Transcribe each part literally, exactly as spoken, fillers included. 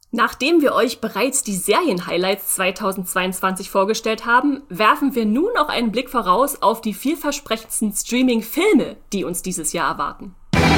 Nachdem wir euch bereits die Serien-Highlights zweitausendzweiundzwanzig vorgestellt haben, werfen wir nun noch einen Blick voraus auf die vielversprechendsten Streaming-Filme, die uns dieses Jahr erwarten.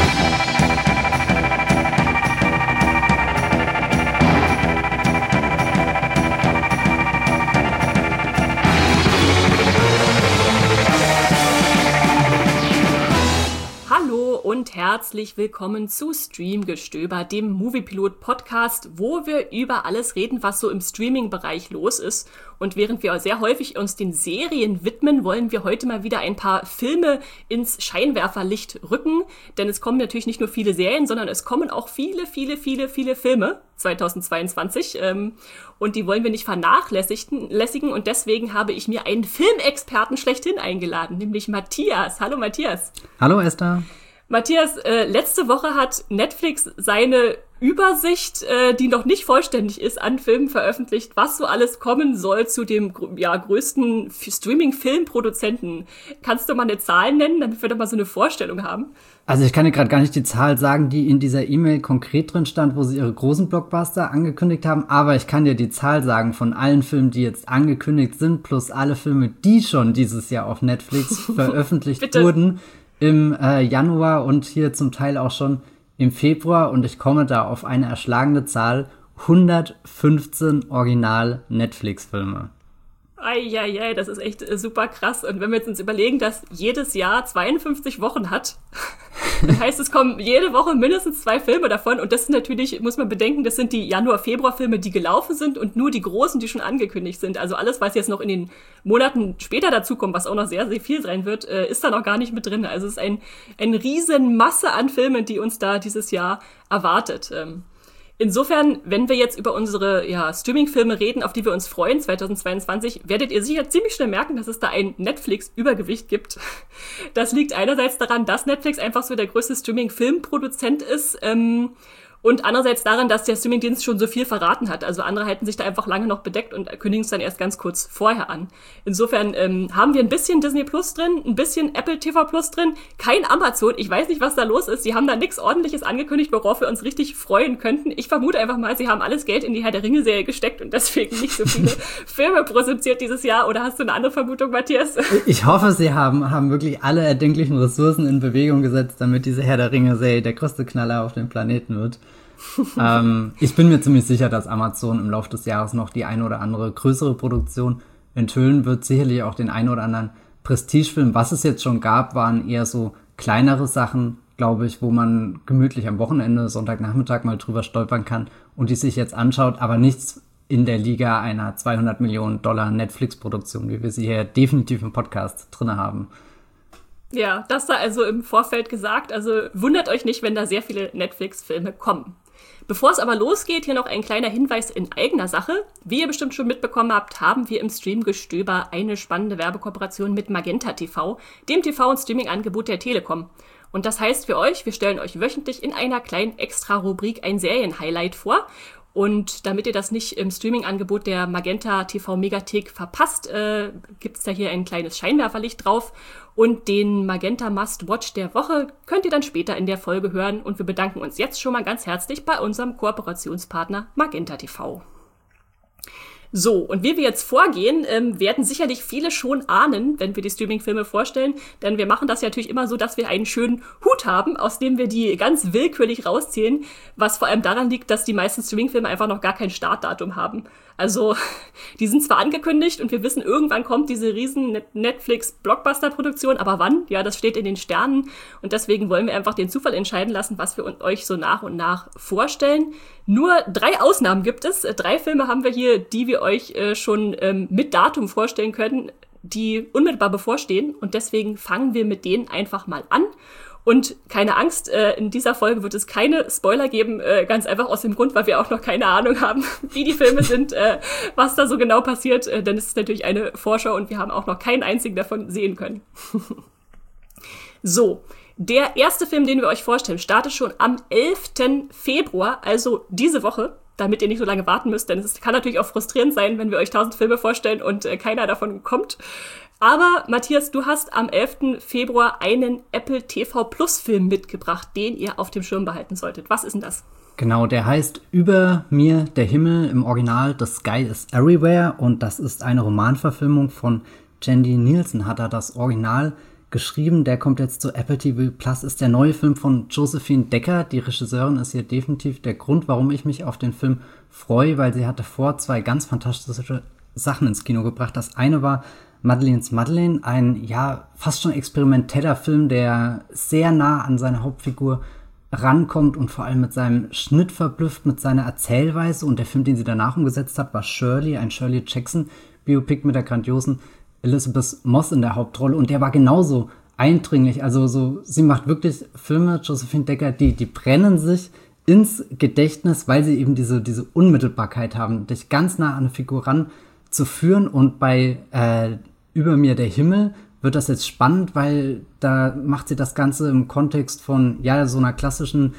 Hallo und herzlich willkommen zu Streamgestöber, dem Moviepilot-Podcast, wo wir über alles reden, was so im Streaming-Bereich los ist. Und während wir sehr häufig uns den Serien widmen, wollen wir heute mal wieder ein paar Filme ins Scheinwerferlicht rücken. Denn es kommen natürlich nicht nur viele Serien, sondern es kommen auch viele, viele, viele, viele Filme zweitausendzweiundzwanzig. Ähm, und die wollen wir nicht vernachlässigen. Und deswegen habe ich mir einen Filmexperten schlechthin eingeladen, nämlich Matthias. Hallo Matthias. Hallo Esther. Matthias, äh, letzte Woche hat Netflix seine Übersicht, äh, die noch nicht vollständig ist, an Filmen veröffentlicht, was so alles kommen soll zu dem ja, größten Streaming-Filmproduzenten. Kannst du mal eine Zahl nennen, damit wir doch mal so eine Vorstellung haben? Also ich kann dir gerade gar nicht die Zahl sagen, die in dieser E-Mail konkret drin stand, wo sie ihre großen Blockbuster angekündigt haben, aber ich kann dir die Zahl sagen von allen Filmen, die jetzt angekündigt sind, plus alle Filme, die schon dieses Jahr auf Netflix veröffentlicht wurden. Im äh, Januar und hier zum Teil auch schon im Februar, und ich komme da auf eine erschlagende Zahl: hundertfünfzehn Original-Netflix-Filme. Eieiei, das ist echt äh, super krass. Und wenn wir jetzt uns überlegen, dass jedes Jahr zweiundfünfzig Wochen hat, dann heißt es, kommen jede Woche mindestens zwei Filme davon. Und das sind natürlich, muss man bedenken, das sind die Januar-Februar-Filme, die gelaufen sind und nur die großen, die schon angekündigt sind. Also alles, was jetzt noch in den Monaten später dazukommt, was auch noch sehr, sehr viel sein wird, äh, ist da noch gar nicht mit drin. Also es ist ein, ein riesen Masse an Filmen, die uns da dieses Jahr erwartet. Ähm, Insofern, wenn wir jetzt über unsere ja, Streaming-Filme reden, auf die wir uns freuen, zweitausendzweiundzwanzig, werdet ihr sicher ziemlich schnell merken, dass es da ein Netflix-Übergewicht gibt. Das liegt einerseits daran, dass Netflix einfach so der größte Streaming-Filmproduzent ist, ähm, und andererseits daran, dass der Streamingdienst schon so viel verraten hat. Also andere halten sich da einfach lange noch bedeckt und kündigen es dann erst ganz kurz vorher an. Insofern ähm, haben wir ein bisschen Disney Plus drin, ein bisschen Apple T V Plus drin, kein Amazon. Ich weiß nicht, was da los ist. Sie haben da nichts Ordentliches angekündigt, worauf wir uns richtig freuen könnten. Ich vermute einfach mal, sie haben alles Geld in die Herr der Ringe-Serie gesteckt und deswegen nicht so viele Filme produziert dieses Jahr. Oder hast du eine andere Vermutung, Matthias? Ich hoffe, sie haben, haben wirklich alle erdenklichen Ressourcen in Bewegung gesetzt, damit diese Herr der Ringe-Serie der größte Knaller auf dem Planeten wird. ähm, ich bin mir ziemlich sicher, dass Amazon im Laufe des Jahres noch die eine oder andere größere Produktion enthüllen wird. Sicherlich auch den einen oder anderen Prestigefilm. Was es jetzt schon gab, waren eher so kleinere Sachen, glaube ich, wo man gemütlich am Wochenende, Sonntagnachmittag mal drüber stolpern kann und die sich jetzt anschaut, aber nichts in der Liga einer zweihundert Millionen Dollar Netflix-Produktion, wie wir sie hier definitiv im Podcast drin haben. Ja, das da also im Vorfeld gesagt. Also wundert euch nicht, wenn da sehr viele Netflix-Filme kommen. Bevor es aber losgeht, hier noch ein kleiner Hinweis in eigener Sache. Wie ihr bestimmt schon mitbekommen habt, haben wir im Streamgestöber eine spannende Werbekooperation mit Magenta T V, dem T V- und Streaming-Angebot der Telekom. Und das heißt für euch, wir stellen euch wöchentlich in einer kleinen Extra-Rubrik ein Serien-Highlight vor. Und damit ihr das nicht im Streaming-Angebot der Magenta T V Megathek verpasst, äh, gibt's da hier ein kleines Scheinwerferlicht drauf. Und den Magenta Must-Watch der Woche könnt ihr dann später in der Folge hören. Und wir bedanken uns jetzt schon mal ganz herzlich bei unserem Kooperationspartner Magenta T V. So, und wie wir jetzt vorgehen, ähm, werden sicherlich viele schon ahnen, wenn wir die Streaming-Filme vorstellen, denn wir machen das ja natürlich immer so, dass wir einen schönen Hut haben, aus dem wir die ganz willkürlich rauszählen, was vor allem daran liegt, dass die meisten Streaming-Filme einfach noch gar kein Startdatum haben. Also, die sind zwar angekündigt und wir wissen, irgendwann kommt diese riesen Netflix-Blockbuster-Produktion, aber wann? Ja, das steht in den Sternen und deswegen wollen wir einfach den Zufall entscheiden lassen, was wir euch so nach und nach vorstellen. Nur drei Ausnahmen gibt es. Drei Filme haben wir hier, die wir euch äh, schon ähm, mit Datum vorstellen können, die unmittelbar bevorstehen und deswegen fangen wir mit denen einfach mal an. Und keine Angst, äh, in dieser Folge wird es keine Spoiler geben, äh, ganz einfach aus dem Grund, weil wir auch noch keine Ahnung haben, wie die Filme sind, äh, was da so genau passiert, äh, denn es ist natürlich eine Vorschau und wir haben auch noch keinen einzigen davon sehen können. So, der erste Film, den wir euch vorstellen, startet schon am elften Februar, also diese Woche, damit ihr nicht so lange warten müsst, denn es kann natürlich auch frustrierend sein, wenn wir euch tausend Filme vorstellen und äh, keiner davon kommt. Aber Matthias, du hast am elften Februar einen Apple T V Plus Film mitgebracht, den ihr auf dem Schirm behalten solltet. Was ist denn das? Genau, der heißt Über mir der Himmel, im Original The Sky is Everywhere, und das ist eine Romanverfilmung von Jandy Nielsen, hat er das Original geschrieben. Der kommt jetzt zu Apple T V Plus, ist der neue Film von Josephine Decker. Die Regisseurin ist hier definitiv der Grund, warum ich mich auf den Film freue, weil sie hatte vor zwei ganz fantastische Sachen ins Kino gebracht. Das eine war Madeleine's Madeleine, ein ja fast schon experimenteller Film, der sehr nah an seine Hauptfigur rankommt und vor allem mit seinem Schnitt verblüfft, mit seiner Erzählweise. Und der Film, den sie danach umgesetzt hat, war Shirley, ein Shirley Jackson-Biopic mit der grandiosen Elizabeth Moss in der Hauptrolle. Und der war genauso eindringlich. Also so, sie macht wirklich Filme, Josephine Decker, die, die brennen sich ins Gedächtnis, weil sie eben diese, diese Unmittelbarkeit haben, dich ganz nah an eine Figur ranzuführen. Und bei äh, Über mir der Himmel wird das jetzt spannend, weil da macht sie das Ganze im Kontext von ja so einer klassischen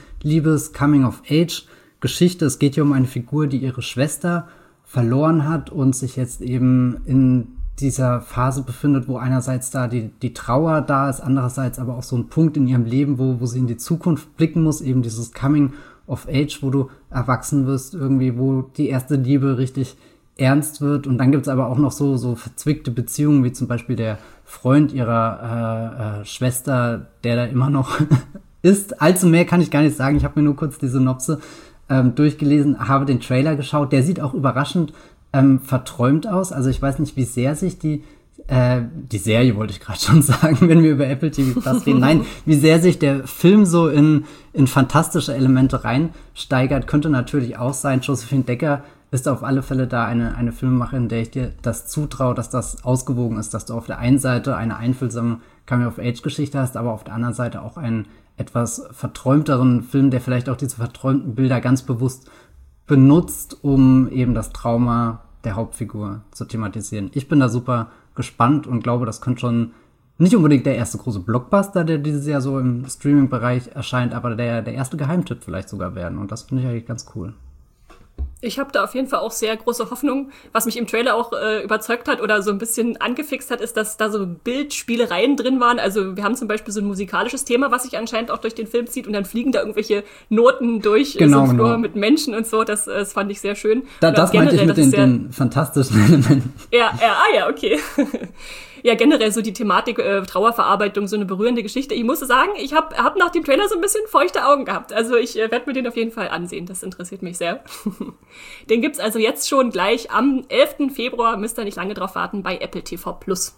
Liebes-Coming-of-Age-Geschichte. Es geht hier um eine Figur, die ihre Schwester verloren hat und sich jetzt eben in dieser Phase befindet, wo einerseits da die, die Trauer da ist, andererseits aber auch so ein Punkt in ihrem Leben, wo, wo sie in die Zukunft blicken muss, eben dieses Coming-of-Age, wo du erwachsen wirst, irgendwie, wo die erste Liebe richtig ernst wird. Und dann gibt's aber auch noch so, so verzwickte Beziehungen, wie zum Beispiel der Freund ihrer äh, äh, Schwester, der da immer noch ist. Allzu mehr kann ich gar nicht sagen. Ich habe mir nur kurz die Synopse ähm, durchgelesen, habe den Trailer geschaut. Der sieht auch überraschend ähm, verträumt aus. Also ich weiß nicht, wie sehr sich die äh, die Serie, wollte ich gerade schon sagen, wenn wir über Apple T V Plus reden. Nein, wie sehr sich der Film so in, in fantastische Elemente reinsteigert, könnte natürlich auch sein. Josephine Decker ist auf alle Fälle da eine, eine Filmemacherin, der ich dir das zutraue, dass das ausgewogen ist, dass du auf der einen Seite eine einfühlsame Coming-of-Age-Geschichte hast, aber auf der anderen Seite auch einen etwas verträumteren Film, der vielleicht auch diese verträumten Bilder ganz bewusst benutzt, um eben das Trauma der Hauptfigur zu thematisieren. Ich bin da super gespannt und glaube, das könnte schon nicht unbedingt der erste große Blockbuster, der dieses Jahr so im Streaming-Bereich erscheint, aber der, der erste Geheimtipp vielleicht sogar werden. Und das finde ich eigentlich ganz cool. Ich habe da auf jeden Fall auch sehr große Hoffnung. Was mich im Trailer auch äh, überzeugt hat oder so ein bisschen angefixt hat, ist, dass da so Bildspielereien drin waren. Also wir haben zum Beispiel so ein musikalisches Thema, was sich anscheinend auch durch den Film zieht, und dann fliegen da irgendwelche Noten durch genau, so einen Flur genau. mit Menschen und so. Das, das fand ich sehr schön. Da, das meinte ich mit den, den fantastischen Elementen. Ja, ja, ah ja, okay. Ja, generell so die Thematik äh, Trauerverarbeitung, so eine berührende Geschichte. Ich muss sagen, ich habe hab nach dem Trailer so ein bisschen feuchte Augen gehabt. Also ich äh, werde mir den auf jeden Fall ansehen. Das interessiert mich sehr. Den gibt's also jetzt schon gleich am elften Februar. Müsst ihr nicht lange drauf warten, bei Apple T V Plus.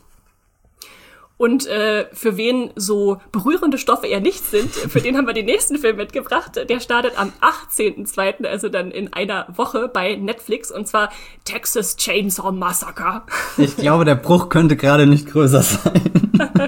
Und äh, für wen so berührende Stoffe eher nicht sind, für den haben wir den nächsten Film mitgebracht. Der startet am achtzehnten zweiten, also dann in einer Woche bei Netflix, und zwar Texas Chainsaw Massacre. Ich glaube, der Bruch könnte gerade nicht größer sein.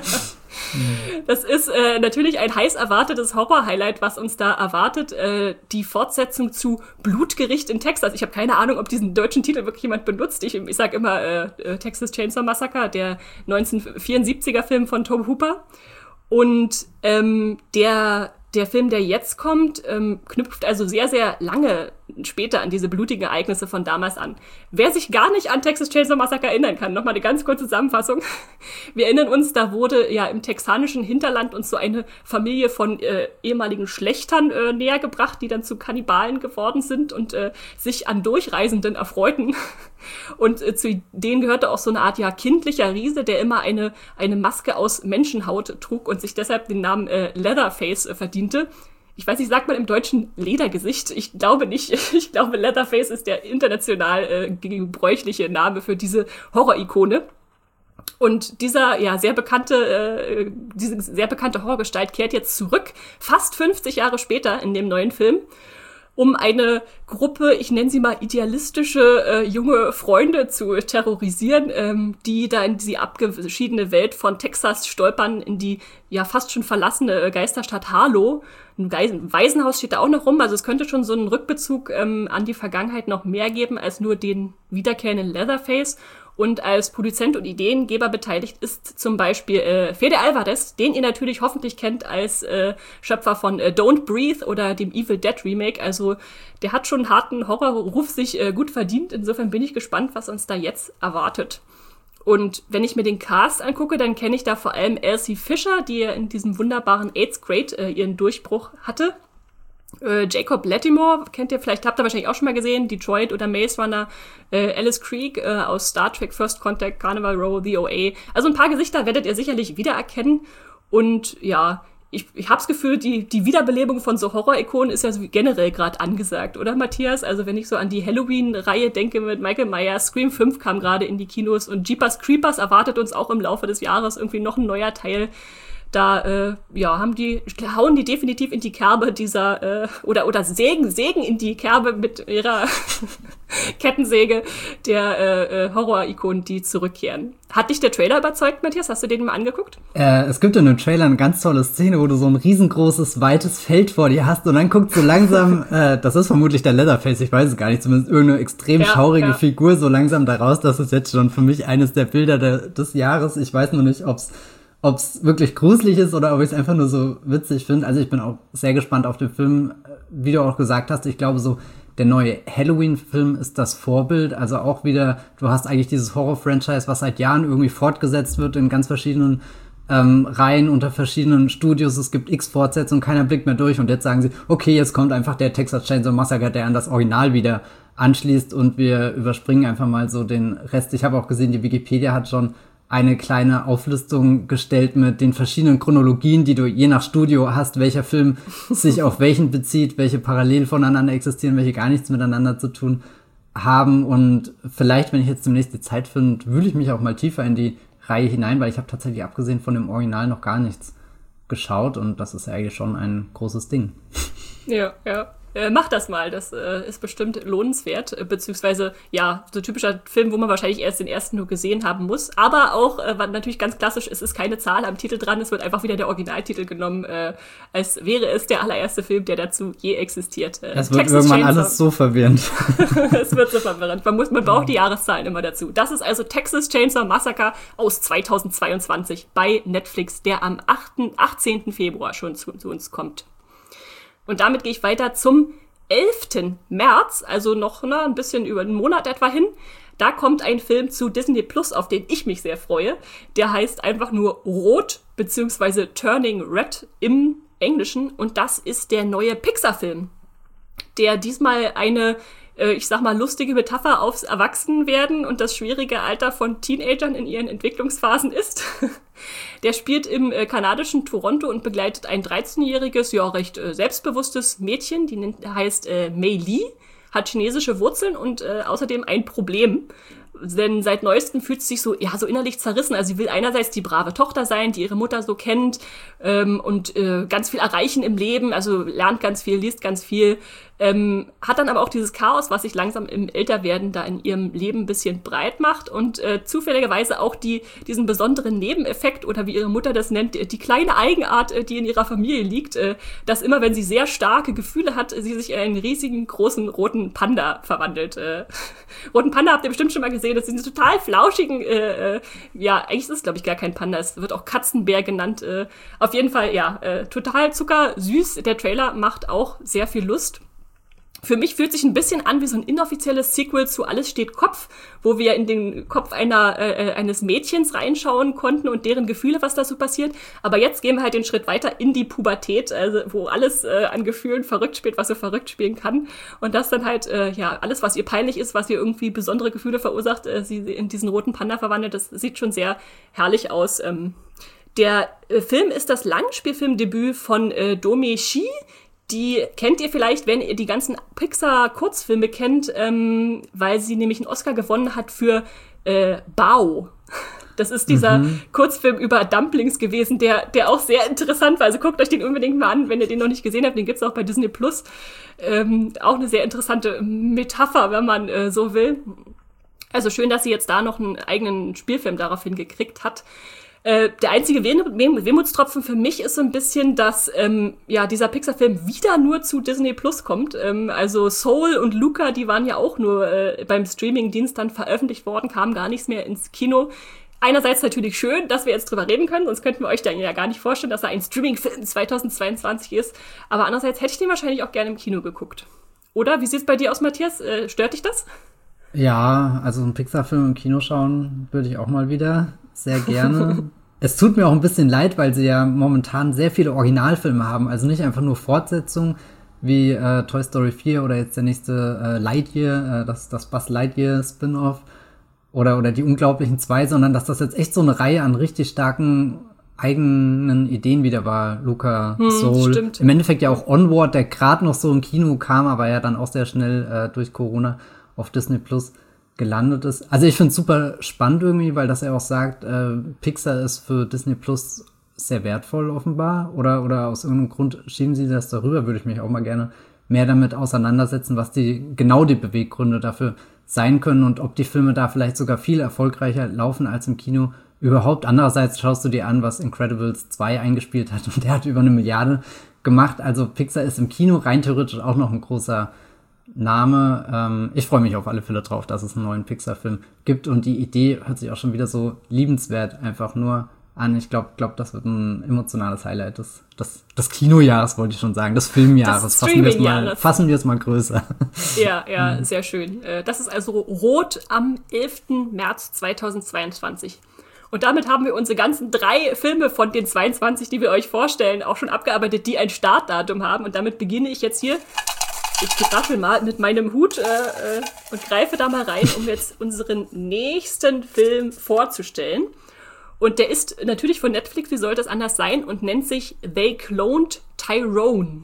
Das ist äh, natürlich ein heiß erwartetes Horror-Highlight, was uns da erwartet. Äh, die Fortsetzung zu Blutgericht in Texas. Ich habe keine Ahnung, ob diesen deutschen Titel wirklich jemand benutzt. Ich, ich sage immer äh, Texas Chainsaw Massacre, der neunzehnhundertvierundsiebziger Film von Tobe Hooper. Und ähm, der der Film, der jetzt kommt, ähm, knüpft also sehr, sehr lange später an diese blutigen Ereignisse von damals an. Wer sich gar nicht an Texas Chainsaw Massacre erinnern kann, nochmal eine ganz kurze Zusammenfassung. Wir erinnern uns, da wurde ja im texanischen Hinterland uns so eine Familie von äh, ehemaligen Schlächtern äh, näher gebracht, die dann zu Kannibalen geworden sind und äh, sich an Durchreisenden erfreuten. Und äh, zu denen gehörte auch so eine Art ja kindlicher Riese, der immer eine, eine Maske aus Menschenhaut trug und sich deshalb den Namen äh, Leatherface äh, verdiente. Ich weiß nicht, sagt man im Deutschen Ledergesicht? Ich glaube nicht. Ich glaube, Leatherface ist der international äh, gebräuchliche Name für diese Horror-Ikone. Und dieser ja sehr bekannte, äh, diese sehr bekannte Horrorgestalt kehrt jetzt zurück, fast fünfzig Jahre später in dem neuen Film, um eine Gruppe, ich nenne sie mal idealistische äh, junge Freunde zu terrorisieren, ähm, die da in die abgeschiedene Welt von Texas stolpern, in die ja fast schon verlassene äh, Geisterstadt Harlow. Ein Waisenhaus steht da auch noch rum, also es könnte schon so einen Rückbezug ähm, an die Vergangenheit noch mehr geben als nur den wiederkehrenden Leatherface. Und als Produzent und Ideengeber beteiligt ist zum Beispiel äh, Fede Alvarez, den ihr natürlich hoffentlich kennt als äh, Schöpfer von äh, Don't Breathe oder dem Evil Dead Remake. Also der hat schon einen harten Horrorruf sich äh, gut verdient. Insofern bin ich gespannt, was uns da jetzt erwartet. Und wenn ich mir den Cast angucke, dann kenne ich da vor allem Elsie Fisher, die ja in diesem wunderbaren Eighth Grade äh, ihren Durchbruch hatte. Äh, Jacob Latimore, kennt ihr vielleicht, habt ihr wahrscheinlich auch schon mal gesehen, Detroit oder Maze Runner, äh, Alice Creek äh, aus Star Trek First Contact, Carnival Row, The O A. Also ein paar Gesichter werdet ihr sicherlich wiedererkennen. Und ja, ich, ich hab's Gefühl, die, die Wiederbelebung von so Horror-Ikonen ist ja so generell gerade angesagt, oder Matthias? Also wenn ich so an die Halloween-Reihe denke mit Michael Myers, Scream fünf kam gerade in die Kinos und Jeepers Creepers erwartet uns auch im Laufe des Jahres irgendwie noch ein neuer Teil. Da, äh, ja, haben die, hauen die definitiv in die Kerbe dieser, äh, oder, oder sägen, sägen in die Kerbe mit ihrer Kettensäge der äh, Horror-Ikonen, die zurückkehren. Hat dich der Trailer überzeugt, Matthias? Hast du den mal angeguckt? Äh, es gibt in dem Trailer eine ganz tolle Szene, wo du so ein riesengroßes, weites Feld vor dir hast und dann guckt so langsam, äh, das ist vermutlich der Leatherface, ich weiß es gar nicht, zumindest irgendeine extrem ja, schaurige ja. Figur so langsam da raus. Das ist jetzt schon für mich eines der Bilder de- des Jahres. Ich weiß nur nicht, ob's ob es wirklich gruselig ist oder ob ich es einfach nur so witzig finde. Also ich bin auch sehr gespannt auf den Film. Wie du auch gesagt hast, ich glaube so, der neue Halloween-Film ist das Vorbild. Also auch wieder, du hast eigentlich dieses Horror-Franchise, was seit Jahren irgendwie fortgesetzt wird in ganz verschiedenen ähm, Reihen unter verschiedenen Studios. Es gibt x Fortsetzungen, keiner blickt mehr durch. Und jetzt sagen sie, okay, jetzt kommt einfach der Texas Chainsaw Massacre, der an das Original wieder anschließt. Und wir überspringen einfach mal so den Rest. Ich habe auch gesehen, die Wikipedia hat schon eine kleine Auflistung gestellt mit den verschiedenen Chronologien, die du je nach Studio hast, welcher Film sich auf welchen bezieht, welche parallel voneinander existieren, welche gar nichts miteinander zu tun haben. Und vielleicht, wenn ich jetzt demnächst die Zeit finde, wühle ich mich auch mal tiefer in die Reihe hinein, weil ich habe tatsächlich abgesehen von dem Original noch gar nichts geschaut und das ist ja eigentlich schon ein großes Ding. Ja, ja. Äh, mach das mal, das äh, ist bestimmt lohnenswert, äh, beziehungsweise, ja, so typischer Film, wo man wahrscheinlich erst den ersten nur gesehen haben muss, aber auch, äh, natürlich ganz klassisch, es ist keine Zahl am Titel dran, es wird einfach wieder der Originaltitel genommen, äh, als wäre es der allererste Film, der dazu je existiert. Äh, es wird Texas irgendwann Chainsaw. Alles so verwirrend. Es wird so verwirrend, man, muss, man braucht die Jahreszahlen immer dazu. Das ist also Texas Chainsaw Massacre aus zweitausendzweiundzwanzig bei Netflix, der am achtzehnten Februar schon zu, zu uns kommt. Und damit gehe ich weiter zum elften März, also noch na, ein bisschen über einen Monat etwa hin. Da kommt ein Film zu Disney Plus, auf den ich mich sehr freue. Der heißt einfach nur Rot, beziehungsweise Turning Red im Englischen. Und das ist der neue Pixar-Film, der diesmal eine, äh, ich sag mal, lustige Metapher aufs Erwachsenwerden und das schwierige Alter von Teenagern in ihren Entwicklungsphasen ist. Der spielt im äh, kanadischen Toronto und begleitet ein dreizehnjähriges, ja recht äh, selbstbewusstes Mädchen, die nennt, heißt äh, Mei Li, hat chinesische Wurzeln und äh, außerdem ein Problem. Denn seit Neuestem fühlt sie sich so, ja, so innerlich zerrissen. Also sie will einerseits die brave Tochter sein, die ihre Mutter so kennt ähm, und äh, ganz viel erreichen im Leben, also lernt ganz viel, liest ganz viel, ähm, hat dann aber auch dieses Chaos, was sich langsam im Älterwerden da in ihrem Leben ein bisschen breit macht und äh, zufälligerweise auch die diesen besonderen Nebeneffekt oder wie ihre Mutter das nennt, die kleine Eigenart, äh, die in ihrer Familie liegt, äh, dass immer, wenn sie sehr starke Gefühle hat, sie sich in einen riesigen, großen, roten Panda verwandelt. Äh, roten Panda habt ihr bestimmt schon mal gesehen, das sind total flauschigen, äh, äh, ja, eigentlich ist es, glaube ich, gar kein Panda, es wird auch Katzenbär genannt. Äh, auf jeden Fall, ja, äh, total zuckersüß. Der Trailer macht auch sehr viel Lust. Für mich fühlt sich ein bisschen an wie so ein inoffizielles Sequel zu Alles steht Kopf, wo wir in den Kopf einer äh, eines Mädchens reinschauen konnten und deren Gefühle, was da so passiert. Aber jetzt gehen wir halt den Schritt weiter in die Pubertät, also wo alles äh, an Gefühlen verrückt spielt, was so verrückt spielen kann. Und das dann halt, äh, ja, alles, was ihr peinlich ist, was ihr irgendwie besondere Gefühle verursacht, äh, sie in diesen roten Panda verwandelt, das sieht schon sehr herrlich aus. Ähm, der äh, Film ist das Langspielfilmdebüt von äh, Domee Shi. Die kennt ihr vielleicht, wenn ihr die ganzen Pixar-Kurzfilme kennt, ähm, weil sie nämlich einen Oscar gewonnen hat für äh, Bao. Das ist dieser mhm. Kurzfilm über Dumplings gewesen, der der auch sehr interessant war. Also guckt euch den unbedingt mal an, wenn ihr den noch nicht gesehen habt. Den gibt's auch bei Disney Plus. Ähm, auch eine sehr interessante Metapher, wenn man äh, so will. Also schön, dass sie jetzt da noch einen eigenen Spielfilm daraufhin gekriegt hat. Äh, der einzige Weh- Wehmutstropfen für mich ist so ein bisschen, dass ähm, ja dieser Pixar-Film wieder nur zu Disney Plus kommt. Ähm, also Soul und Luca, die waren ja auch nur äh, beim Streaming-Dienst dann veröffentlicht worden, kamen gar nichts mehr ins Kino. Einerseits natürlich schön, dass wir jetzt drüber reden können, sonst könnten wir euch dann ja gar nicht vorstellen, dass er ein Streaming-Film zweitausendzweiundzwanzig ist. Aber andererseits hätte ich den wahrscheinlich auch gerne im Kino geguckt. Oder? Wie sieht's bei dir aus, Matthias? Äh, stört dich das? Ja, also einen Pixar-Film im Kino schauen würde ich auch mal wieder sehr gerne. Es tut mir auch ein bisschen leid, weil sie ja momentan sehr viele Originalfilme haben, also nicht einfach nur Fortsetzungen, wie äh, Toy Story vier oder jetzt der nächste äh, Lightyear, äh, das, das Buzz Lightyear Spin-Off oder, oder die Unglaublichen zwei, sondern dass das jetzt echt so eine Reihe an richtig starken eigenen Ideen wieder war. Luca, hm, Soul, stimmt. im Endeffekt ja auch Onward, der gerade noch so im Kino kam, aber ja dann auch sehr schnell äh, durch Corona auf Disney Plus gelandet ist. Also ich finde es super spannend irgendwie, weil das er auch sagt, äh, Pixar ist für Disney Plus sehr wertvoll offenbar oder oder aus irgendeinem Grund schieben sie das darüber, würde ich mich auch mal gerne mehr damit auseinandersetzen, was die genau die Beweggründe dafür sein können und ob die Filme da vielleicht sogar viel erfolgreicher laufen als im Kino überhaupt. Andererseits schaust du dir an, was Incredibles zwei eingespielt hat und der hat über eine Milliarde gemacht. Also Pixar ist im Kino rein theoretisch auch noch ein großer Name. Ähm, ich freue mich auf alle Fälle drauf, dass es einen neuen Pixar-Film gibt und die Idee hört sich auch schon wieder so liebenswert einfach nur an. Ich glaube, glaub, das wird ein emotionales Highlight des, des, des Kinojahres, wollte ich schon sagen, des Filmjahres. Das fassen wir es mal, fassen wir es mal größer. Ja, ja, sehr schön. Das ist also Rot am elften März zweitausendzweiundzwanzig. Und damit haben wir unsere ganzen drei Filme von den zweiundzwanzig, die wir euch vorstellen, auch schon abgearbeitet, die ein Startdatum haben. Und damit beginne ich jetzt hier, ich geraffel mal mit meinem Hut äh, äh, und greife da mal rein, um jetzt unseren nächsten Film vorzustellen. Und der ist natürlich von Netflix, wie sollte es anders sein, und nennt sich They Cloned Tyrone.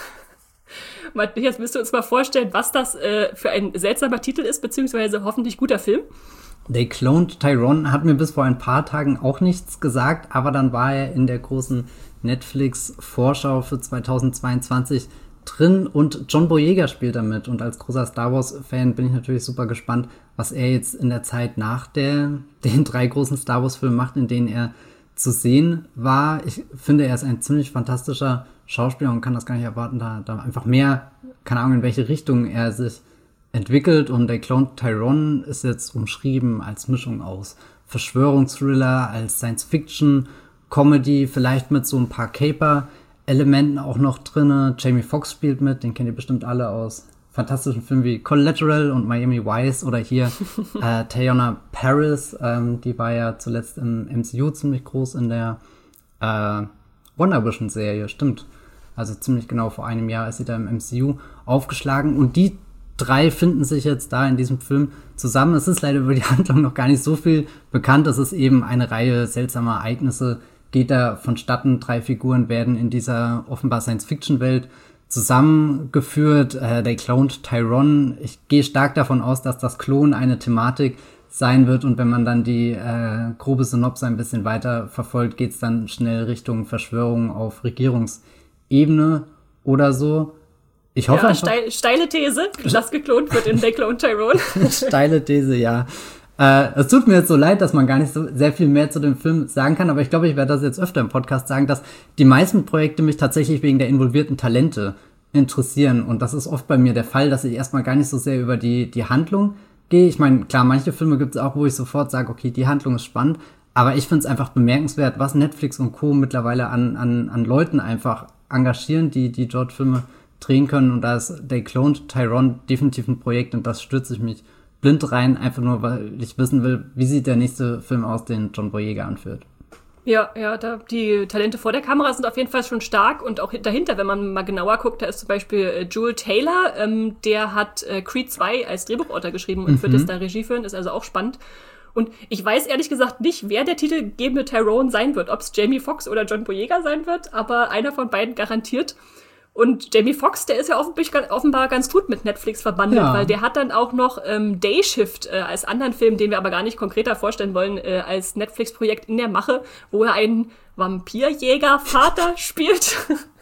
Matthias, willst du uns mal vorstellen, was das äh, für ein seltsamer Titel ist, beziehungsweise hoffentlich guter Film? They Cloned Tyrone hat mir bis vor ein paar Tagen auch nichts gesagt, aber dann war er in der großen Netflix-Vorschau für zweitausendzweiundzwanzig drin und John Boyega spielt damit. Und als großer Star Wars-Fan bin ich natürlich super gespannt, was er jetzt in der Zeit nach der, den drei großen Star Wars-Filmen macht, in denen er zu sehen war. Ich finde, er ist ein ziemlich fantastischer Schauspieler und kann das gar nicht erwarten, da, da einfach mehr, keine Ahnung, in welche Richtung er sich entwickelt. Und der Cloned Tyrone ist jetzt umschrieben als Mischung aus Verschwörungsthriller, als Science-Fiction-Comedy, vielleicht mit so ein paar Caper-Elementen auch noch drinne. Jamie Foxx spielt mit, den kennt ihr bestimmt alle aus fantastischen Filmen wie Collateral und Miami Vice oder hier äh, Teyonah Parris, ähm, die war ja zuletzt im M C U ziemlich groß in der äh, Wonder Vision Serie, stimmt. Also ziemlich genau vor einem Jahr ist sie da im M C U aufgeschlagen und die drei finden sich jetzt da in diesem Film zusammen. Es ist leider über die Handlung noch gar nicht so viel bekannt. Es ist eben eine Reihe seltsamer Ereignisse, geht da vonstatten. Drei Figuren werden in dieser offenbar Science-Fiction-Welt zusammengeführt. Äh, They Cloned Tyrone. Ich gehe stark davon aus, dass das Klon eine Thematik sein wird. Und wenn man dann die äh, grobe Synopse ein bisschen weiter verfolgt, geht es dann schnell Richtung Verschwörung auf Regierungsebene oder so. Ich hoffe ja, einfach, steil, steile These, dass geklont wird in They Cloned Tyrone. Steile These, ja. Äh, es tut mir jetzt so leid, dass man gar nicht so sehr viel mehr zu dem Film sagen kann, aber ich glaube, ich werde das jetzt öfter im Podcast sagen, dass die meisten Projekte mich tatsächlich wegen der involvierten Talente interessieren. Und das ist oft bei mir der Fall, dass ich erstmal gar nicht so sehr über die, die Handlung gehe. Ich meine, klar, manche Filme gibt es auch, wo ich sofort sage, okay, die Handlung ist spannend, aber ich finde es einfach bemerkenswert, was Netflix und Co. mittlerweile an, an, an Leuten einfach engagieren, die, die dort Filme drehen können, und da ist They Cloned Tyrone definitiv ein Projekt und das stürze ich mich blind rein, einfach nur, weil ich wissen will, wie sieht der nächste Film aus, den John Boyega anführt. Ja, ja, da, die Talente vor der Kamera sind auf jeden Fall schon stark und auch dahinter, wenn man mal genauer guckt, da ist zum Beispiel äh, Joel Taylor, ähm, der hat äh, Creed zwei als Drehbuchautor geschrieben und mhm. wird jetzt da Regie führen, ist also auch spannend. Und ich weiß ehrlich gesagt nicht, wer der titelgebende Tyrone sein wird, ob es Jamie Foxx oder John Boyega sein wird, aber einer von beiden garantiert. Und Jamie Foxx, der ist ja offenbar ganz gut mit Netflix verbandelt, ja. Weil der hat dann auch noch ähm, Day Shift äh, als anderen Film, den wir aber gar nicht konkreter vorstellen wollen, äh, als Netflix-Projekt in der Mache, wo er einen Vampirjäger-Vater spielt.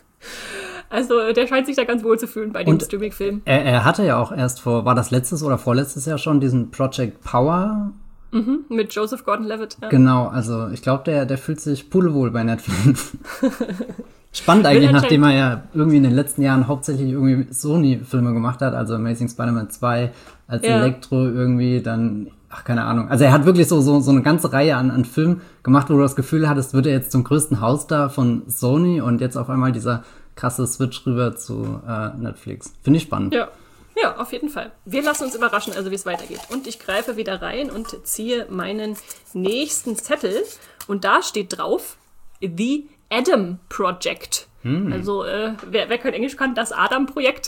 Also der scheint sich da ganz wohl zu fühlen bei dem Streaming-Film. Er, er hatte ja auch erst vor, war das letztes oder vorletztes Jahr schon, diesen Project Power? Mhm, mit Joseph Gordon-Levitt. Ja. Genau, also ich glaube, der, der fühlt sich pudelwohl bei Netflix. Spannend eigentlich, nachdem er ja irgendwie in den letzten Jahren hauptsächlich irgendwie Sony-Filme gemacht hat, also Amazing Spider-Man zwei als ja. Elektro irgendwie, dann, ach, keine Ahnung. Also er hat wirklich so so so eine ganze Reihe an an Filmen gemacht, wo du das Gefühl hattest, wird er jetzt zum größten Haus-Star von Sony und jetzt auf einmal dieser krasse Switch rüber zu äh, Netflix. Finde ich spannend. Ja. Ja, auf jeden Fall. Wir lassen uns überraschen, also wie es weitergeht. Und ich greife wieder rein und ziehe meinen nächsten Zettel und da steht drauf The Adam Project. Hm. Also, äh, wer, wer kein Englisch kann, das Adam-Projekt.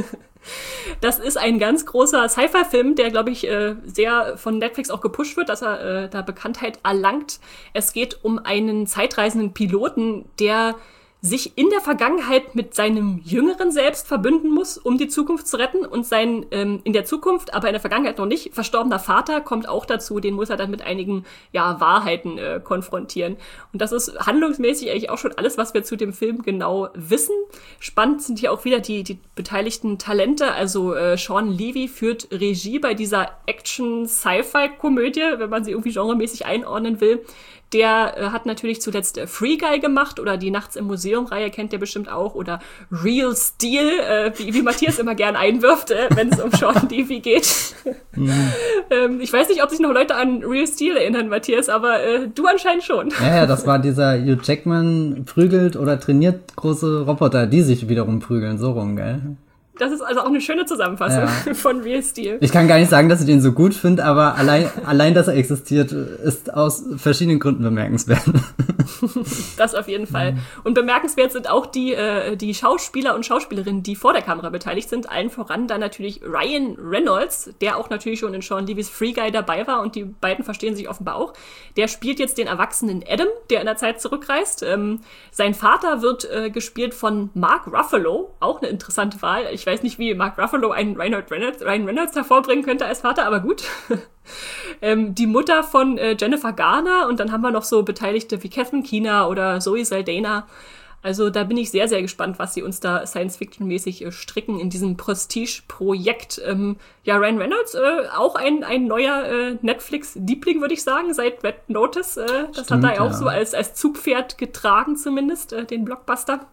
Das ist ein ganz großer Sci-Fi-Film, der, glaube ich, äh, sehr von Netflix auch gepusht wird, dass er äh, da Bekanntheit erlangt. Es geht um einen zeitreisenden Piloten, der sich in der Vergangenheit mit seinem jüngeren Selbst verbünden muss, um die Zukunft zu retten. Und sein ähm, in der Zukunft, aber in der Vergangenheit noch nicht, verstorbener Vater kommt auch dazu. Den muss er dann mit einigen ja, Wahrheiten äh, konfrontieren. Und das ist handlungsmäßig eigentlich auch schon alles, was wir zu dem Film genau wissen. Spannend sind hier auch wieder die, die beteiligten Talente. Also äh, Sean Levy führt Regie bei dieser Action-Sci-Fi-Komödie, wenn man sie irgendwie genremäßig einordnen will. Der äh, hat natürlich zuletzt äh, Free Guy gemacht oder die Nachts im Museum-Reihe kennt ihr bestimmt auch oder Real Steel, äh, wie, wie Matthias immer gern einwirft, äh, wenn es um Sean Levy geht. Ja. ähm, ich weiß nicht, ob sich noch Leute an Real Steel erinnern, Matthias, aber äh, du anscheinend schon. Ja, ja, das war dieser Hugh Jackman prügelt oder trainiert große Roboter, die sich wiederum prügeln, so rum, gell? Das ist also auch eine schöne Zusammenfassung ja. von Real Steel. Ich kann gar nicht sagen, dass ich den so gut finde, aber allein, allein, dass er existiert, ist aus verschiedenen Gründen bemerkenswert. Das auf jeden Fall. Und bemerkenswert sind auch die, äh, die Schauspieler und Schauspielerinnen, die vor der Kamera beteiligt sind. Allen voran dann natürlich Ryan Reynolds, der auch natürlich schon in Sean Levys Free Guy dabei war und die beiden verstehen sich offenbar auch. Der spielt jetzt den erwachsenen Adam, der in der Zeit zurückreist. Ähm, sein Vater wird äh, gespielt von Mark Ruffalo, auch eine interessante Wahl. Ich weiß nicht, wie Mark Ruffalo einen Ryan Reynolds, Ryan Reynolds hervorbringen könnte als Vater, aber gut. ähm, die Mutter von äh, Jennifer Garner und dann haben wir noch so Beteiligte wie Catherine Keener oder Zoe Saldana. Also da bin ich sehr, sehr gespannt, was sie uns da Science-Fiction-mäßig äh, stricken in diesem Prestige-Projekt. Ähm, ja, Ryan Reynolds, äh, auch ein, ein neuer äh, Netflix-Liebling, würde ich sagen, seit Red Notice. Äh, das Stimmt, hat er auch ja. so als, als Zugpferd getragen zumindest, äh, den Blockbuster.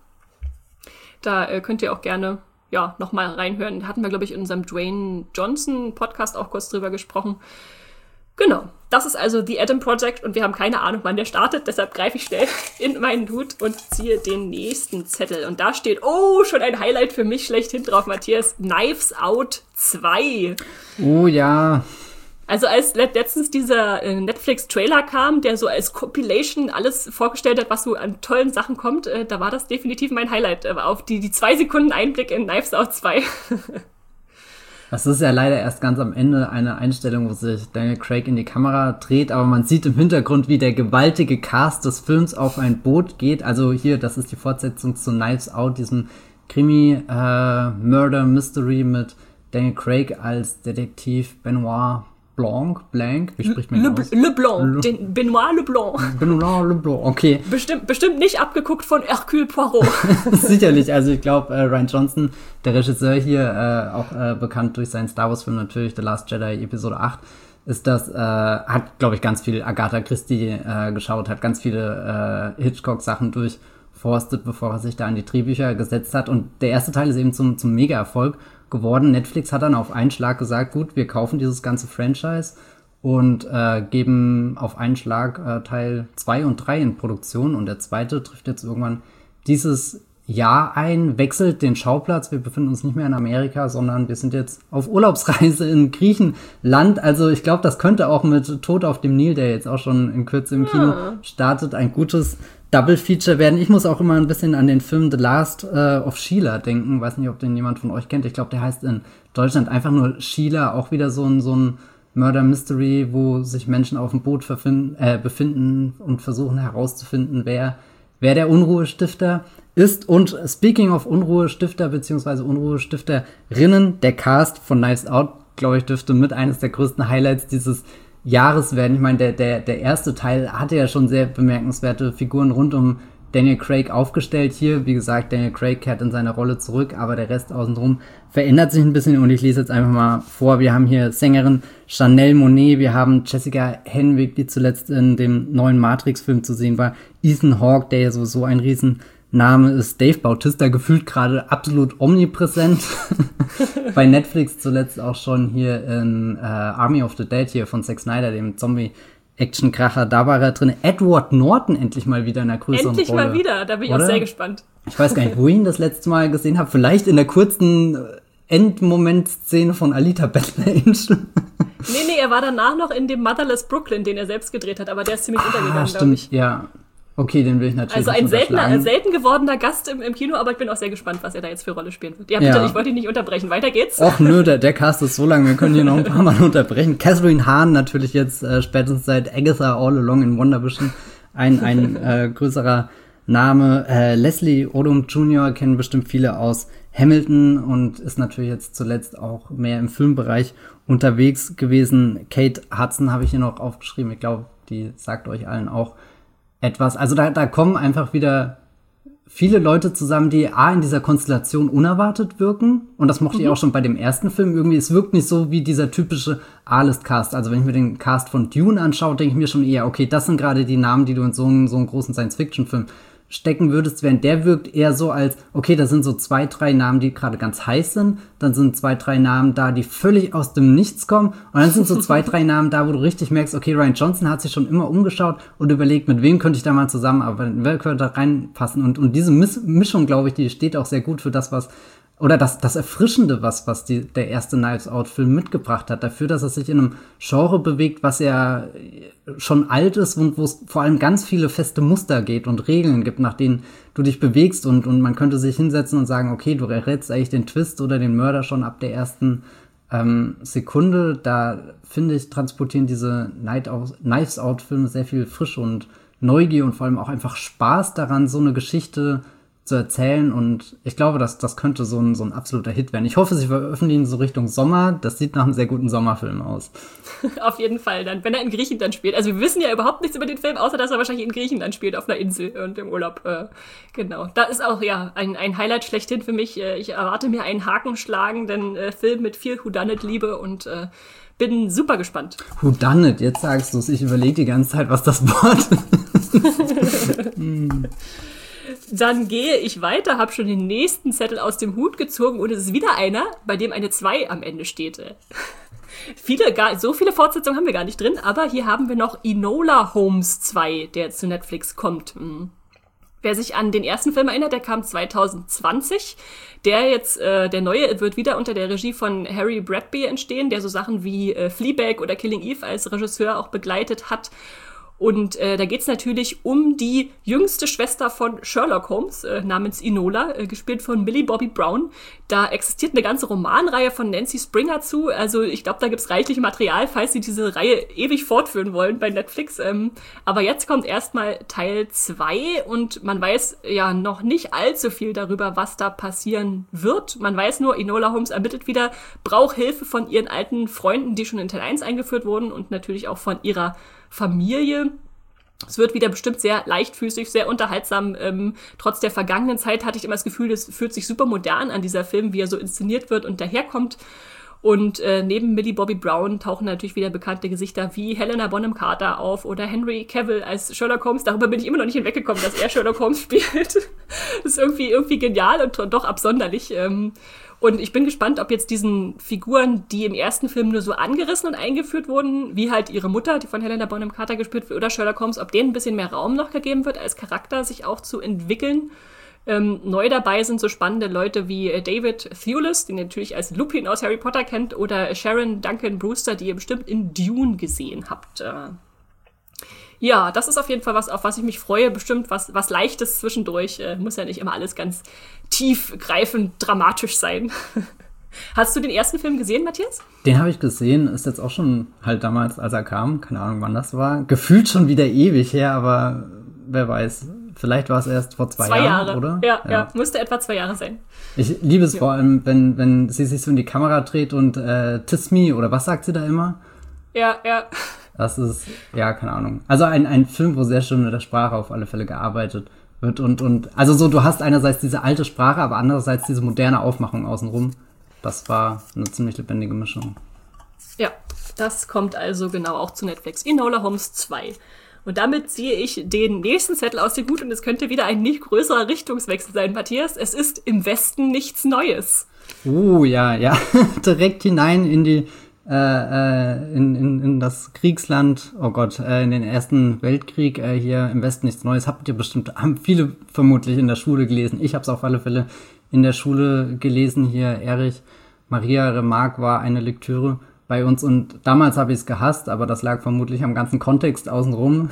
Da äh, könnt ihr auch gerne ja, nochmal reinhören. Da hatten wir, glaube ich, in unserem Dwayne Johnson-Podcast auch kurz drüber gesprochen. Genau, das ist also The Adam Project und wir haben keine Ahnung, wann der startet, deshalb greife ich schnell in meinen Hut und ziehe den nächsten Zettel. Und da steht, oh, schon ein Highlight für mich schlechthin drauf, Matthias, Knives Out zwei. Oh ja. Also als letztens dieser äh, Netflix-Trailer kam, der so als Compilation alles vorgestellt hat, was so an tollen Sachen kommt, äh, da war das definitiv mein Highlight. Äh, auf die, die zwei Sekunden Einblick in Knives Out zwei. Das ist ja leider erst ganz am Ende eine Einstellung, wo sich Daniel Craig in die Kamera dreht, aber man sieht im Hintergrund, wie der gewaltige Cast des Films auf ein Boot geht. Also hier, das ist die Fortsetzung zu Knives Out, diesem Krimi-Murder-Mystery äh, mit Daniel Craig als Detektiv Benoit Blanc, Blanc, wie spricht man Le, aus? Le Blanc, Le, den Benoit Le Blanc. Benoit Le Blanc, okay. Bestimmt, bestimmt nicht abgeguckt von Hercule Poirot. Sicherlich, also ich glaube, äh, Rian Johnson, der Regisseur hier, äh, auch äh, bekannt durch seinen Star Wars Film natürlich, The Last Jedi Episode acht, ist das, äh, hat, glaube ich, ganz viel Agatha Christie äh, geschaut, hat ganz viele äh, Hitchcock-Sachen durchforstet, bevor er sich da an die Drehbücher gesetzt hat. Und der erste Teil ist eben zum, zum Mega-Erfolg geworden. Netflix hat dann auf einen Schlag gesagt, gut, wir kaufen dieses ganze Franchise und äh, geben auf einen Schlag äh, Teil zwei und drei in Produktion. Und der zweite trifft jetzt irgendwann dieses Jahr ein, wechselt den Schauplatz. Wir befinden uns nicht mehr in Amerika, sondern wir sind jetzt auf Urlaubsreise in Griechenland. Also ich glaube, das könnte auch mit Tod auf dem Nil, der jetzt auch schon in Kürze im Kino startet, ein gutes Double-Feature werden. Ich muss auch immer ein bisschen an den Film The Last uh, of Sheila denken. Weiß nicht, ob den jemand von euch kennt. Ich glaube, der heißt in Deutschland einfach nur Sheila. Auch wieder so ein, so ein Murder-Mystery, wo sich Menschen auf dem Boot verfinden, äh, befinden und versuchen herauszufinden, wer, wer der Unruhestifter ist. Und speaking of Unruhestifter bzw. Unruhestifterinnen, der Cast von Knives Out, glaube ich, dürfte mit eines der größten Highlights dieses Jahres werden. Ich meine, der, der, der erste Teil hatte ja schon sehr bemerkenswerte Figuren rund um Daniel Craig aufgestellt. Hier, wie gesagt, Daniel Craig kehrt in seine Rolle zurück, aber der Rest außenrum verändert sich ein bisschen und ich lese jetzt einfach mal vor. Wir haben hier Sängerin Janelle Monáe, wir haben Jessica Henwick, die zuletzt in dem neuen Matrix-Film zu sehen war, Ethan Hawke, der ja sowieso ein Riesenname ist, Dave Bautista, gefühlt gerade absolut omnipräsent. Bei Netflix zuletzt auch schon hier in äh, Army of the Dead hier von Zack Snyder, dem Zombie-Action-Kracher, da war er drin. Edward Norton endlich mal wieder in einer größeren endlich Rolle. Endlich mal wieder, da bin ich Oder? Auch sehr gespannt. Ich weiß gar nicht, wo ich ihn das letzte Mal gesehen habe. Vielleicht in der kurzen Endmoment-Szene von Alita Battle Angel. Nee, nee, er war danach noch in dem Motherless Brooklyn, den er selbst gedreht hat, aber der ist ziemlich ah, untergegangen, glaube ich. Ja, Okay, den will ich natürlich Also ein nicht seltener, unterschlagen. ein selten gewordener Gast im, im Kino, aber ich bin auch sehr gespannt, was er da jetzt für Rolle spielen wird. Ja, bitte, Ja. ich wollte ihn nicht unterbrechen. Weiter geht's. Och nö, der, der Cast ist so lang, wir können hier noch ein paar Mal unterbrechen. Catherine Hahn natürlich jetzt äh, spätestens seit Agatha All Along in WandaVision ein, ein äh, größerer Name. Äh, Leslie Odom Junior kennen bestimmt viele aus Hamilton und ist natürlich jetzt zuletzt auch mehr im Filmbereich unterwegs gewesen. Kate Hudson habe ich hier noch aufgeschrieben. Ich glaube, die sagt euch allen auch etwas. Also da, da kommen einfach wieder viele Leute zusammen, die A, in dieser Konstellation unerwartet wirken. Und das mochte mhm. ich auch schon bei dem ersten Film. Irgendwie, es wirkt nicht so wie dieser typische A-List-Cast. Also wenn ich mir den Cast von Dune anschaue, denke ich mir schon eher, okay, das sind gerade die Namen, die du in so einen, so einen großen Science-Fiction-Film stecken würdest, während der wirkt eher so als, okay, da sind so zwei, drei Namen, die gerade ganz heiß sind, dann sind zwei, drei Namen da, die völlig aus dem Nichts kommen und dann sind so zwei, drei Namen da, wo du richtig merkst, okay, Rian Johnson hat sich schon immer umgeschaut und überlegt, mit wem könnte ich da mal zusammenarbeiten, wer könnte da reinpassen und, und diese Miss- Mischung, glaube ich, die steht auch sehr gut für das, was oder das, das Erfrischende, was, was die, der erste Knives Out-Film mitgebracht hat, dafür, dass er sich in einem Genre bewegt, was ja schon alt ist und wo es vor allem ganz viele feste Muster geht und Regeln gibt, nach denen du dich bewegst und, und man könnte sich hinsetzen und sagen, okay, du errätst eigentlich den Twist oder den Mörder schon ab der ersten ähm, Sekunde. Da, finde ich, transportieren diese Night Out, Knives Out-Filme sehr viel Frische und Neugier und vor allem auch einfach Spaß daran, so eine Geschichte zu erzählen und ich glaube, dass das könnte so ein, so ein absoluter Hit werden. Ich hoffe, sie veröffentlichen so Richtung Sommer. Das sieht nach einem sehr guten Sommerfilm aus. Auf jeden Fall, dann, wenn er in Griechenland spielt. Also wir wissen ja überhaupt nichts über den Film, außer dass er wahrscheinlich in Griechenland spielt, auf einer Insel und im Urlaub. Äh, genau. Da ist auch ja ein, ein Highlight schlechthin für mich. Ich erwarte mir einen hakenschlagenden äh, Film mit viel Whodunit-Liebe und äh, bin super gespannt. Whodunit, jetzt sagst du es. Ich überlege die ganze Zeit, was das Wort ist. hm. Dann gehe ich weiter, habe schon den nächsten Zettel aus dem Hut gezogen und es ist wieder einer, bei dem eine zwei am Ende steht. Viele, gar, so viele Fortsetzungen haben wir gar nicht drin, aber hier haben wir noch Enola Holmes zwei, der zu Netflix kommt. Hm. Wer sich an den ersten Film erinnert, der kam zwanzig zwanzig. Der jetzt, äh, der neue, wird wieder unter der Regie von Harry Bradby entstehen, der so Sachen wie äh, Fleabag oder Killing Eve als Regisseur auch begleitet hat. Und äh, da geht's natürlich um die jüngste Schwester von Sherlock Holmes, äh, namens Enola, äh, gespielt von Millie Bobby Brown. Da existiert eine ganze Romanreihe von Nancy Springer zu. Also ich glaube, da gibt's reichlich Material, falls sie diese Reihe ewig fortführen wollen bei Netflix. Ähm, aber jetzt kommt erstmal Teil zwei und man weiß ja noch nicht allzu viel darüber, was da passieren wird. Man weiß nur, Enola Holmes ermittelt wieder, braucht Hilfe von ihren alten Freunden, die schon in Teil eins eingeführt wurden und natürlich auch von ihrer Familie. Es wird wieder bestimmt sehr leichtfüßig, sehr unterhaltsam. Ähm, trotz der vergangenen Zeit hatte ich immer das Gefühl, es fühlt sich super modern an, dieser Film, wie er so inszeniert wird und daherkommt. Und äh, neben Millie Bobby Brown tauchen natürlich wieder bekannte Gesichter wie Helena Bonham Carter auf oder Henry Cavill als Sherlock Holmes. Darüber bin ich immer noch nicht hinweggekommen, dass er Sherlock Holmes spielt. Das ist irgendwie, irgendwie genial und doch absonderlich. Ähm, Und ich bin gespannt, ob jetzt diesen Figuren, die im ersten Film nur so angerissen und eingeführt wurden, wie halt ihre Mutter, die von Helena Bonham Carter gespielt wird, oder Sherlock Holmes, ob denen ein bisschen mehr Raum noch gegeben wird, als Charakter sich auch zu entwickeln. Ähm, neu dabei sind so spannende Leute wie David Thewlis, den ihr natürlich als Lupin aus Harry Potter kennt, oder Sharon Duncan Brewster, die ihr bestimmt in Dune gesehen habt. Äh, Ja, das ist auf jeden Fall was, auf was ich mich freue. Bestimmt was, was Leichtes zwischendurch. Äh, muss ja nicht immer alles ganz tiefgreifend dramatisch sein. Hast du den ersten Film gesehen, Matthias? Den habe ich gesehen. Ist jetzt auch schon halt damals, als er kam. Keine Ahnung, wann das war. Gefühlt schon wieder ewig her, aber wer weiß. Vielleicht war es erst vor zwei, zwei Jahren, Jahre. oder? Ja, ja, ja, müsste etwa zwei Jahre sein. Ich liebe es ja. vor allem, wenn, wenn sie sich so in die Kamera dreht und äh, "'Tis me" oder was sagt sie da immer? Ja, ja. Das ist, ja, keine Ahnung. Also ein, ein Film, wo sehr schön mit der Sprache auf alle Fälle gearbeitet wird. Und, und also so, du hast einerseits diese alte Sprache, aber andererseits diese moderne Aufmachung außenrum. Das war eine ziemlich lebendige Mischung. Ja, das kommt also genau auch zu Netflix. Enola Holmes zwei. Und damit ziehe ich den nächsten Zettel aus dem Hut und es könnte wieder ein nicht größerer Richtungswechsel sein, Matthias. Es ist im Westen nichts Neues. Oh, ja, ja. Direkt hinein in die Äh, in, in, in das Kriegsland, oh Gott, äh, in den Ersten Weltkrieg, äh, hier im Westen nichts Neues, habt ihr bestimmt, haben viele vermutlich in der Schule gelesen. Ich habe es auf alle Fälle in der Schule gelesen, hier Erich Maria Remarque war eine Lektüre bei uns. Und damals habe ich es gehasst, aber das lag vermutlich am ganzen Kontext außenrum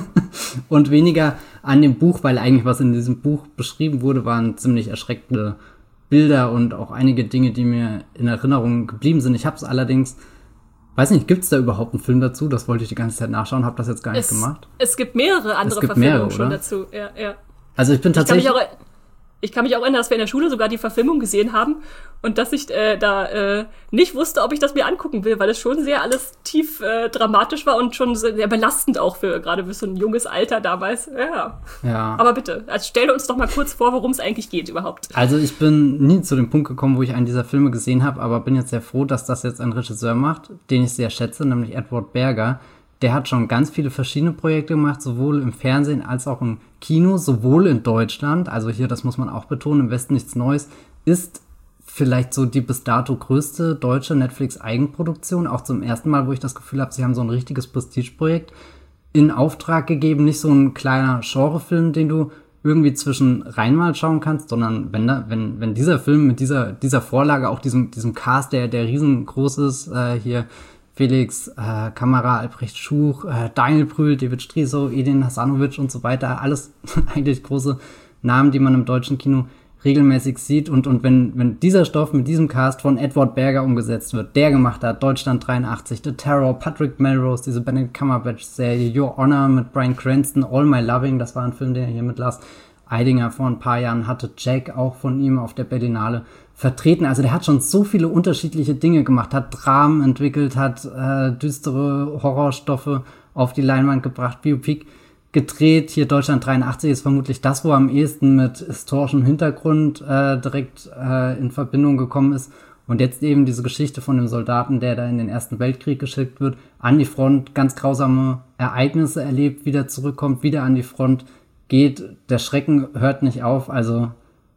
und weniger an dem Buch, weil eigentlich was in diesem Buch beschrieben wurde, waren ziemlich erschreckende Bilder und auch einige Dinge, die mir in Erinnerung geblieben sind. Ich habe es allerdings, weiß nicht, gibt es da überhaupt einen Film dazu? Das wollte ich die ganze Zeit nachschauen, habe das jetzt gar nicht es, gemacht. Es gibt mehrere andere gibt Verfilmungen mehrere, schon oder? dazu. Ja, ja. Also ich bin tatsächlich... Ich kann mich auch, ich kann mich auch erinnern, dass wir in der Schule sogar die Verfilmung gesehen haben und dass ich äh, da äh, nicht wusste, ob ich das mir angucken will, weil es schon sehr alles tief äh, dramatisch war und schon sehr belastend auch für gerade für so ein junges Alter damals. Ja. Ja. Aber bitte, also stell uns doch mal kurz vor, worum es eigentlich geht überhaupt. Also ich bin nie zu dem Punkt gekommen, wo ich einen dieser Filme gesehen habe, aber bin jetzt sehr froh, dass das jetzt ein Regisseur macht, den ich sehr schätze, nämlich Edward Berger. Der hat schon ganz viele verschiedene Projekte gemacht, sowohl im Fernsehen als auch im Kino, sowohl in Deutschland, also hier, das muss man auch betonen, im Westen nichts Neues, ist vielleicht so die bis dato größte deutsche Netflix-Eigenproduktion, auch zum ersten Mal, wo ich das Gefühl habe, sie haben so ein richtiges Prestigeprojekt in Auftrag gegeben, nicht so ein kleiner Genrefilm, den du irgendwie zwischen rein mal schauen kannst, sondern wenn da, wenn, wenn dieser Film mit dieser, dieser Vorlage, auch diesem, diesem Cast, der, der riesengroß ist, äh, hier, Felix, äh, Kamera, Albrecht Schuch, äh, Daniel Brühl, David Striso, Edin Hasanovic und so weiter. Alles eigentlich große Namen, die man im deutschen Kino regelmäßig sieht. Und, und wenn, wenn dieser Stoff mit diesem Cast von Edward Berger umgesetzt wird, der gemacht hat, Deutschland dreiundachtzig, The Terror, Patrick Melrose, diese Benedict Cumberbatch-Serie, Your Honor mit Bryan Cranston, All My Loving, das war ein Film, den er hier mit Lars Eidinger vor ein paar Jahren hatte, Jack auch von ihm auf der Berlinale vertreten. Also der hat schon so viele unterschiedliche Dinge gemacht, hat Dramen entwickelt, hat äh, düstere Horrorstoffe auf die Leinwand gebracht, Biopic gedreht. Hier Deutschland dreiundachtzig ist vermutlich das, wo er am ehesten mit historischem Hintergrund äh, direkt äh, in Verbindung gekommen ist. Und jetzt eben diese Geschichte von dem Soldaten, der da in den Ersten Weltkrieg geschickt wird, an die Front, ganz grausame Ereignisse erlebt, wieder zurückkommt, wieder an die Front geht. Der Schrecken hört nicht auf, also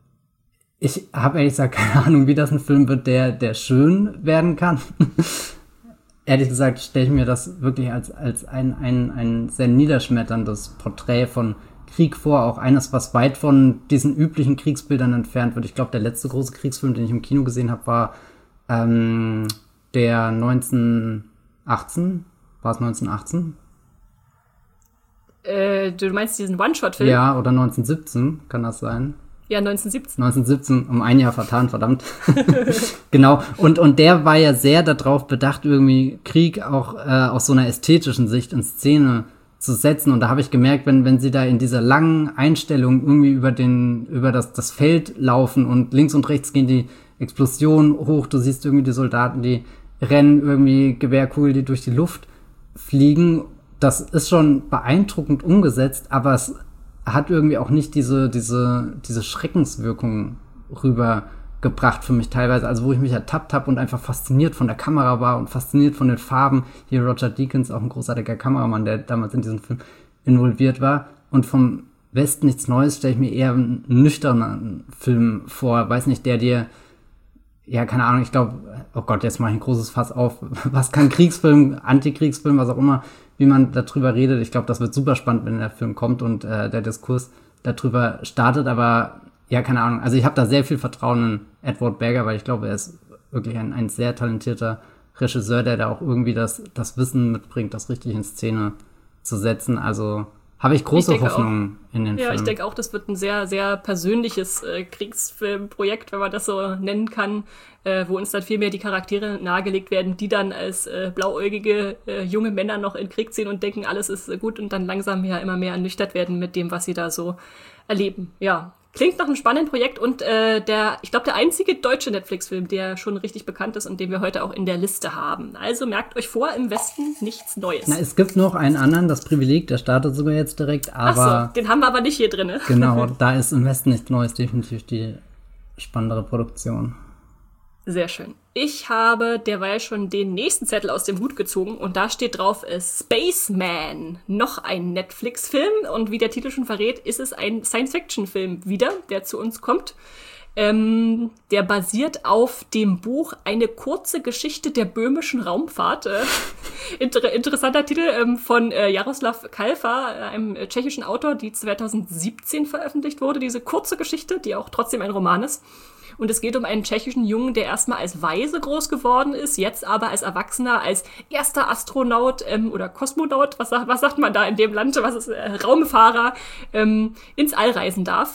ich habe ehrlich gesagt keine Ahnung, wie das ein Film wird, der der schön werden kann. Ehrlich gesagt stelle ich mir das wirklich als als ein ein ein sehr niederschmetterndes Porträt von Krieg vor, auch eines, was weit von diesen üblichen Kriegsbildern entfernt wird. Ich glaube, der letzte große Kriegsfilm, den ich im Kino gesehen habe, war ähm, der neunzehnhundertachtzehn. War es neunzehnhundertachtzehn? Äh, du meinst diesen One-Shot-Film? Ja, oder neunzehnhundertsiebzehn, kann das sein? Ja, neunzehnhundertsiebzehn. neunzehnhundertsiebzehn, um ein Jahr vertan, verdammt. Genau, und und der war ja sehr darauf bedacht, irgendwie Krieg auch äh, aus so einer ästhetischen Sicht in Szene zu setzen. Und da habe ich gemerkt, wenn wenn sie da in dieser langen Einstellung irgendwie über den über das das Feld laufen und links und rechts gehen die Explosionen hoch, du siehst irgendwie die Soldaten, die rennen, irgendwie Gewehrkugeln, die durch die Luft fliegen. Das ist schon beeindruckend umgesetzt, aber es hat irgendwie auch nicht diese, diese, diese Schreckenswirkung rübergebracht für mich teilweise, also wo ich mich ertappt habe und einfach fasziniert von der Kamera war und fasziniert von den Farben. Hier Roger Deakins, auch ein großartiger Kameramann, der damals in diesem Film involviert war. Und vom Westen nichts Neues stelle ich mir eher einen nüchternen Film vor, weiß nicht, der dir, ja, keine Ahnung, ich glaube, oh Gott, jetzt mache ich ein großes Fass auf. Was kann Kriegsfilm, Antikriegsfilm, was auch immer, wie man darüber redet. Ich glaube, das wird super spannend, wenn der Film kommt und äh, der Diskurs darüber startet. Aber ja, keine Ahnung. Also ich habe da sehr viel Vertrauen in Edward Berger, weil ich glaube, er ist wirklich ein, ein sehr talentierter Regisseur, der da auch irgendwie das, das Wissen mitbringt, das richtig in Szene zu setzen. Also habe ich große ich Hoffnung auch. in den ja, Film. Ja, ich denke auch, das wird ein sehr, sehr persönliches äh, Kriegsfilmprojekt, wenn man das so nennen kann, äh, wo uns dann viel mehr die Charaktere nahegelegt werden, die dann als äh, blauäugige äh, junge Männer noch in den Krieg ziehen und denken, alles ist äh, gut und dann langsam ja immer mehr ernüchtert werden mit dem, was sie da so erleben. Ja, klingt nach einem spannenden Projekt und äh, der, ich glaube, der einzige deutsche Netflix-Film, der schon richtig bekannt ist und den wir heute auch in der Liste haben. Also merkt euch vor, im Westen nichts Neues. Na, es gibt noch einen anderen, das Privileg, der startet sogar jetzt direkt, aber... Ach so, den haben wir aber nicht hier drin. Genau, da ist im Westen nichts Neues definitiv die spannendere Produktion. Sehr schön. Ich habe derweil schon den nächsten Zettel aus dem Hut gezogen und da steht drauf äh, Spaceman, noch ein Netflix-Film und wie der Titel schon verrät, ist es ein Science-Fiction-Film wieder, der zu uns kommt. Ähm, der basiert auf dem Buch Eine kurze Geschichte der böhmischen Raumfahrt. Äh, inter- interessanter Titel ähm, von äh, Jaroslav Kalfa, einem äh, tschechischen Autor, die zweitausendsiebzehn veröffentlicht wurde, diese kurze Geschichte, die auch trotzdem ein Roman ist. Und es geht um einen tschechischen Jungen, der erstmal als Waise groß geworden ist, jetzt aber als Erwachsener, als erster Astronaut ähm, oder Kosmonaut, was, was sagt man da in dem Land, was ist äh, Raumfahrer, ähm, ins All reisen darf.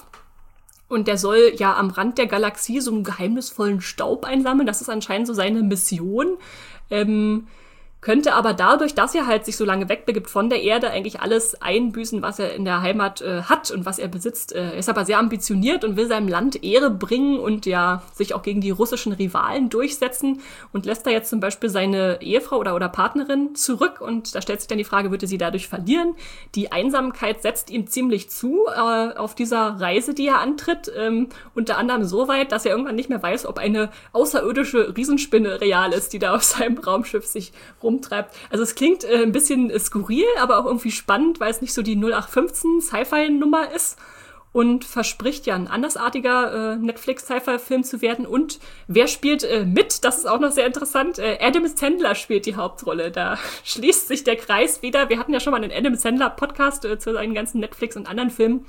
Und der soll ja am Rand der Galaxie so einen geheimnisvollen Staub einsammeln. Das ist anscheinend so seine Mission. Ähm, könnte aber dadurch, dass er halt sich so lange wegbegibt von der Erde, eigentlich alles einbüßen, was er in der Heimat äh, hat und was er besitzt. Er äh, ist aber sehr ambitioniert und will seinem Land Ehre bringen und ja sich auch gegen die russischen Rivalen durchsetzen und lässt da jetzt zum Beispiel seine Ehefrau oder, oder Partnerin zurück. Und da stellt sich dann die Frage, würde sie dadurch verlieren? Die Einsamkeit setzt ihm ziemlich zu äh, auf dieser Reise, die er antritt. Ähm, unter anderem so weit, dass er irgendwann nicht mehr weiß, ob eine außerirdische Riesenspinne real ist, die da auf seinem Raumschiff sich rum treibt. Also es klingt äh, ein bisschen äh, skurril, aber auch irgendwie spannend, weil es nicht so die null acht fünfzehn Sci-Fi-Nummer ist und verspricht ja ein andersartiger äh, Netflix-Sci-Fi-Film zu werden. Und wer spielt äh, mit? Das ist auch noch sehr interessant. Äh, Adam Sandler spielt die Hauptrolle. Da schließt sich der Kreis wieder. Wir hatten ja schon mal einen Adam Sandler-Podcast äh, zu seinen ganzen Netflix und anderen Filmen.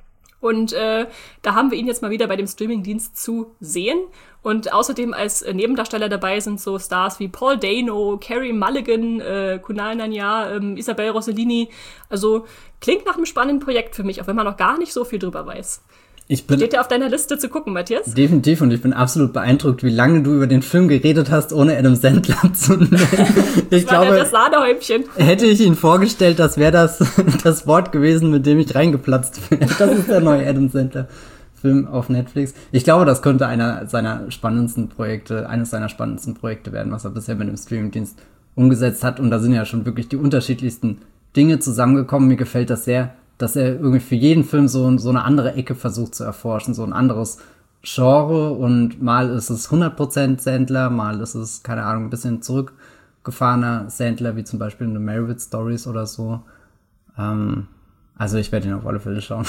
Und äh, da haben wir ihn jetzt mal wieder bei dem Streamingdienst zu sehen. Und außerdem als äh, Nebendarsteller dabei sind so Stars wie Paul Dano, Carey Mulligan, äh, Kunal Nanyar, ähm, Isabel Rossellini. Also klingt nach einem spannenden Projekt für mich, auch wenn man noch gar nicht so viel drüber weiß. Ich bin Steht der auf deiner Liste zu gucken, Matthias? Definitiv, und ich bin absolut beeindruckt, wie lange du über den Film geredet hast, ohne Adam Sandler zu nennen. Ich das war glaube, das Sahnehäubchen. Hätte ich ihn vorgestellt, das wäre das, das Wort gewesen, mit dem ich reingeplatzt wäre. Das ist der neue Adam Sandler-Film auf Netflix. Ich glaube, das könnte einer seiner spannendsten Projekte, eines seiner spannendsten Projekte werden, was er bisher mit dem Streamingdienst umgesetzt hat. Und da sind ja schon wirklich die unterschiedlichsten Dinge zusammengekommen. Mir gefällt das sehr, dass er irgendwie für jeden Film so, so eine andere Ecke versucht zu erforschen, so ein anderes Genre, und mal ist es hundert Prozent Sandler, mal ist es, keine Ahnung, ein bisschen zurückgefahrener Sandler, wie zum Beispiel in The Marriott Stories oder so. Ähm, also ich werde ihn auf alle Fälle schauen.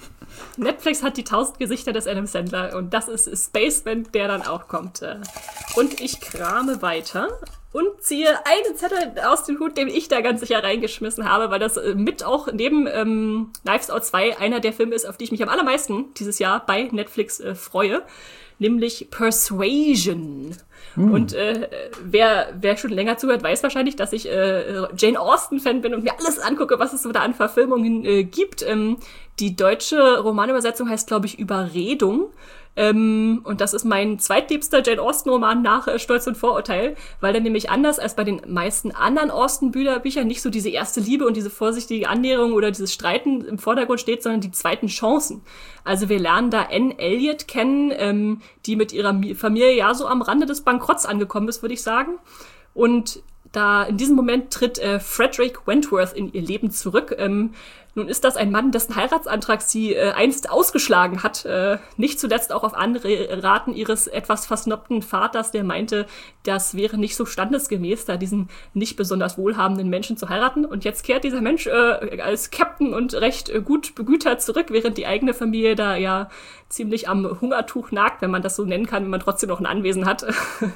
Netflix hat die tausend Gesichter des Adam Sandler und das ist Space, wenn der dann auch kommt. Und ich krame weiter und ziehe einen Zettel aus dem Hut, den ich da ganz sicher reingeschmissen habe, weil das mit auch neben ähm, Knives Out zwei einer der Filme ist, auf die ich mich am allermeisten dieses Jahr bei Netflix äh, freue, nämlich Persuasion. Mm. Und äh, wer, wer schon länger zuhört, weiß wahrscheinlich, dass ich äh, Jane Austen-Fan bin und mir alles angucke, was es so da an Verfilmungen äh, gibt. Ähm, die deutsche Romanübersetzung heißt, glaube ich, Überredung. Ähm, und das ist mein zweitliebster Jane Austen-Roman nach äh, Stolz und Vorurteil, weil der nämlich anders als bei den meisten anderen Austen-Büchern nicht so diese erste Liebe und diese vorsichtige Annäherung oder dieses Streiten im Vordergrund steht, sondern die zweiten Chancen. Also wir lernen da Anne Elliot kennen, ähm, die mit ihrer Familie ja so am Rande des Bankrotts angekommen ist, würde ich sagen. Und da in diesem Moment tritt äh, Frederick Wentworth in ihr Leben zurück. Ähm, nun ist das ein Mann, dessen Heiratsantrag sie äh, einst ausgeschlagen hat. Äh, nicht zuletzt auch auf Anraten ihres etwas versnobten Vaters, der meinte, das wäre nicht so standesgemäß, da diesen nicht besonders wohlhabenden Menschen zu heiraten. Und jetzt kehrt dieser Mensch äh, als Captain und recht äh, gut begütert zurück, während die eigene Familie da ja ziemlich am Hungertuch nagt, wenn man das so nennen kann, wenn man trotzdem noch ein Anwesen hat.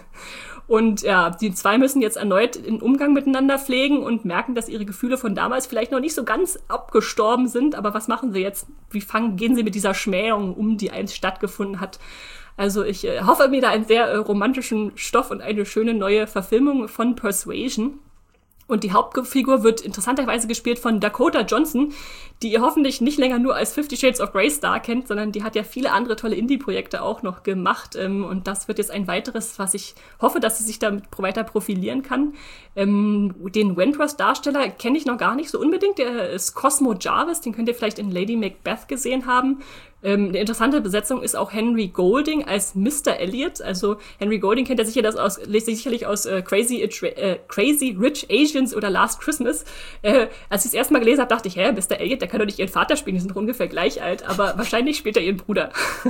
Und ja, die zwei müssen jetzt erneut den Umgang miteinander pflegen und merken, dass ihre Gefühle von damals vielleicht noch nicht so ganz abgestorben sind. Aber was machen sie jetzt? Wie fangen, gehen sie mit dieser Schmähung um, die einst stattgefunden hat? Also ich äh, hoffe mir da einen sehr äh, romantischen Stoff und eine schöne neue Verfilmung von Persuasion. Und die Hauptfigur wird interessanterweise gespielt von Dakota Johnson, die ihr hoffentlich nicht länger nur als Fifty Shades of Grey Star kennt, sondern die hat ja viele andere tolle Indie-Projekte auch noch gemacht. Und das wird jetzt ein weiteres, was ich hoffe, dass sie sich damit weiter profilieren kann. Den Wentworth-Darsteller kenne ich noch gar nicht so unbedingt. Der ist Cosmo Jarvis, den könnt ihr vielleicht in Lady Macbeth gesehen haben. Ähm, eine interessante Besetzung ist auch Henry Golding als Mister Elliot. Also Henry Golding kennt ihr sicher das aus, sicherlich aus äh, Crazy, äh, Crazy Rich Asians oder Last Christmas. Äh, als ich es erst mal gelesen habe, dachte ich, hä, Mister Elliot, der kann doch nicht ihren Vater spielen, die sind doch ungefähr gleich alt, aber wahrscheinlich spielt er ihren Bruder.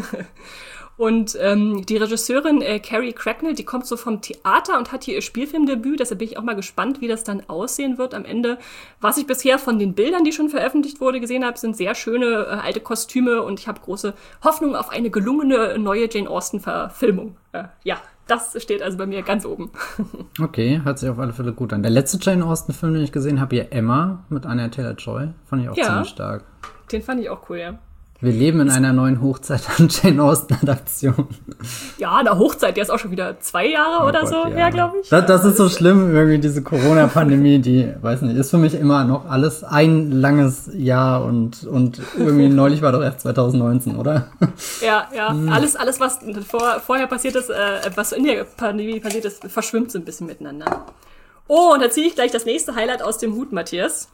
Und ähm, die Regisseurin äh, Carrie Cracknell, die kommt so vom Theater und hat hier ihr Spielfilmdebüt. Deshalb bin ich auch mal gespannt, wie das dann aussehen wird am Ende. Was ich bisher von den Bildern, die schon veröffentlicht wurde, gesehen habe, sind sehr schöne äh, alte Kostüme und ich habe große Hoffnung auf eine gelungene neue Jane Austen-Verfilmung. Äh, ja, das steht also bei mir ganz oben. Okay, hört sich auf alle Fälle gut an. Der letzte Jane Austen-Film, den ich gesehen habe, hier Emma mit Anya Taylor-Joy, fand ich auch ja, ziemlich stark. Den fand ich auch cool, ja. Wir leben in einer neuen Hochzeit an Jane Austen-Adaption. Ja, eine Hochzeit, der ist auch schon wieder zwei Jahre oh oder Gott, so ja. her, glaube ich. Das, das ist so schlimm, irgendwie diese Corona-Pandemie, die, weiß nicht, ist für mich immer noch alles ein langes Jahr und, und irgendwie neulich war doch erst zwanzig neunzehn, oder? Ja, ja, hm. alles, alles was vor, vorher passiert ist, äh, was in der Pandemie passiert ist, verschwimmt so ein bisschen miteinander. Oh, und da ziehe ich gleich das nächste Highlight aus dem Hut, Matthias.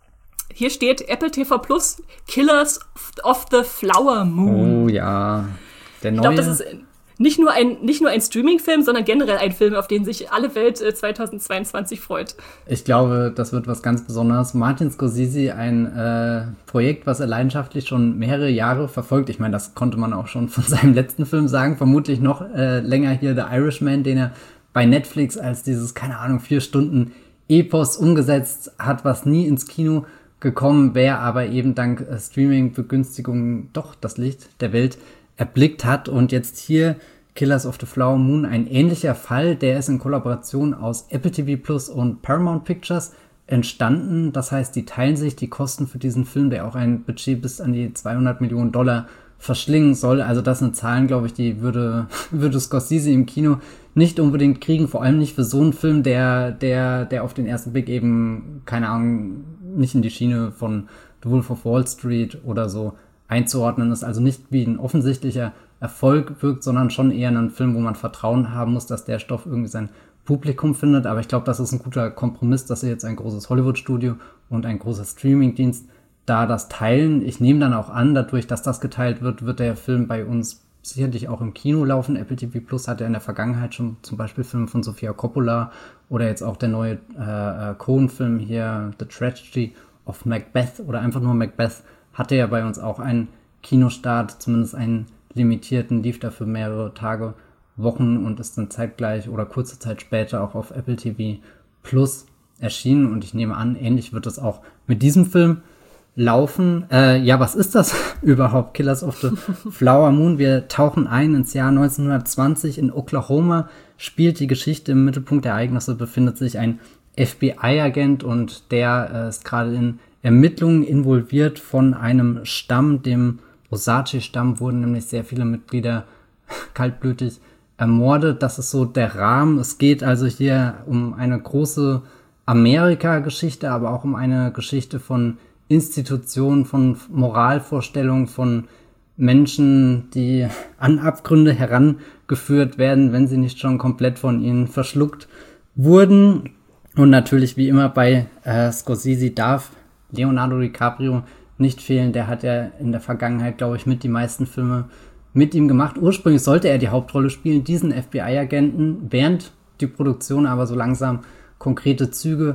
Hier steht Apple T V Plus, Killers of the Flower Moon. Oh ja, der neue. Ich glaube, das ist nicht nur ein, nicht nur ein Streaming-Film, sondern generell ein Film, auf den sich alle Welt äh, zweitausendzweiundzwanzig freut. Ich glaube, das wird was ganz Besonderes. Martin Scorsese, ein äh, Projekt, was er leidenschaftlich schon mehrere Jahre verfolgt. Ich meine, das konnte man auch schon von seinem letzten Film sagen. Vermutlich noch äh, länger hier The Irishman, den er bei Netflix als dieses, keine Ahnung, vier Stunden Epos umgesetzt hat, was nie ins Kino gekommen wäre, aber eben dank äh, Streaming-Begünstigungen doch das Licht der Welt erblickt hat. Und jetzt hier Killers of the Flower Moon, ein ähnlicher Fall, der ist in Kollaboration aus Apple T V Plus und Paramount Pictures entstanden. Das heißt, die teilen sich die Kosten für diesen Film, der auch ein Budget bis an die zweihundert Millionen Dollar verschlingen soll. Also das sind Zahlen, glaube ich, die würde, würde Scorsese im Kino nicht unbedingt kriegen, vor allem nicht für so einen Film, der, der, der auf den ersten Blick eben, keine Ahnung, nicht in die Schiene von The Wolf of Wall Street oder so einzuordnen ist. Also nicht wie ein offensichtlicher Erfolg wirkt, sondern schon eher ein Film, wo man Vertrauen haben muss, dass der Stoff irgendwie sein Publikum findet. Aber ich glaube, das ist ein guter Kompromiss, dass ihr jetzt ein großes Hollywood-Studio und ein großer Streaming-Dienst da das teilen. Ich nehme dann auch an, dadurch, dass das geteilt wird, wird der Film bei uns sicherlich auch im Kino laufen. Apple T V Plus hat ja in der Vergangenheit schon zum Beispiel Filme von Sofia Coppola oder jetzt auch der neue äh, Coen-Film hier, The Tragedy of Macbeth oder einfach nur Macbeth, hatte ja bei uns auch einen Kinostart, zumindest einen limitierten, lief dafür mehrere Tage, Wochen und ist dann zeitgleich oder kurze Zeit später auch auf Apple T V Plus erschienen. Und ich nehme an, ähnlich wird es auch mit diesem Film laufen. Äh, ja, was ist das überhaupt? Killers of the Flower Moon. Wir tauchen ein ins Jahr neunzehnhundertzwanzig. In Oklahoma spielt die Geschichte. Im Mittelpunkt der Ereignisse befindet sich ein F B I-Agent und der äh, ist gerade in Ermittlungen involviert von einem Stamm, dem Osage-Stamm, wurden nämlich sehr viele Mitglieder kaltblütig ermordet. Das ist so der Rahmen. Es geht also hier um eine große Amerika-Geschichte, aber auch um eine Geschichte von Institutionen, von Moralvorstellungen, von Menschen, die an Abgründe herangeführt werden, wenn sie nicht schon komplett von ihnen verschluckt wurden. Und natürlich, wie immer bei äh, Scorsese, darf Leonardo DiCaprio nicht fehlen. Der hat ja in der Vergangenheit, glaube ich, mit die meisten Filme mit ihm gemacht. Ursprünglich sollte er die Hauptrolle spielen, diesen F B I-Agenten, während die Produktion aber so langsam konkrete Züge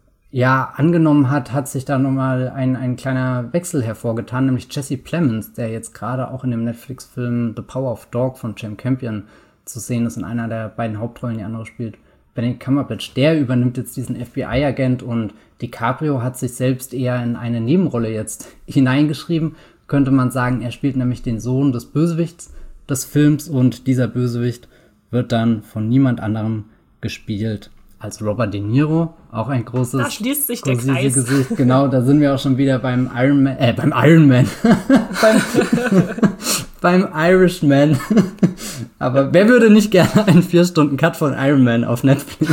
ja angenommen hat, hat sich da nochmal ein, ein kleiner Wechsel hervorgetan, nämlich Jesse Plemons, der jetzt gerade auch in dem Netflix-Film The Power of Dog von Jane Campion zu sehen ist, in einer der beiden Hauptrollen, die andere spielt Benedict Cumberbatch. Der übernimmt jetzt diesen F B I-Agent und DiCaprio hat sich selbst eher in eine Nebenrolle jetzt hineingeschrieben, könnte man sagen. Er spielt nämlich den Sohn des Bösewichts des Films und dieser Bösewicht wird dann von niemand anderem gespielt als Robert De Niro, auch ein großes da schließt sich der Kreis. Gesicht. Genau, da sind wir auch schon wieder beim Iron Man, äh, beim Iron Man, beim, beim Irishman. Aber wer würde nicht gerne einen vier Stunden Cut von Iron Man auf Netflix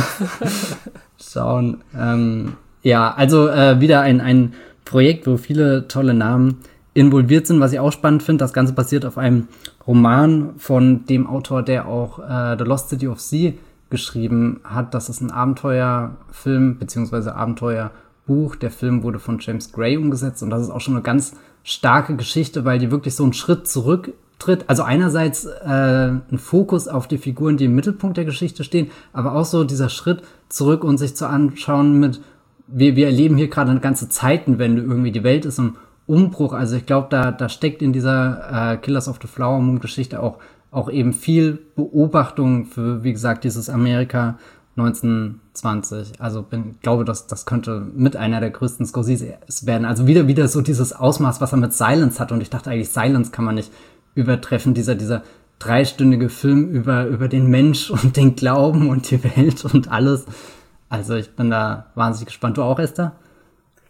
schauen? Ähm, ja, also äh, wieder ein, ein Projekt, wo viele tolle Namen involviert sind, was ich auch spannend finde. Das Ganze basiert auf einem Roman von dem Autor, der auch äh, The Lost City of Z geschrieben hat. Das ist ein Abenteuerfilm beziehungsweise Abenteuerbuch. Der Film wurde von James Gray umgesetzt und das ist auch schon eine ganz starke Geschichte, weil die wirklich so einen Schritt zurücktritt. Also einerseits äh, ein Fokus auf die Figuren, die im Mittelpunkt der Geschichte stehen, aber auch so dieser Schritt zurück und sich zu anschauen mit, wir, wir erleben hier gerade eine ganze Zeitenwende irgendwie. Die Welt ist im Umbruch. Also ich glaube, da, da steckt in dieser äh, Killers of the Flower Moon Geschichte auch auch eben viel Beobachtung für, wie gesagt, dieses Amerika neunzehnhundertzwanzig. Also bin, glaube, dass das könnte mit einer der größten Scorseses werden. Also wieder wieder so dieses Ausmaß, was er mit Silence hat. Und ich dachte eigentlich, Silence kann man nicht übertreffen. Dieser dieser dreistündige Film über über den Mensch und den Glauben und die Welt und alles. Also ich bin da wahnsinnig gespannt. Du auch, Esther?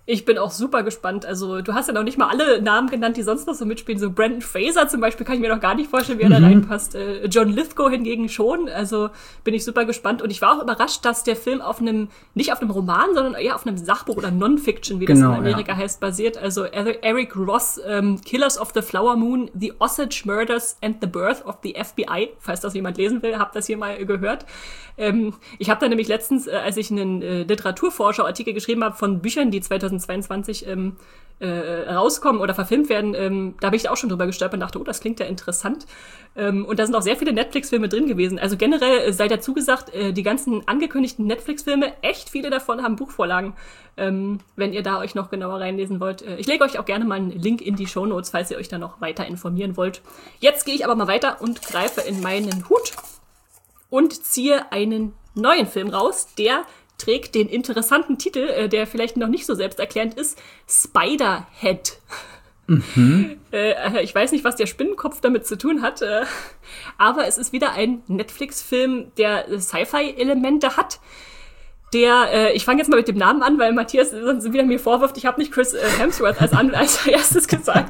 Ich bin auch super gespannt. Also, du hast ja noch nicht mal alle Namen genannt, die sonst noch so mitspielen. So Brendan Fraser zum Beispiel kann ich mir noch gar nicht vorstellen, wie er mhm. da reinpasst. Äh, John Lithgow hingegen schon. Also, bin ich super gespannt. Und ich war auch überrascht, dass der Film auf einem, nicht auf einem Roman, sondern eher auf einem Sachbuch oder Non-Fiction, wie genau, das in Amerika ja. heißt, basiert. Also, Eric Ross, ähm, Killers of the Flower Moon, The Osage Murders and the Birth of the F B I. Falls das jemand lesen will, habt das hier mal gehört. Ähm, ich habe da nämlich letztens, äh, als ich einen äh, Literaturforscher-Artikel geschrieben habe von Büchern, die zweitausendzweiundzwanzig ähm, äh, rauskommen oder verfilmt werden, ähm, da bin ich auch schon drüber gestolpert und dachte, oh, das klingt ja interessant. Ähm, und da sind auch sehr viele Netflix-Filme drin gewesen. Also generell äh, sei dazu gesagt, äh, die ganzen angekündigten Netflix-Filme, echt viele davon haben Buchvorlagen, ähm, wenn ihr da euch noch genauer reinlesen wollt. Äh, ich lege euch auch gerne mal einen Link in die Shownotes, falls ihr euch da noch weiter informieren wollt. Jetzt gehe ich aber mal weiter und greife in meinen Hut und ziehe einen neuen Film raus, der trägt den interessanten Titel, äh, der vielleicht noch nicht so selbsterklärend ist, Spiderhead. Mhm. äh, ich weiß nicht, was der Spinnenkopf damit zu tun hat, äh, aber es ist wieder ein Netflix-Film, der Sci-Fi-Elemente hat. Der, äh, ich fange jetzt mal mit dem Namen an, weil Matthias sonst wieder mir vorwirft, ich habe nicht Chris äh, Hemsworth als, an, als erstes gesagt.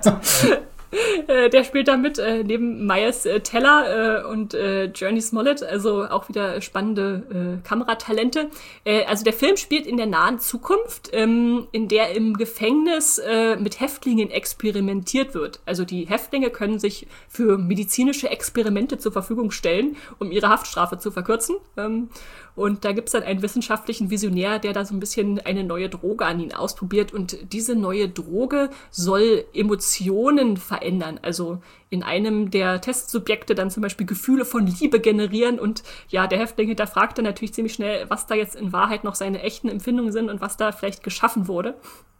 Äh, der spielt da mit, äh, neben Miles äh, Teller äh, und äh, Journey Smollett, also auch wieder spannende äh, Kameratalente. Äh, also der Film spielt in der nahen Zukunft, ähm, in der im Gefängnis äh, mit Häftlingen experimentiert wird. Also die Häftlinge können sich für medizinische Experimente zur Verfügung stellen, um ihre Haftstrafe zu verkürzen. Ähm, Und da gibt's dann einen wissenschaftlichen Visionär, der da so ein bisschen eine neue Droge an ihn ausprobiert. Und diese neue Droge soll Emotionen verändern. Also in einem der Testsubjekte dann zum Beispiel Gefühle von Liebe generieren. Und ja, der Häftling hinterfragt dann natürlich ziemlich schnell, was da jetzt in Wahrheit noch seine echten Empfindungen sind und was da vielleicht geschaffen wurde.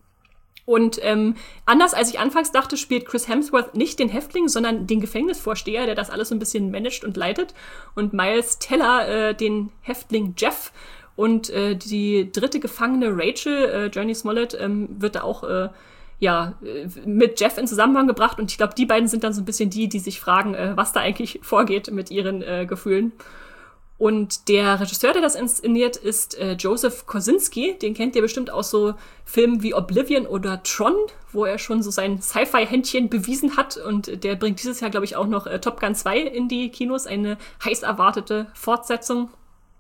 Und ähm, anders als ich anfangs dachte, spielt Chris Hemsworth nicht den Häftling, sondern den Gefängnisvorsteher, der das alles so ein bisschen managt und leitet. Und Miles Teller äh, den Häftling Jeff. Und äh, die dritte Gefangene Rachel, äh, Journey Smollett, ähm, wird da auch äh, ja mit Jeff in Zusammenhang gebracht. Und ich glaube, die beiden sind dann so ein bisschen die, die sich fragen, äh, was da eigentlich vorgeht mit ihren äh, Gefühlen. Und der Regisseur, der das inszeniert, ist äh, Joseph Kosinski. Den kennt ihr bestimmt aus so Filmen wie Oblivion oder Tron, wo er schon so sein Sci-Fi-Händchen bewiesen hat. Und der bringt dieses Jahr, glaube ich, auch noch äh, Top Gun zwei in die Kinos, eine heiß erwartete Fortsetzung.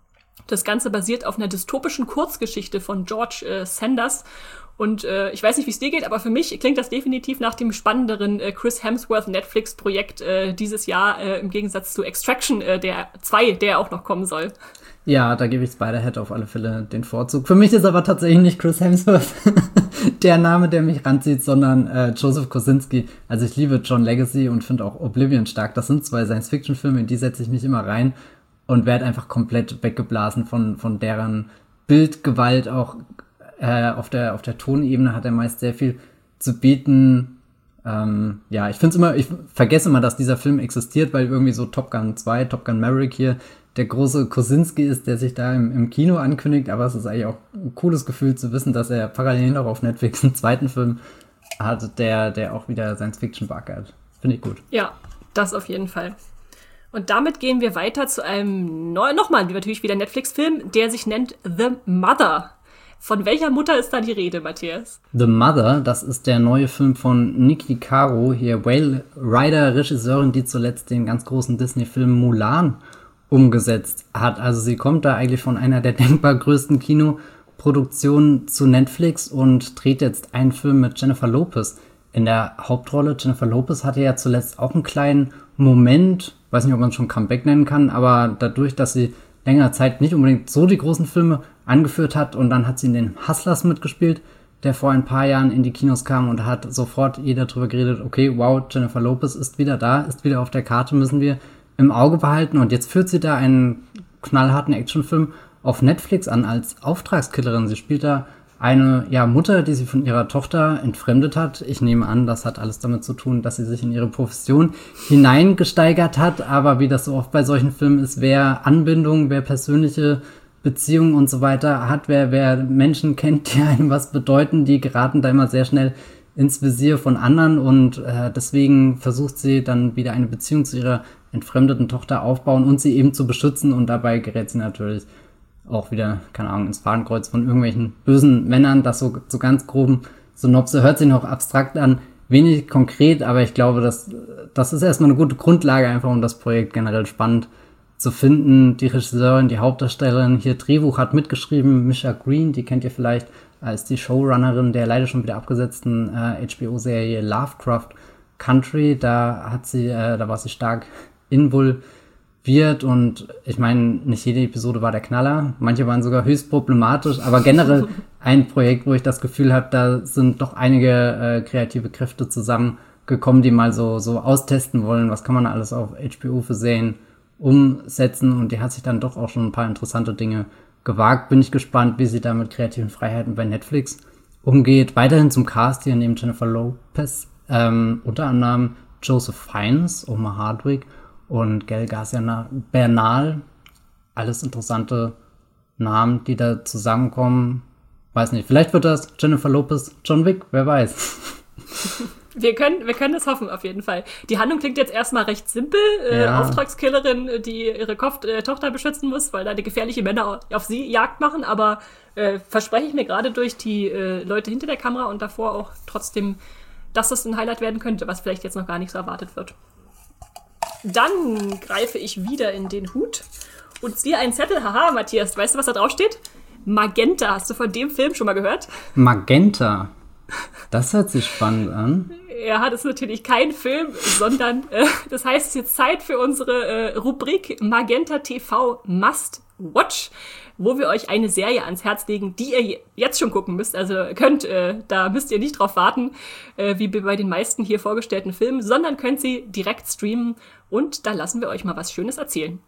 Das Ganze basiert auf einer dystopischen Kurzgeschichte von George äh, Sanders. Und äh, ich weiß nicht, wie es dir geht, aber für mich klingt das definitiv nach dem spannenderen äh, Chris Hemsworth Netflix-Projekt äh, dieses Jahr, äh, im Gegensatz zu Extraction, äh, der zwei, der auch noch kommen soll. Ja, da gebe ich Spiderhead auf alle Fälle den Vorzug. Für mich ist aber tatsächlich nicht Chris Hemsworth der Name, der mich ranzieht, sondern äh, Joseph Kosinski. Also ich liebe John Legacy und finde auch Oblivion stark. Das sind zwei Science-Fiction-Filme, in die setze ich mich immer rein und werde einfach komplett weggeblasen von von deren Bildgewalt. Auch äh, auf der auf der Tonebene hat er meist sehr viel zu bieten. Ähm, ja, ich finde es immer, ich vergesse immer, dass dieser Film existiert, weil irgendwie so Top Gun zwei, Top Gun Maverick hier der große Kosinski ist, der sich da im, im Kino ankündigt, aber es ist eigentlich auch ein cooles Gefühl zu wissen, dass er parallel noch auf Netflix einen zweiten Film hat, der, der auch wieder Science-Fiction backert. Finde ich gut. Ja, das auf jeden Fall. Und damit gehen wir weiter zu einem neuen, nochmal natürlich wieder Netflix-Film, der sich nennt The Mother. Von welcher Mutter ist da die Rede, Matthias? The Mother, das ist der neue Film von Niki Caro, hier Whale Rider, Regisseurin, die zuletzt den ganz großen Disney-Film Mulan umgesetzt hat. Also sie kommt da eigentlich von einer der denkbar größten Kinoproduktionen zu Netflix und dreht jetzt einen Film mit Jennifer Lopez in der Hauptrolle. Jennifer Lopez hatte ja zuletzt auch einen kleinen Moment, weiß nicht, ob man es schon Comeback nennen kann, aber dadurch, dass sie längere Zeit nicht unbedingt so die großen Filme angeführt hat und dann hat sie in den Hustlers mitgespielt, der vor ein paar Jahren in die Kinos kam und hat sofort jeder drüber geredet, okay, wow, Jennifer Lopez ist wieder da, ist wieder auf der Karte, müssen wir im Auge behalten. Und jetzt führt sie da einen knallharten Actionfilm auf Netflix an als Auftragskillerin. Sie spielt da eine ja, Mutter, die sie von ihrer Tochter entfremdet hat. Ich nehme an, das hat alles damit zu tun, dass sie sich in ihre Profession hineingesteigert hat. Aber wie das so oft bei solchen Filmen ist, wer Anbindung, wer persönliche Beziehungen und so weiter hat, wer, wer Menschen kennt, die einem was bedeuten, die geraten da immer sehr schnell ins Visier von anderen. Und äh, deswegen versucht sie dann wieder eine Beziehung zu ihrer entfremdeten Tochter aufbauen und sie eben zu beschützen. Und dabei gerät sie natürlich auch wieder, keine Ahnung, ins Fadenkreuz von irgendwelchen bösen Männern, das so, so ganz groben Synopse, hört sich noch abstrakt an, wenig konkret, aber ich glaube, das, das ist erstmal eine gute Grundlage einfach, um das Projekt generell spannend zu finden. Die Regisseurin, die Hauptdarstellerin, hier Drehbuch hat mitgeschrieben, Misha Green, die kennt ihr vielleicht als die Showrunnerin der leider schon wieder abgesetzten äh, H B O-Serie Lovecraft Country. Da hat sie, äh, da war sie stark involviert und ich meine, nicht jede Episode war der Knaller, manche waren sogar höchst problematisch, aber generell ein Projekt, wo ich das Gefühl habe, da sind doch einige äh, kreative Kräfte zusammengekommen, die mal so so austesten wollen, was kann man alles auf H B O für Serien umsetzen, und die hat sich dann doch auch schon ein paar interessante Dinge gewagt. Bin ich gespannt, wie sie da mit kreativen Freiheiten bei Netflix umgeht. Weiterhin zum Cast hier neben Jennifer Lopez, ähm, unter anderem Joseph Fiennes, Omar Hardwick und Gael Garcia Bernal. Alles interessante Namen, die da zusammenkommen. Weiß nicht, vielleicht wird das Jennifer Lopez John Wick, wer weiß. Wir können, wir können das hoffen, auf jeden Fall. Die Handlung klingt jetzt erstmal recht simpel. Äh, Ja. Auftragskillerin, die ihre Kopf, äh, Tochter beschützen muss, weil da die gefährliche Männer auf sie Jagd machen. Aber äh, verspreche ich mir gerade durch die äh, Leute hinter der Kamera und davor auch trotzdem, dass das ein Highlight werden könnte, was vielleicht jetzt noch gar nicht so erwartet wird. Dann greife ich wieder in den Hut und ziehe einen Zettel. Haha, Matthias, weißt du, was da drauf steht? Magenta. Hast du von dem Film schon mal gehört? Magenta. Das hört sich spannend an. Ja, das ist natürlich kein Film, sondern äh, das heißt, es ist jetzt Zeit für unsere äh, Rubrik Magenta T V Must Watch, wo wir euch eine Serie ans Herz legen, die ihr jetzt schon gucken müsst. Also könnt, äh, da müsst ihr nicht drauf warten, äh, wie bei den meisten hier vorgestellten Filmen, sondern könnt sie direkt streamen, und da lassen wir euch mal was Schönes erzählen.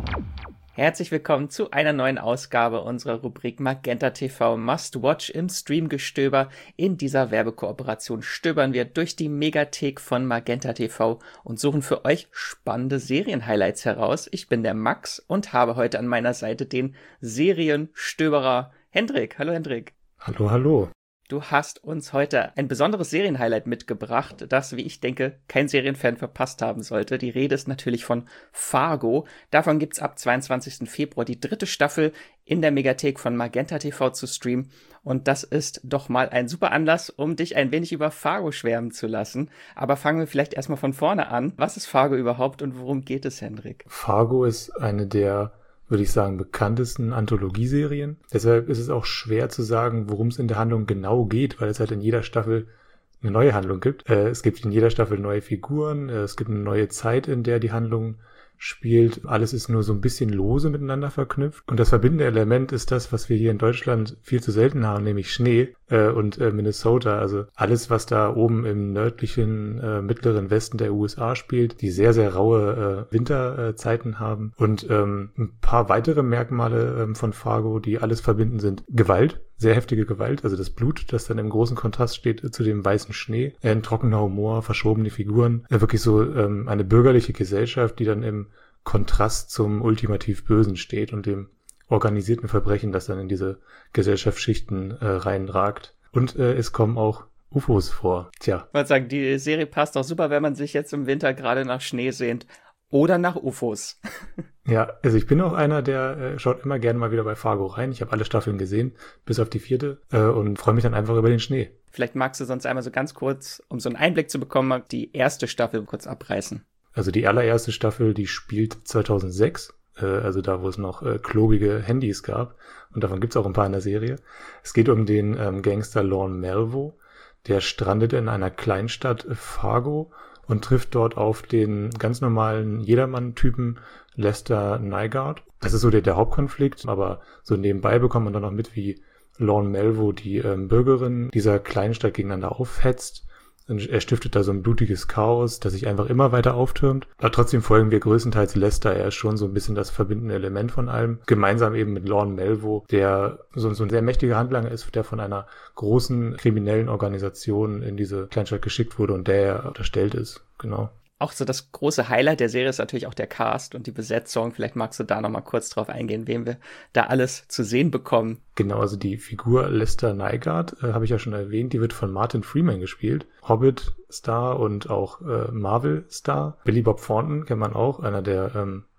Herzlich willkommen zu einer neuen Ausgabe unserer Rubrik Magenta T V Must Watch im Streamgestöber. In dieser Werbekooperation stöbern wir durch die Megathek von Magenta T V und suchen für euch spannende Serienhighlights heraus. Ich bin der Max und habe heute an meiner Seite den Serienstöberer Hendrik. Hallo Hendrik. Hallo, hallo. Du hast uns heute ein besonderes Serienhighlight mitgebracht, das, wie ich denke, kein Serienfan verpasst haben sollte. Die Rede ist natürlich von Fargo. Davon gibt's ab zweiundzwanzigsten Februar die dritte Staffel in der Megathek von Magenta T V zu streamen. Und das ist doch mal ein super Anlass, um dich ein wenig über Fargo schwärmen zu lassen. Aber fangen wir vielleicht erstmal von vorne an. Was ist Fargo überhaupt und worum geht es, Hendrik? Fargo ist eine der, würde ich sagen, bekanntesten Anthologieserien. Deshalb ist es auch schwer zu sagen, worum es in der Handlung genau geht, weil es halt in jeder Staffel eine neue Handlung gibt. Äh, es gibt in jeder Staffel neue Figuren, äh, es gibt eine neue Zeit, in der die Handlung spielt. Alles ist nur so ein bisschen lose miteinander verknüpft. Und das verbindende Element ist das, was wir hier in Deutschland viel zu selten haben, nämlich Schnee äh, und äh, Minnesota. Also alles, was da oben im nördlichen, äh, mittleren Westen der U S A spielt, die sehr, sehr raue äh, Winterzeiten äh, haben. Und ähm, ein paar weitere Merkmale ähm, von Fargo, die alles verbinden, sind Gewalt. Sehr heftige Gewalt, also das Blut, das dann im großen Kontrast steht äh, zu dem weißen Schnee, äh, ein trockener Humor, verschobene Figuren, äh, wirklich so ähm, eine bürgerliche Gesellschaft, die dann im Kontrast zum ultimativ Bösen steht und dem organisierten Verbrechen, das dann in diese Gesellschaftsschichten äh, reinragt. Und äh, es kommen auch U F Os vor. Tja. Ich wollte sagen, die Serie passt auch super, wenn man sich jetzt im Winter gerade nach Schnee sehnt. Oder nach U F Os. Ja, also ich bin auch einer, der äh, schaut immer gerne mal wieder bei Fargo rein. Ich habe alle Staffeln gesehen, bis auf die vierte, äh, und freue mich dann einfach über den Schnee. Vielleicht magst du sonst einmal so ganz kurz, um so einen Einblick zu bekommen, die erste Staffel kurz abreißen. Also die allererste Staffel, die spielt zweitausendsechs, äh, also da, wo es noch äh, klobige Handys gab. Und davon gibt's auch ein paar in der Serie. Es geht um den ähm, Gangster Lorne Melvo. Der strandet in einer Kleinstadt äh, Fargo und trifft dort auf den ganz normalen Jedermann-Typen Lester Nygaard. Das ist so der, der Hauptkonflikt, aber so nebenbei bekommt man dann noch mit, wie Lorne Melvo die ähm, Bürgerinnen dieser Kleinstadt gegeneinander aufhetzt. Und er stiftet da so ein blutiges Chaos, das sich einfach immer weiter auftürmt. Aber trotzdem folgen wir größtenteils Lester. Er ist schon so ein bisschen das verbindende Element von allem. Gemeinsam eben mit Lorne Melvo, der so, so ein sehr mächtiger Handlanger ist, der von einer großen kriminellen Organisation in diese Kleinstadt geschickt wurde und der er unterstellt ist. Genau. Auch so das große Highlight der Serie ist natürlich auch der Cast und die Besetzung. Vielleicht magst du da nochmal kurz drauf eingehen, wem wir da alles zu sehen bekommen. Genau, also die Figur Lester Nygaard, äh, habe ich ja schon erwähnt, die wird von Martin Freeman gespielt. Hobbit-Star und auch äh, Marvel-Star. Billy Bob Thornton kennt man auch, einer der ähm,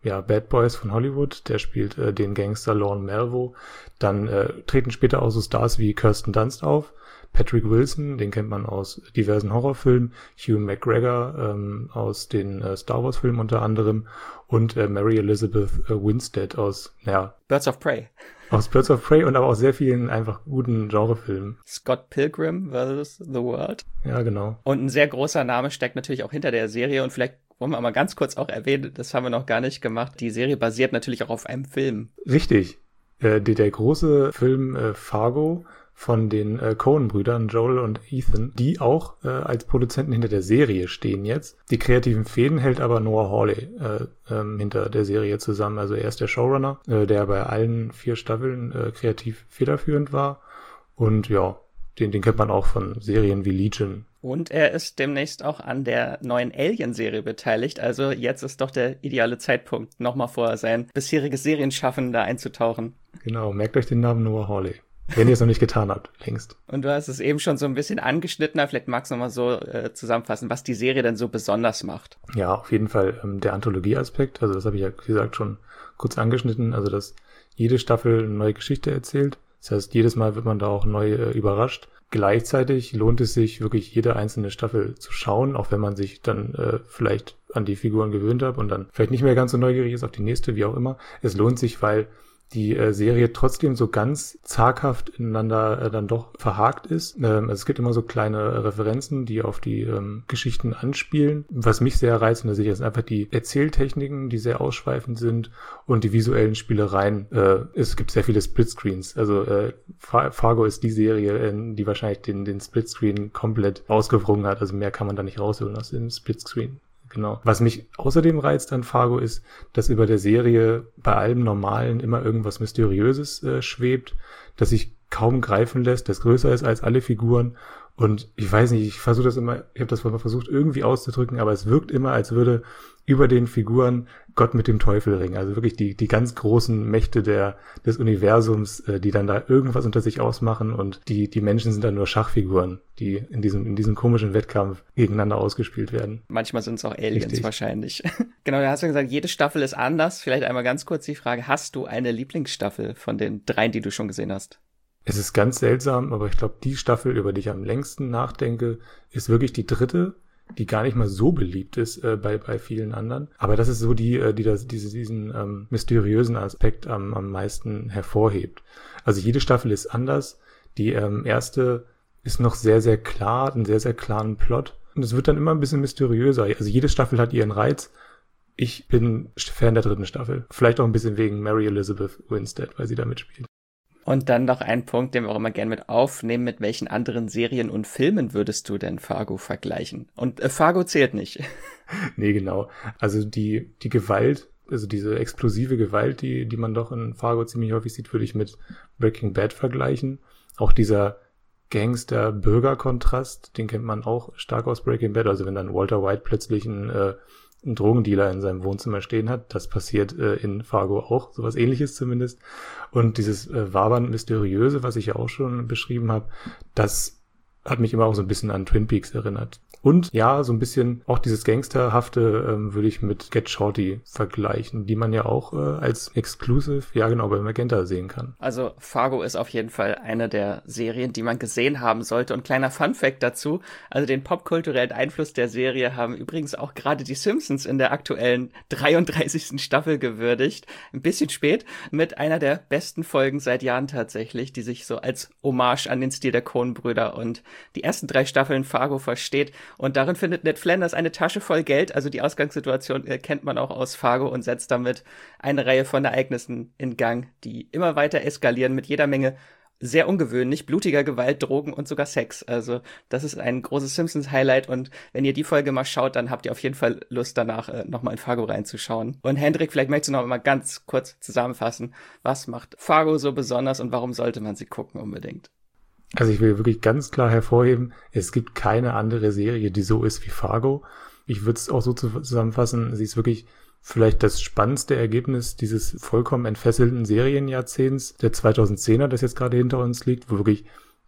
ja, Bad Boys von Hollywood, der spielt äh, den Gangster Lorne Malvo. Dann äh, treten später auch so Stars wie Kirsten Dunst auf. Patrick Wilson, den kennt man aus diversen Horrorfilmen, Hugh McGregor ähm, aus den äh, Star Wars Filmen unter anderem und äh, Mary Elizabeth äh, Winstead aus, naja, Birds of Prey. Aus Birds of Prey und aber auch sehr vielen einfach guten Genrefilmen. Scott Pilgrim versus The World. Ja, genau. Und ein sehr großer Name steckt natürlich auch hinter der Serie und vielleicht wollen wir mal ganz kurz auch erwähnen, das haben wir noch gar nicht gemacht, die Serie basiert natürlich auch auf einem Film. Richtig. Äh, der, der große Film äh, Fargo von den äh, Coen-Brüdern, Joel und Ethan, die auch äh, als Produzenten hinter der Serie stehen jetzt. Die kreativen Fäden hält aber Noah Hawley äh, ähm, hinter der Serie zusammen. Also er ist der Showrunner, äh, der bei allen vier Staffeln äh, kreativ federführend war. Und ja, den, den kennt man auch von Serien wie Legion. Und er ist demnächst auch an der neuen Alien-Serie beteiligt. Also jetzt ist doch der ideale Zeitpunkt, nochmal vor sein bisheriges Serienschaffen da einzutauchen. Genau, merkt euch den Namen Noah Hawley. Wenn ihr es noch nicht getan habt, längst. Und du hast es eben schon so ein bisschen angeschnitten, vielleicht magst du noch mal so äh, zusammenfassen, was die Serie denn so besonders macht. Ja, auf jeden Fall ähm, der Anthologie-Aspekt, also das habe ich ja, wie gesagt, schon kurz angeschnitten, also dass jede Staffel eine neue Geschichte erzählt, das heißt, jedes Mal wird man da auch neu äh, überrascht. Gleichzeitig lohnt es sich wirklich jede einzelne Staffel zu schauen, auch wenn man sich dann äh, vielleicht an die Figuren gewöhnt hat und dann vielleicht nicht mehr ganz so neugierig ist auf die nächste, wie auch immer. Es lohnt sich, weil die äh, Serie trotzdem so ganz zaghaft ineinander äh, dann doch verhakt ist. Ähm, also es gibt immer so kleine äh, Referenzen, die auf die ähm, Geschichten anspielen. Was mich sehr reizt in der Serie sind einfach die Erzähltechniken, die sehr ausschweifend sind und die visuellen Spielereien. Äh, es gibt sehr viele Splitscreens. Also äh, Far- Fargo ist die Serie, äh, die wahrscheinlich den, den Splitscreen komplett ausgewrungen hat. Also mehr kann man da nicht rausholen aus dem Splitscreen. Genau. Was mich außerdem reizt an Fargo ist, dass über der Serie bei allem Normalen immer irgendwas Mysteriöses äh, schwebt, das sich kaum greifen lässt, das größer ist als alle Figuren. Und ich weiß nicht, ich versuche das immer, ich habe das mal versucht irgendwie auszudrücken, aber es wirkt immer, als würde über den Figuren Gott mit dem Teufel ringen. Also wirklich die die ganz großen Mächte der des Universums, äh, die dann da irgendwas unter sich ausmachen und die die Menschen sind dann nur Schachfiguren, die in diesem in diesem komischen Wettkampf gegeneinander ausgespielt werden. Manchmal sind es auch Aliens. Richtig. Wahrscheinlich. Genau, da hast du gesagt, jede Staffel ist anders. Vielleicht einmal ganz kurz die Frage, hast du eine Lieblingsstaffel von den dreien, die du schon gesehen hast? Es ist ganz seltsam, aber ich glaube, die Staffel, über die ich am längsten nachdenke, ist wirklich die dritte, die gar nicht mal so beliebt ist äh, bei bei vielen anderen. Aber das ist so die, äh, die das, diese, diesen ähm, mysteriösen Aspekt am, am meisten hervorhebt. Also jede Staffel ist anders. Die ähm, erste ist noch sehr, sehr klar, hat einen sehr, sehr klaren Plot. Und es wird dann immer ein bisschen mysteriöser. Also jede Staffel hat ihren Reiz. Ich bin Fan der dritten Staffel. Vielleicht auch ein bisschen wegen Mary Elizabeth Winstead, weil sie da mitspielt. Und dann noch ein Punkt, den wir auch immer gerne mit aufnehmen. Mit welchen anderen Serien und Filmen würdest du denn Fargo vergleichen? Und äh, Fargo zählt nicht. Nee, genau. Also die die Gewalt, also diese explosive Gewalt, die die man doch in Fargo ziemlich häufig sieht, würde ich mit Breaking Bad vergleichen. Auch dieser Gangster-Bürger-Kontrast, den kennt man auch stark aus Breaking Bad. Also wenn dann Walter White plötzlich ein äh, einen Drogendealer in seinem Wohnzimmer stehen hat. Das passiert äh, in Fargo auch, sowas Ähnliches zumindest. Und dieses äh, wabern Mysteriöse, was ich ja auch schon beschrieben habe, das hat mich immer auch so ein bisschen an Twin Peaks erinnert. Und ja, so ein bisschen auch dieses Gangsterhafte ähm, würde ich mit Get Shorty vergleichen, die man ja auch äh, als Exclusive, ja genau, bei Magenta sehen kann. Also Fargo ist auf jeden Fall eine der Serien, die man gesehen haben sollte. Und kleiner Funfact dazu, also den popkulturellen Einfluss der Serie haben übrigens auch gerade die Simpsons in der aktuellen dreiunddreißigsten Staffel gewürdigt. Ein bisschen spät, mit einer der besten Folgen seit Jahren tatsächlich, die sich so als Hommage an den Stil der Coen-Brüder und die ersten drei Staffeln Fargo versteht. Und darin findet Ned Flanders eine Tasche voll Geld, also die Ausgangssituation äh, kennt man auch aus Fargo und setzt damit eine Reihe von Ereignissen in Gang, die immer weiter eskalieren mit jeder Menge sehr ungewöhnlich, blutiger Gewalt, Drogen und sogar Sex. Also das ist ein großes Simpsons-Highlight und wenn ihr die Folge mal schaut, dann habt ihr auf jeden Fall Lust danach äh, nochmal in Fargo reinzuschauen. Und Hendrik, vielleicht möchtest du noch mal ganz kurz zusammenfassen, was macht Fargo so besonders und warum sollte man sie gucken unbedingt? Also ich will wirklich ganz klar hervorheben, es gibt keine andere Serie, die so ist wie Fargo. Ich würde es auch so zusammenfassen, sie ist wirklich vielleicht das spannendste Ergebnis dieses vollkommen entfesselten Serienjahrzehnts der zweitausendzehner, das jetzt gerade hinter uns liegt, wo wirklich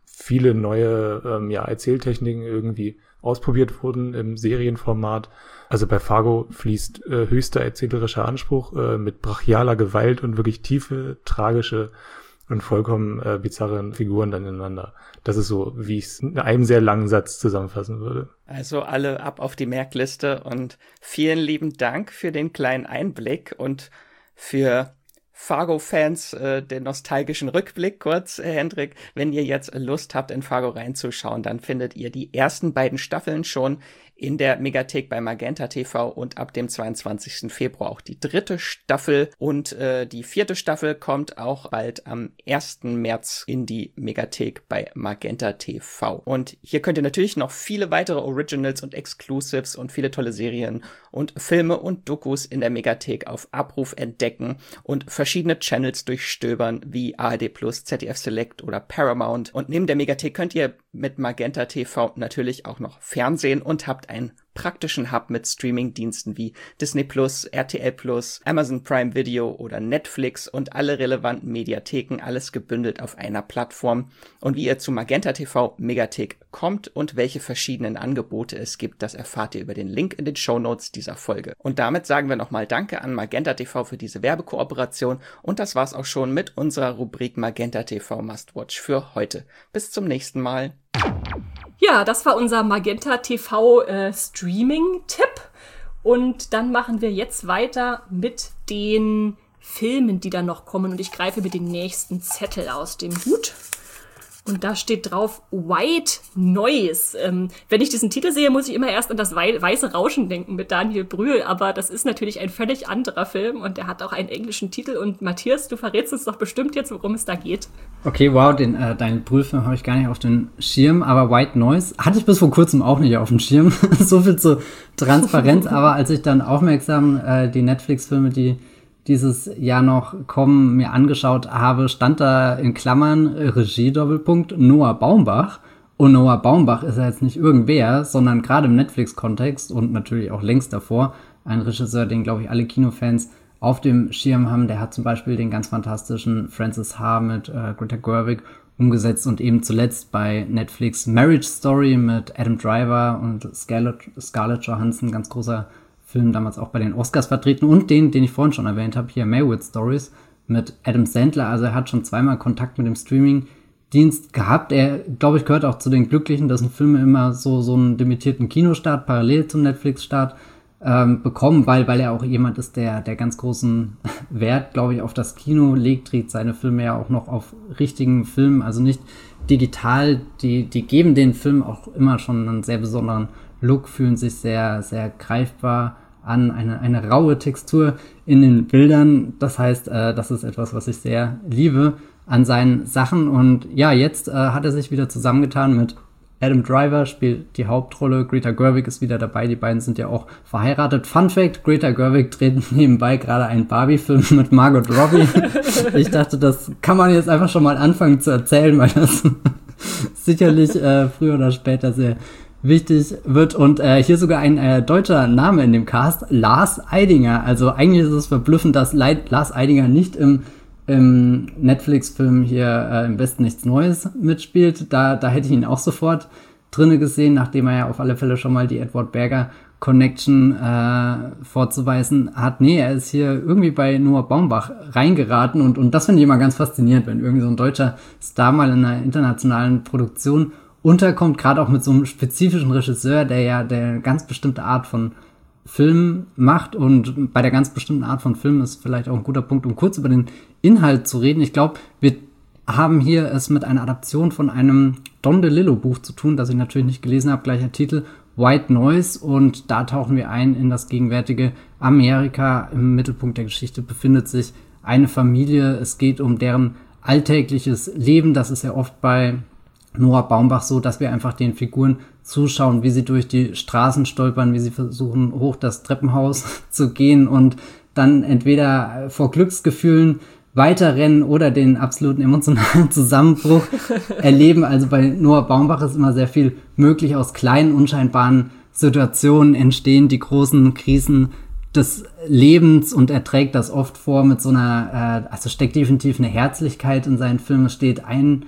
viele neue ähm, ja, Erzähltechniken irgendwie ausprobiert wurden im Serienformat. Also bei Fargo fließt äh, höchster erzählerischer Anspruch äh, mit brachialer Gewalt und wirklich tiefe, tragische und vollkommen äh, bizarren Figuren dann ineinander. Das ist so, wie ich es in einem sehr langen Satz zusammenfassen würde. Also alle ab auf die Merkliste und vielen lieben Dank für den kleinen Einblick und für Fargo-Fans äh, den nostalgischen Rückblick kurz, äh, Hendrik. Wenn ihr jetzt Lust habt, in Fargo reinzuschauen, dann findet ihr die ersten beiden Staffeln schon in der Megathek bei Magenta T V und ab dem zweiundzwanzigsten Februar auch die dritte Staffel und äh, die vierte Staffel kommt auch bald am ersten März in die Megathek bei Magenta T V. Und hier könnt ihr natürlich noch viele weitere Originals und Exclusives und viele tolle Serien und Filme und Dokus in der Megathek auf Abruf entdecken und verschiedene Channels durchstöbern wie A R D Plus, Z D F Select oder Paramount. Und neben der Megathek könnt ihr mit Magenta T V natürlich auch noch Fernsehen und habt einen praktischen Hub mit Streaming-Diensten wie Disney Plus, R T L Plus, Amazon Prime Video oder Netflix und alle relevanten Mediatheken, alles gebündelt auf einer Plattform. Und wie ihr zu Magenta T V Megathek kommt und welche verschiedenen Angebote es gibt, das erfahrt ihr über den Link in den Shownotes dieser Folge. Und damit sagen wir nochmal Danke an Magenta T V für diese Werbekooperation und das war's auch schon mit unserer Rubrik Magenta T V Must Watch für heute. Bis zum nächsten Mal. Ja, das war unser Magenta T V äh, Streaming-Tipp. Und dann machen wir jetzt weiter mit den Filmen, die dann noch kommen. Und ich greife mir den nächsten Zettel aus dem Hut. Und da steht drauf White Noise. Ähm, wenn ich diesen Titel sehe, muss ich immer erst an das Wei- Weiße Rauschen denken mit Daniel Brühl. Aber das ist natürlich ein völlig anderer Film und der hat auch einen englischen Titel. Und Matthias, du verrätst uns doch bestimmt jetzt, worum es da geht. Okay, wow, den äh, Daniel Brühl-Film habe ich gar nicht auf den Schirm. Aber White Noise hatte ich bis vor kurzem auch nicht auf dem Schirm. So viel zur Transparenz. Aber als ich dann aufmerksam äh, die Netflix-Filme, die dieses Jahr noch kommen, mir angeschaut habe, stand da in Klammern Regie-Doppelpunkt Noah Baumbach. Und Noah Baumbach ist ja jetzt nicht irgendwer, sondern gerade im Netflix-Kontext und natürlich auch längst davor ein Regisseur, den, glaube ich, alle Kinofans auf dem Schirm haben. Der hat zum Beispiel den ganz fantastischen Frances Ha mit äh, Greta Gerwig umgesetzt und eben zuletzt bei Netflix Marriage Story mit Adam Driver und Scarlett, Scarlett Johansson, ganz großer Film, damals auch bei den Oscars vertreten und den, den ich vorhin schon erwähnt habe, hier Maywood Stories mit Adam Sandler. Also er hat schon zweimal Kontakt mit dem Streaming-Dienst gehabt. Er, glaube ich, gehört auch zu den Glücklichen, dass Filme immer so so einen limitierten Kinostart parallel zum Netflix-Start ähm, bekommen, weil weil er auch jemand ist, der der ganz großen Wert, glaube ich, auf das Kino legt, trägt seine Filme ja auch noch auf richtigen Filmen, also nicht digital. Die die geben den Film auch immer schon einen sehr besonderen Look, fühlen sich sehr, sehr greifbar an, eine, eine raue Textur in den Bildern. Das heißt, äh, das ist etwas, was ich sehr liebe an seinen Sachen. Und ja, jetzt äh, hat er sich wieder zusammengetan mit Adam Driver, spielt die Hauptrolle. Greta Gerwig ist wieder dabei. Die beiden sind ja auch verheiratet. Fun Fact, Greta Gerwig dreht nebenbei gerade einen Barbie-Film mit Margot Robbie. Ich dachte, das kann man jetzt einfach schon mal anfangen zu erzählen, weil das sicherlich äh, früher oder später sehr wichtig wird. Und äh, hier sogar ein äh, deutscher Name in dem Cast, Lars Eidinger. Also eigentlich ist es verblüffend, dass Le- Lars Eidinger nicht im, im Netflix-Film hier äh, im Besten nichts Neues mitspielt. Da, da hätte ich ihn auch sofort drinne gesehen, nachdem er ja auf alle Fälle schon mal die Edward Berger Connection äh, vorzuweisen hat. Nee, er ist hier irgendwie bei Noah Baumbach reingeraten und, und das finde ich immer ganz faszinierend, wenn irgendwie so ein deutscher Star mal in einer internationalen Produktion unterkommt, gerade auch mit so einem spezifischen Regisseur, der ja der eine ganz bestimmte Art von Film macht und bei der ganz bestimmten Art von Film ist vielleicht auch ein guter Punkt, um kurz über den Inhalt zu reden. Ich glaube, wir haben hier es mit einer Adaption von einem Don DeLillo Buch zu tun, das ich natürlich nicht gelesen habe, gleicher Titel, White Noise, und da tauchen wir ein in das gegenwärtige Amerika. Im Mittelpunkt der Geschichte befindet sich eine Familie, es geht um deren alltägliches Leben, das ist ja oft bei Noah Baumbach so, dass wir einfach den Figuren zuschauen, wie sie durch die Straßen stolpern, wie sie versuchen, hoch das Treppenhaus zu gehen und dann entweder vor Glücksgefühlen weiterrennen oder den absoluten emotionalen Zusammenbruch erleben. Also bei Noah Baumbach ist immer sehr viel möglich. Aus kleinen, unscheinbaren Situationen entstehen die großen Krisen des Lebens und er trägt das oft vor mit so einer, äh, also steckt definitiv eine Herzlichkeit in seinen Filmen. Es steht ein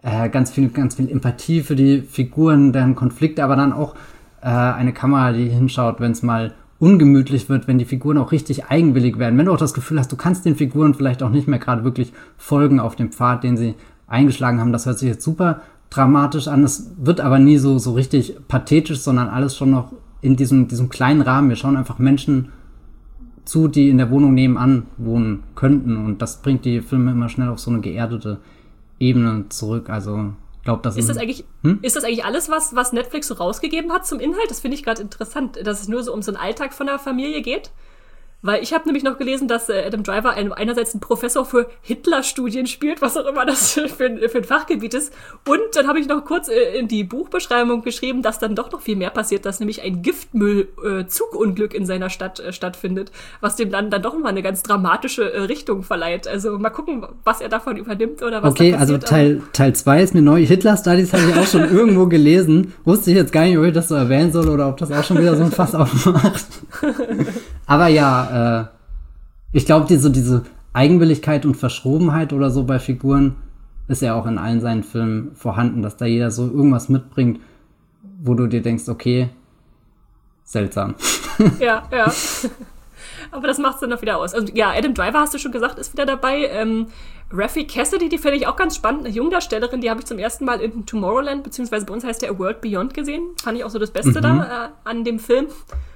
äh, ganz viel, ganz viel Empathie für die Figuren, deren Konflikte, aber dann auch äh, eine Kamera, die hinschaut, wenn es mal ungemütlich wird, wenn die Figuren auch richtig eigenwillig werden. Wenn du auch das Gefühl hast, du kannst den Figuren vielleicht auch nicht mehr gerade wirklich folgen auf dem Pfad, den sie eingeschlagen haben. Das hört sich jetzt super dramatisch an. Es wird aber nie so, so richtig pathetisch, sondern alles schon noch in diesem, diesem kleinen Rahmen. Wir schauen einfach Menschen zu, die in der Wohnung nebenan wohnen könnten. Und das bringt die Filme immer schnell auf so eine geerdete Ebene zurück. Also ich glaube, das ist das eigentlich hm? Ist das eigentlich alles, was, was Netflix so rausgegeben hat zum Inhalt? Das finde ich gerade interessant, dass es nur so um so einen Alltag von der Familie geht. Weil ich habe nämlich noch gelesen, dass äh, Adam Driver ein, einerseits ein Professor für Hitler-Studien spielt, was auch immer das für, für, für ein Fachgebiet ist. Und dann habe ich noch kurz äh, in die Buchbeschreibung geschrieben, dass dann doch noch viel mehr passiert, dass nämlich ein Giftmüll-Zugunglück äh, in seiner Stadt äh, stattfindet, was dem Land dann doch mal eine ganz dramatische äh, Richtung verleiht. Also mal gucken, was er davon übernimmt oder was okay, da passiert. Okay, also Teil Teil zwei ist mir neu. Hitler-Studies habe ich auch schon irgendwo gelesen. Wusste ich jetzt gar nicht, ob ich das so erwähnen soll oder ob das auch schon wieder so ein Fass aufmacht. Aber ja, äh, ich glaube, diese, diese Eigenwilligkeit und Verschrobenheit oder so bei Figuren ist ja auch in allen seinen Filmen vorhanden, dass da jeder so irgendwas mitbringt, wo du dir denkst, okay, seltsam. Ja, ja. Aber das macht's dann noch wieder aus. Also ja, Adam Driver, hast du schon gesagt, ist wieder dabei. Ähm, Raffi Cassidy, die finde ich auch ganz spannend, eine Jungdarstellerin, die habe ich zum ersten Mal in Tomorrowland, beziehungsweise bei uns heißt der A World Beyond gesehen. Fand ich auch so das Beste mhm. da äh, an dem Film.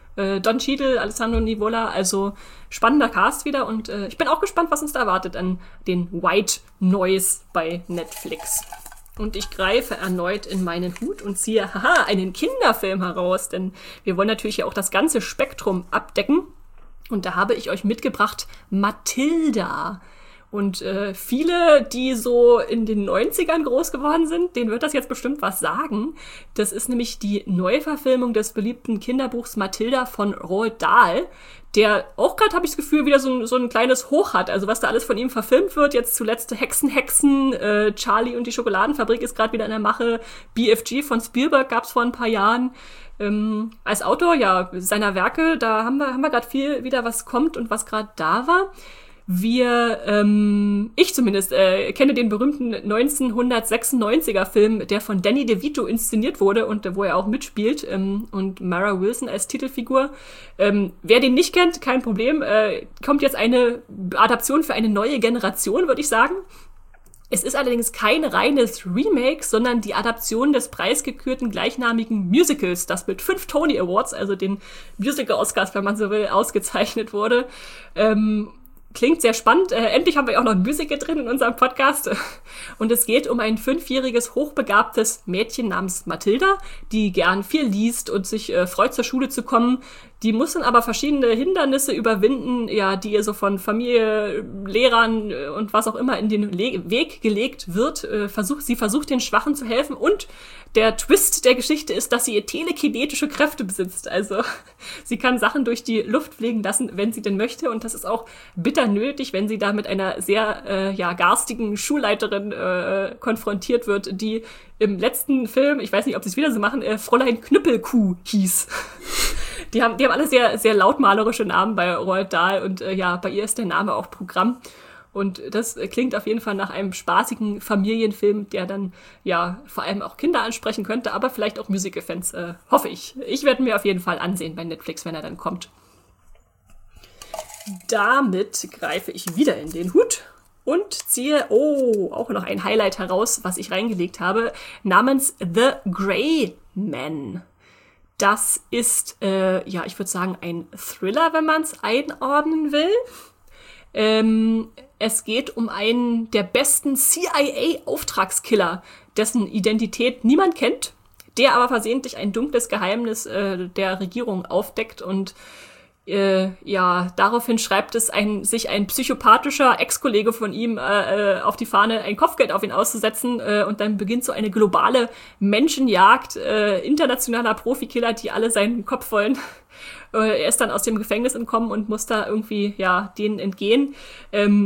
Don Cheadle, Alessandro Nivola, also spannender Cast wieder und äh, ich bin auch gespannt, was uns da erwartet an den White Noise bei Netflix. Und ich greife erneut in meinen Hut und ziehe, haha, einen Kinderfilm heraus, denn wir wollen natürlich ja auch das ganze Spektrum abdecken. Und da habe ich euch mitgebracht Matilda. Und äh, viele, die so in den neunzigern groß geworden sind, denen wird das jetzt bestimmt was sagen. Das ist nämlich die Neuverfilmung des beliebten Kinderbuchs Matilda von Roald Dahl, der auch gerade, habe ich das Gefühl, wieder so ein, so ein kleines Hoch hat. Also was da alles von ihm verfilmt wird, jetzt zuletzt Hexen, Hexen, äh, Charlie und die Schokoladenfabrik ist gerade wieder in der Mache, B F G von Spielberg gab's vor ein paar Jahren. Ähm, als Autor, ja, seiner Werke, da haben wir, haben wir gerade viel wieder, was kommt und was gerade da war. Wir, ähm, ich zumindest, äh, kenne den berühmten neunzehnhundertsechsundneunziger Film, der von Danny DeVito inszeniert wurde und äh, wo er auch mitspielt ähm, und Mara Wilson als Titelfigur. Ähm, wer den nicht kennt, kein Problem, äh, kommt jetzt eine Adaption für eine neue Generation, würde ich sagen. Es ist allerdings kein reines Remake, sondern die Adaption des preisgekürten gleichnamigen Musicals, das mit fünf Tony Awards, also den Musical-Oscars, wenn man so will, ausgezeichnet wurde. Ähm, Klingt sehr spannend. Äh, endlich haben wir auch noch ein Musical drin in unserem Podcast. Und es geht um ein fünfjähriges, hochbegabtes Mädchen namens Matilda, die gern viel liest und sich äh, freut, zur Schule zu kommen. Die muss dann aber verschiedene Hindernisse überwinden, ja, die ihr so von Familie, Lehrern äh, und was auch immer in den Le- Weg gelegt wird. Äh, versucht, sie versucht, den Schwachen zu helfen. Und der Twist der Geschichte ist, dass sie telekinetische Kräfte besitzt. Also sie kann Sachen durch die Luft fliegen lassen, wenn sie denn möchte. Und das ist auch bitter nötig, wenn sie da mit einer sehr äh, ja, garstigen Schulleiterin äh, konfrontiert wird, die im letzten Film, ich weiß nicht, ob sie es wieder so machen, äh, Fräulein Knüppelkuh hieß. Die haben, die haben alle sehr, sehr lautmalerische Namen bei Roald Dahl und äh, ja, bei ihr ist der Name auch Programm. Und das äh, klingt auf jeden Fall nach einem spaßigen Familienfilm, der dann ja vor allem auch Kinder ansprechen könnte, aber vielleicht auch Musical-Fans, äh, hoffe ich. Ich werde mir auf jeden Fall ansehen bei Netflix, wenn er dann kommt. Damit greife ich wieder in den Hut und ziehe, oh, auch noch ein Highlight heraus, was ich reingelegt habe, namens The Grey Man. Das ist, äh, ja, ich würde sagen, ein Thriller, wenn man es einordnen will. Ähm, es geht um einen der besten C I A-Auftragskiller, dessen Identität niemand kennt, der aber versehentlich ein dunkles Geheimnis äh, der Regierung aufdeckt und Äh, ja, daraufhin schreibt es ein, sich ein psychopathischer Ex-Kollege von ihm äh, auf die Fahne, ein Kopfgeld auf ihn auszusetzen äh, und dann beginnt so eine globale Menschenjagd äh, internationaler Profikiller, die alle seinen Kopf wollen. Äh, er ist dann aus dem Gefängnis entkommen und muss da irgendwie, ja, denen entgehen. Ähm,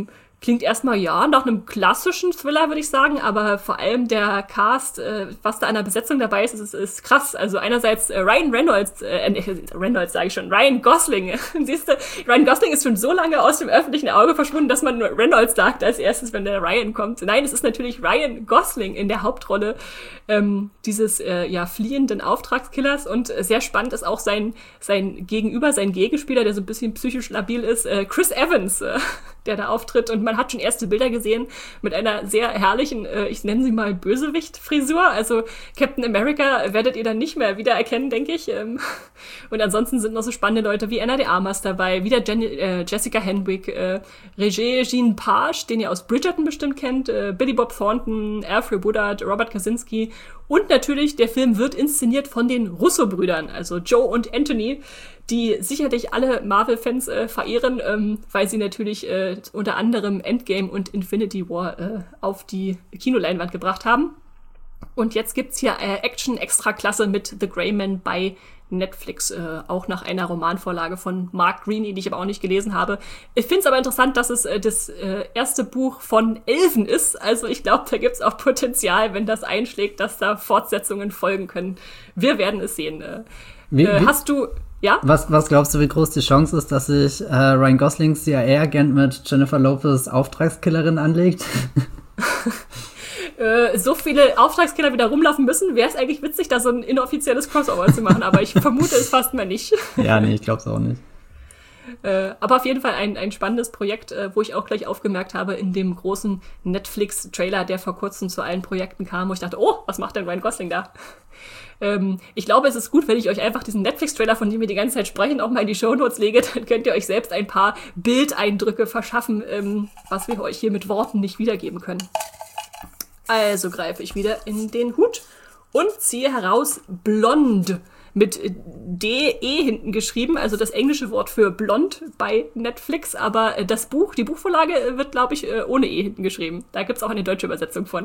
klingt erstmal, ja, nach einem klassischen Thriller, würde ich sagen, aber vor allem der Cast, äh, was da an der Besetzung dabei ist, ist, ist krass. Also einerseits äh, Ryan Reynolds, äh, Reynolds sage ich schon, Ryan Gosling. Siehst du, Ryan Gosling ist schon so lange aus dem öffentlichen Auge verschwunden, dass man nur Reynolds sagt als erstes, wenn der Ryan kommt. Nein, es ist natürlich Ryan Gosling in der Hauptrolle ähm, dieses äh, ja fliehenden Auftragskillers, und äh, sehr spannend ist auch sein sein Gegenüber, sein Gegenspieler, der so ein bisschen psychisch labil ist, äh, Chris Evans, äh, der da auftritt, und man hat schon erste Bilder gesehen mit einer sehr herrlichen, äh, ich nenne sie mal Bösewicht-Frisur. Also Captain America werdet ihr dann nicht mehr wiedererkennen, denke ich. Ähm, und ansonsten sind noch so spannende Leute wie Anna de Armas dabei, wieder Jen- äh, Jessica Henwick, äh, Regé-Jean Page, den ihr aus Bridgerton bestimmt kennt, äh, Billy Bob Thornton, Alfred Woodard, Robert Kaczynski, und natürlich der Film wird inszeniert von den Russo-Brüdern, also Joe und Anthony, die sicherlich alle Marvel-Fans äh, verehren, ähm, weil sie natürlich äh, unter anderem Endgame und Infinity War äh, auf die Kinoleinwand gebracht haben. Und jetzt gibt's hier äh, Action-Extra-Klasse mit The Gray Man bei Netflix, äh, auch nach einer Romanvorlage von Mark Greaney, die ich aber auch nicht gelesen habe. Ich finde es aber interessant, dass es äh, das äh, erste Buch von Elfen ist. Also ich glaube, da gibt's auch Potenzial, wenn das einschlägt, dass da Fortsetzungen folgen können. Wir werden es sehen. Äh, wie, äh, wie? Hast du... Ja? Was, was glaubst du, wie groß die Chance ist, dass sich äh, Ryan Goslings C I A-Agent mit Jennifer Lopez Auftragskillerin anlegt? äh, so viele Auftragskiller wieder rumlaufen müssen, wäre es eigentlich witzig, da so ein inoffizielles Crossover zu machen, aber ich vermute es fast mal nicht. Ja, nee, ich glaube es auch nicht. Äh, aber auf jeden Fall ein, ein spannendes Projekt, äh, wo ich auch gleich aufgemerkt habe, in dem großen Netflix-Trailer, der vor kurzem zu allen Projekten kam, wo ich dachte, oh, was macht denn Ryan Gosling da? Ähm, ich glaube, es ist gut, wenn ich euch einfach diesen Netflix-Trailer, von dem wir die ganze Zeit sprechen, auch mal in die Shownotes lege, dann könnt ihr euch selbst ein paar Bildeindrücke verschaffen, ähm, was wir euch hier mit Worten nicht wiedergeben können. Also greife ich wieder in den Hut und ziehe heraus Blonde. Mit D E hinten geschrieben, also das englische Wort für blond bei Netflix, aber das Buch, die Buchvorlage wird, glaube ich, ohne E hinten geschrieben. Da gibt's auch eine deutsche Übersetzung von.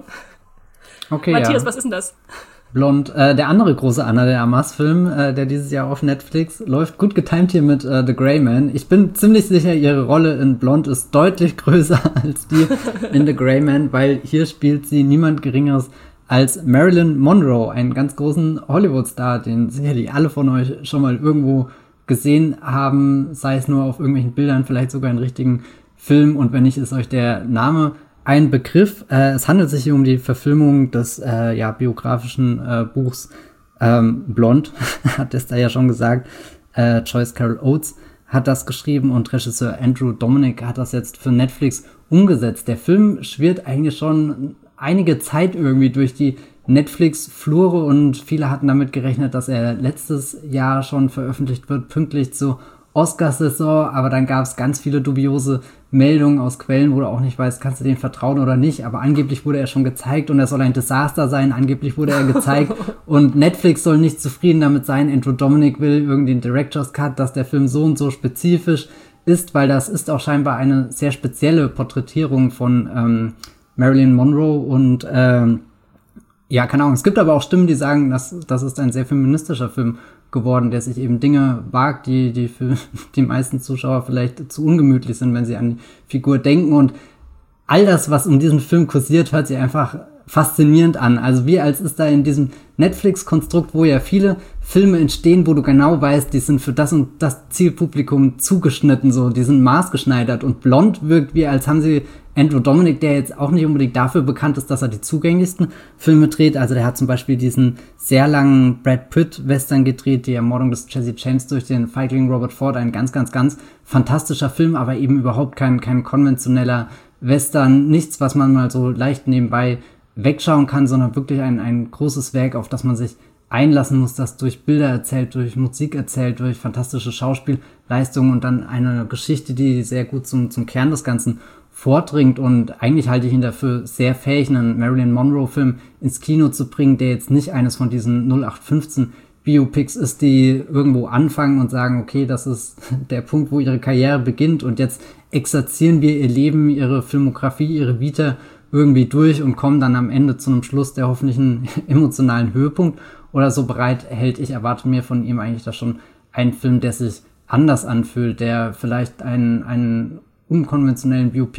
Okay, Matthias, ja. Was ist denn das? Blond, äh, der andere große Anna de Armas Film, äh, der dieses Jahr auf Netflix läuft, gut getimt hier mit äh, The Gray Man. Ich bin ziemlich sicher, ihre Rolle in Blond ist deutlich größer als die in The Gray Man, weil hier spielt sie niemand Geringeres als Marilyn Monroe, einen ganz großen Hollywood-Star, den sicherlich alle von euch schon mal irgendwo gesehen haben, sei es nur auf irgendwelchen Bildern, vielleicht sogar in richtigen Filmen, und wenn nicht, ist euch der Name ein Begriff. Äh, es handelt sich hier um die Verfilmung des äh, ja, biografischen äh, Buchs ähm, Blond, hat es da ja schon gesagt. Äh, Joyce Carol Oates hat das geschrieben und Regisseur Andrew Dominik hat das jetzt für Netflix umgesetzt. Der Film schwirrt eigentlich schon einige Zeit irgendwie durch die Netflix-Flure und viele hatten damit gerechnet, dass er letztes Jahr schon veröffentlicht wird, pünktlich zur Oscarsaison, aber dann gab es ganz viele dubiose Meldungen aus Quellen, wo du auch nicht weißt, kannst du dem vertrauen oder nicht, aber angeblich wurde er schon gezeigt und er soll ein Desaster sein, angeblich wurde er gezeigt und Netflix soll nicht zufrieden damit sein, Andrew Dominik will irgendwie den Director's Cut, dass der Film so und so spezifisch ist, weil das ist auch scheinbar eine sehr spezielle Porträtierung von ähm, Marilyn Monroe und ähm, ja, keine Ahnung, es gibt aber auch Stimmen, die sagen, dass das ist ein sehr feministischer Film geworden, der sich eben Dinge wagt, die, die für die meisten Zuschauer vielleicht zu ungemütlich sind, wenn sie an die Figur denken, und all das, was um diesen Film kursiert, hört sich einfach faszinierend an. Also wie als ist da in diesem Netflix-Konstrukt, wo ja viele Filme entstehen, wo du genau weißt, die sind für das und das Zielpublikum zugeschnitten, so, die sind maßgeschneidert, und Blond wirkt wie, als haben sie Andrew Dominik, der jetzt auch nicht unbedingt dafür bekannt ist, dass er die zugänglichsten Filme dreht. Also der hat zum Beispiel diesen sehr langen Brad Pitt-Western gedreht, die Ermordung des Jesse James durch den Feigling Robert Ford, ein ganz, ganz, ganz fantastischer Film, aber eben überhaupt kein, kein konventioneller Western, nichts, was man mal so leicht nebenbei wegschauen kann, sondern wirklich ein, ein großes Werk, auf das man sich einlassen muss, das durch Bilder erzählt, durch Musik erzählt, durch fantastische Schauspielleistungen und dann eine Geschichte, die sehr gut zum, zum Kern des Ganzen vordringt, und eigentlich halte ich ihn dafür sehr fähig, einen Marilyn Monroe-Film ins Kino zu bringen, der jetzt nicht eines von diesen null acht fünfzehn Biopics ist, die irgendwo anfangen und sagen, okay, das ist der Punkt, wo ihre Karriere beginnt und jetzt exerzieren wir ihr Leben, ihre Filmografie, ihre Vita irgendwie durch und kommen dann am Ende zu einem Schluss, der hoffentlich einen emotionalen Höhepunkt oder so bereithält. Ich erwarte mir von ihm eigentlich da schon einen Film, der sich anders anfühlt, der vielleicht einen, einen unkonventionellen Biopic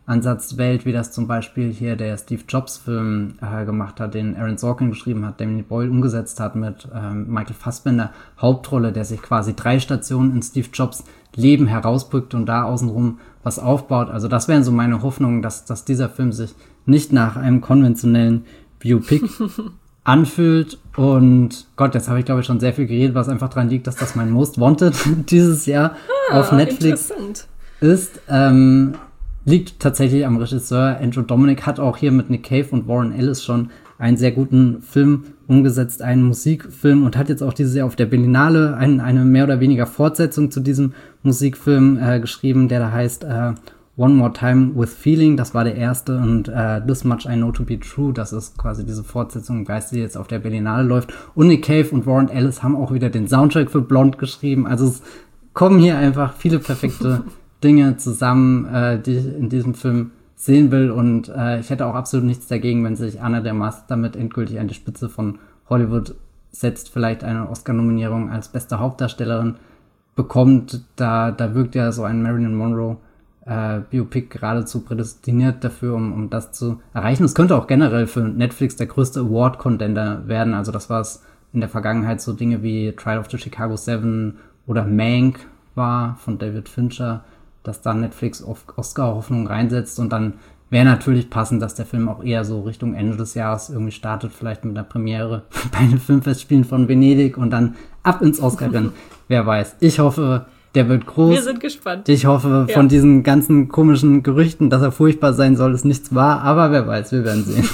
Ansatz wählt, wie das zum Beispiel hier der Steve Jobs-Film äh, gemacht hat, den Aaron Sorkin geschrieben hat, Danny Boyle umgesetzt hat mit ähm, Michael Fassbender Hauptrolle, der sich quasi drei Stationen in Steve Jobs Leben herausbrückt und da außenrum was aufbaut. Also das wären so meine Hoffnungen, dass, dass dieser Film sich nicht nach einem konventionellen Biopic anfühlt. Und Gott, jetzt habe ich glaube ich schon sehr viel geredet, was einfach daran liegt, dass das mein Most Wanted dieses Jahr ah, auf Netflix ist. Ähm, liegt tatsächlich am Regisseur. Andrew Dominik hat auch hier mit Nick Cave und Warren Ellis schon einen sehr guten Film umgesetzt, einen Musikfilm, und hat jetzt auch dieses Jahr auf der Berlinale ein, eine mehr oder weniger Fortsetzung zu diesem Musikfilm äh, geschrieben, der da heißt äh, One More Time with Feeling. Das war der erste, und äh, This Much I Know to Be True, das ist quasi diese Fortsetzung im Geiste, die jetzt auf der Berlinale läuft. Und Nick Cave und Warren Ellis haben auch wieder den Soundtrack für Blonde geschrieben. Also es kommen hier einfach viele perfekte Dinge zusammen, äh, die ich in diesem Film sehen will, und äh, ich hätte auch absolut nichts dagegen, wenn sich Ana de Armas damit endgültig an die Spitze von Hollywood setzt, vielleicht eine Oscar-Nominierung als beste Hauptdarstellerin bekommt. Da, da wirkt ja so ein Marilyn Monroe äh, Biopic geradezu prädestiniert dafür, um, um das zu erreichen. Es könnte auch generell für Netflix der größte Award-Contender werden. Also das war es in der Vergangenheit, so Dinge wie Trial of the Chicago Seven oder Mank war von David Fincher, dass da Netflix auf Oscar-Hoffnung reinsetzt, und dann wäre natürlich passend, dass der Film auch eher so Richtung Ende des Jahres irgendwie startet, vielleicht mit einer Premiere bei den Filmfestspielen von Venedig und dann ab ins Oscar-Rennen. Wer weiß. Ich hoffe, der wird groß. Wir sind gespannt. Ich hoffe, ja. Von diesen ganzen komischen Gerüchten, dass er furchtbar sein soll, ist nichts wahr, aber wer weiß, wir werden sehen.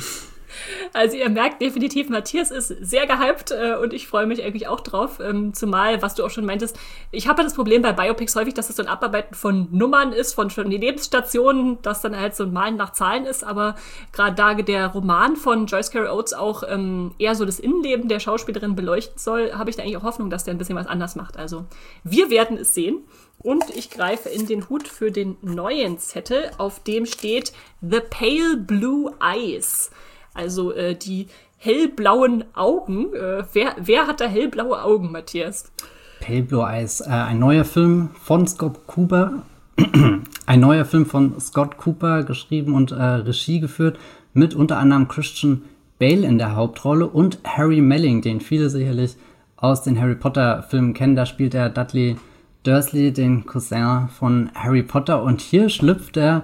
Also ihr merkt definitiv, Matthias ist sehr gehypt äh, und ich freue mich eigentlich auch drauf. Ähm, zumal, was du auch schon meintest, ich habe ja das Problem bei Biopics häufig, dass es so ein Abarbeiten von Nummern ist, von schon die Lebensstationen, das dann halt so ein Malen nach Zahlen ist. Aber gerade da der Roman von Joyce Carol Oates auch ähm, eher so das Innenleben der Schauspielerin beleuchten soll, habe ich da eigentlich auch Hoffnung, dass der ein bisschen was anders macht. Also wir werden es sehen. Und ich greife in den Hut für den neuen Zettel, auf dem steht The Pale Blue Eyes. Also äh, die hellblauen Augen. Äh, wer, wer hat da hellblaue Augen, Matthias? Pale Blue Eyes, äh, ein neuer Film von Scott Cooper. ein neuer Film von Scott Cooper, geschrieben und äh, Regie geführt, mit unter anderem Christian Bale in der Hauptrolle und Harry Melling, den viele sicherlich aus den Harry Potter-Filmen kennen. Da spielt er Dudley Dursley, den Cousin von Harry Potter. Und hier schlüpft er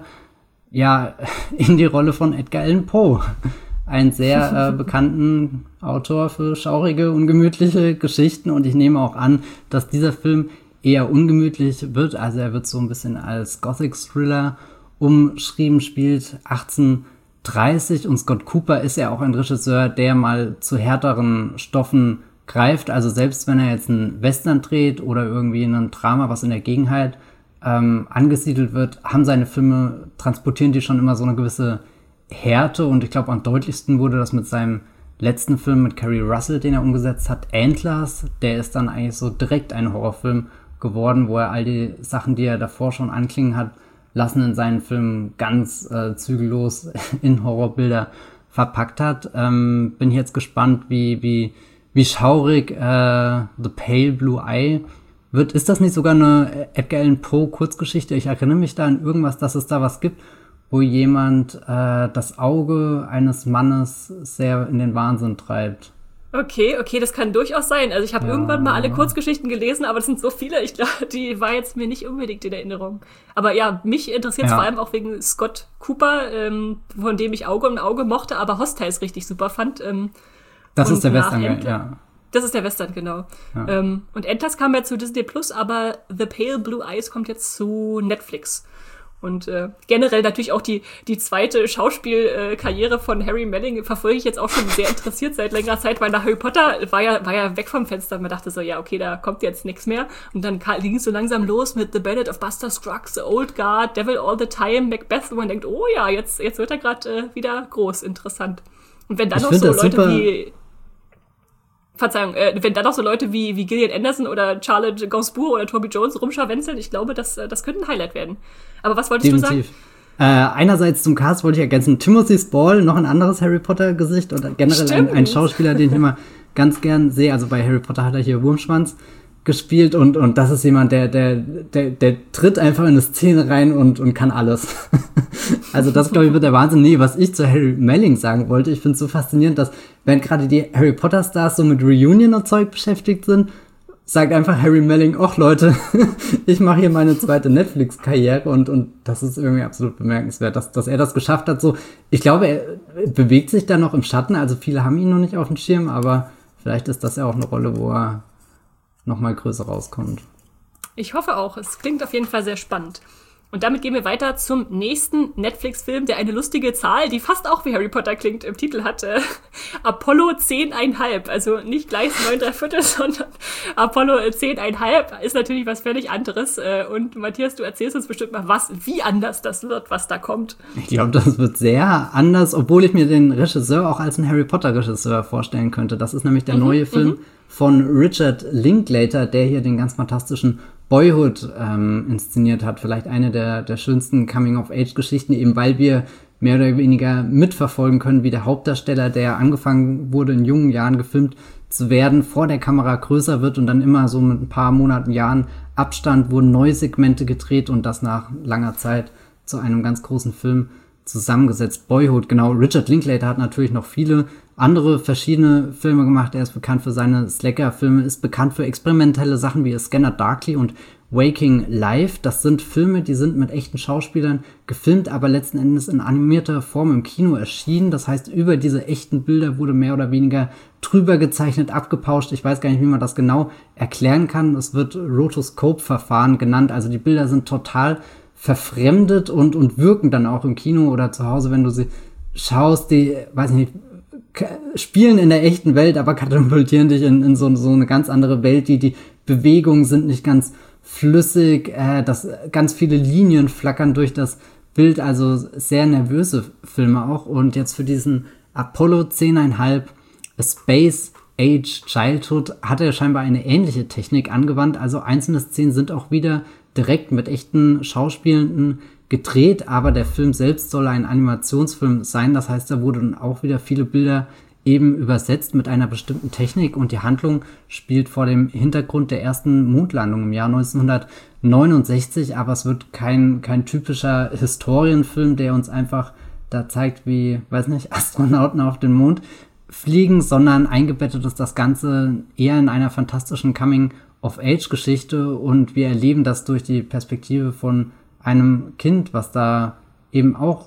ja in die Rolle von Edgar Allan Poe. Einen sehr äh, bekannten Autor für schaurige, ungemütliche Geschichten, und ich nehme auch an, dass dieser Film eher ungemütlich wird. Also er wird so ein bisschen als Gothic-Thriller umschrieben, spielt achtzehnhundertdreißig, und Scott Cooper ist ja auch ein Regisseur, der mal zu härteren Stoffen greift. Also selbst wenn er jetzt einen Western dreht oder irgendwie ein Drama, was in der Gegenwart ähm, angesiedelt wird, haben seine Filme, transportieren die schon immer so eine gewisse Härte, und ich glaube, am deutlichsten wurde das mit seinem letzten Film mit Kerry Russell, den er umgesetzt hat, Antlers. Der ist dann eigentlich so direkt ein Horrorfilm geworden, wo er all die Sachen, die er davor schon anklingen hat, lassen in seinen Filmen ganz äh, zügellos in Horrorbilder verpackt hat. Ähm, bin jetzt gespannt, wie wie wie schaurig äh, The Pale Blue Eye wird. Ist das nicht sogar eine Edgar Allan Poe Kurzgeschichte? Ich erinnere mich da an irgendwas, dass es da was gibt, wo jemand äh, das Auge eines Mannes sehr in den Wahnsinn treibt. Okay, okay, das kann durchaus sein. Also ich habe ja. irgendwann mal alle Kurzgeschichten gelesen, aber das sind so viele, ich glaube, die war jetzt mir nicht unbedingt in Erinnerung. Aber ja, mich interessiert es ja. vor allem auch wegen Scott Cooper, ähm, von dem ich Auge um Auge mochte, aber Hostiles richtig super fand. Ähm, das ist der Western, Ent- ja. Das ist der Western, genau. Ja. Ähm, und Antlers kam ja zu Disney Plus, aber The Pale Blue Eyes kommt jetzt zu Netflix. Und äh, generell natürlich auch die die zweite Schauspielkarriere äh, von Harry Melling verfolge ich jetzt auch schon sehr interessiert seit längerer Zeit, weil nach Harry Potter war ja war ja weg vom Fenster. Man dachte so, ja, okay, da kommt jetzt nichts mehr. Und dann ging es so langsam los mit The Ballad of Buster Scruggs, The Old Guard, Devil All the Time, Macbeth, wo man denkt, oh ja, jetzt jetzt wird er gerade äh, wieder groß, interessant. Und wenn dann ich noch so Leute super. wie Verzeihung, äh, wenn dann noch so Leute wie wie Gillian Anderson oder Charlotte Gainsbourg oder Toby Jones rumscharwenzeln, ich glaube, das das könnte ein Highlight werden. Aber was wolltest Definitiv. du sagen? Äh, einerseits zum Cast wollte ich ergänzen, Timothy Spall, noch ein anderes Harry Potter-Gesicht, oder generell ein, ein Schauspieler, den ich immer ganz gern sehe. Also bei Harry Potter hat er hier Wurmschwanz gespielt und, und das ist jemand, der, der, der, der tritt einfach in eine Szene rein und, und kann alles. Also das, glaube ich, wird der Wahnsinn. Nee, was ich zu Harry Melling sagen wollte, ich finde es so faszinierend, dass während gerade die Harry Potter Stars so mit Reunion und Zeug beschäftigt sind, sagt einfach Harry Melling, ach Leute, ich mache hier meine zweite Netflix-Karriere und, und das ist irgendwie absolut bemerkenswert, dass, dass er das geschafft hat. So, ich glaube, er bewegt sich da noch im Schatten, also viele haben ihn noch nicht auf dem Schirm, aber vielleicht ist das ja auch eine Rolle, wo er noch mal größer rauskommt. Ich hoffe auch. Es klingt auf jeden Fall sehr spannend. Und damit gehen wir weiter zum nächsten Netflix-Film, der eine lustige Zahl, die fast auch wie Harry Potter klingt, im Titel hat. Äh, Apollo zehn Komma fünf. Also nicht gleich neun Komma drei Viertel, sondern Apollo zehn Komma fünf ist natürlich was völlig anderes. Äh, und Matthias, du erzählst uns bestimmt mal, was, wie anders das wird, was da kommt. Ich glaube, das wird sehr anders, obwohl ich mir den Regisseur auch als einen Harry Potter-Regisseur vorstellen könnte. Das ist nämlich der mhm, neue Film mhm. von Richard Linklater, der hier den ganz fantastischen Boyhood ähm, inszeniert hat. Vielleicht eine der, der schönsten Coming-of-Age-Geschichten, eben weil wir mehr oder weniger mitverfolgen können, wie der Hauptdarsteller, der angefangen wurde, in jungen Jahren gefilmt zu werden, vor der Kamera größer wird und dann immer so mit ein paar Monaten, Jahren Abstand wurden neue Segmente gedreht und das nach langer Zeit zu einem ganz großen Film zusammengesetzt. Boyhood, genau. Richard Linklater hat natürlich noch viele andere verschiedene Filme gemacht. Er ist bekannt für seine Slacker-Filme, ist bekannt für experimentelle Sachen wie A Scanner Darkly und Waking Life. Das sind Filme, die sind mit echten Schauspielern gefilmt, aber letzten Endes in animierter Form im Kino erschienen. Das heißt, über diese echten Bilder wurde mehr oder weniger drüber gezeichnet, abgepauscht. Ich weiß gar nicht, wie man das genau erklären kann. Es wird Rotoscope-Verfahren genannt. Also die Bilder sind total verfremdet und, und wirken dann auch im Kino oder zu Hause, wenn du sie schaust, die, weiß ich nicht, spielen in der echten Welt, aber katapultieren dich in, in so, so eine ganz andere Welt. Die, die Bewegungen sind nicht ganz flüssig, äh, das, ganz viele Linien flackern durch das Bild, also sehr nervöse Filme auch. Und jetzt für diesen Apollo zehn Komma fünf A Space Age Childhood hat er scheinbar eine ähnliche Technik angewandt. Also einzelne Szenen sind auch wieder direkt mit echten Schauspielenden gedreht, aber der Film selbst soll ein Animationsfilm sein. Das heißt, da wurden auch wieder viele Bilder eben übersetzt mit einer bestimmten Technik und die Handlung spielt vor dem Hintergrund der ersten Mondlandung im Jahr neunzehnhundertneunundsechzig, aber es wird kein, kein typischer Historienfilm, der uns einfach da zeigt, wie, weiß nicht, Astronauten auf den Mond fliegen, sondern eingebettet ist das Ganze eher in einer fantastischen Coming-of-Age-Geschichte und wir erleben das durch die Perspektive von einem Kind, was da eben auch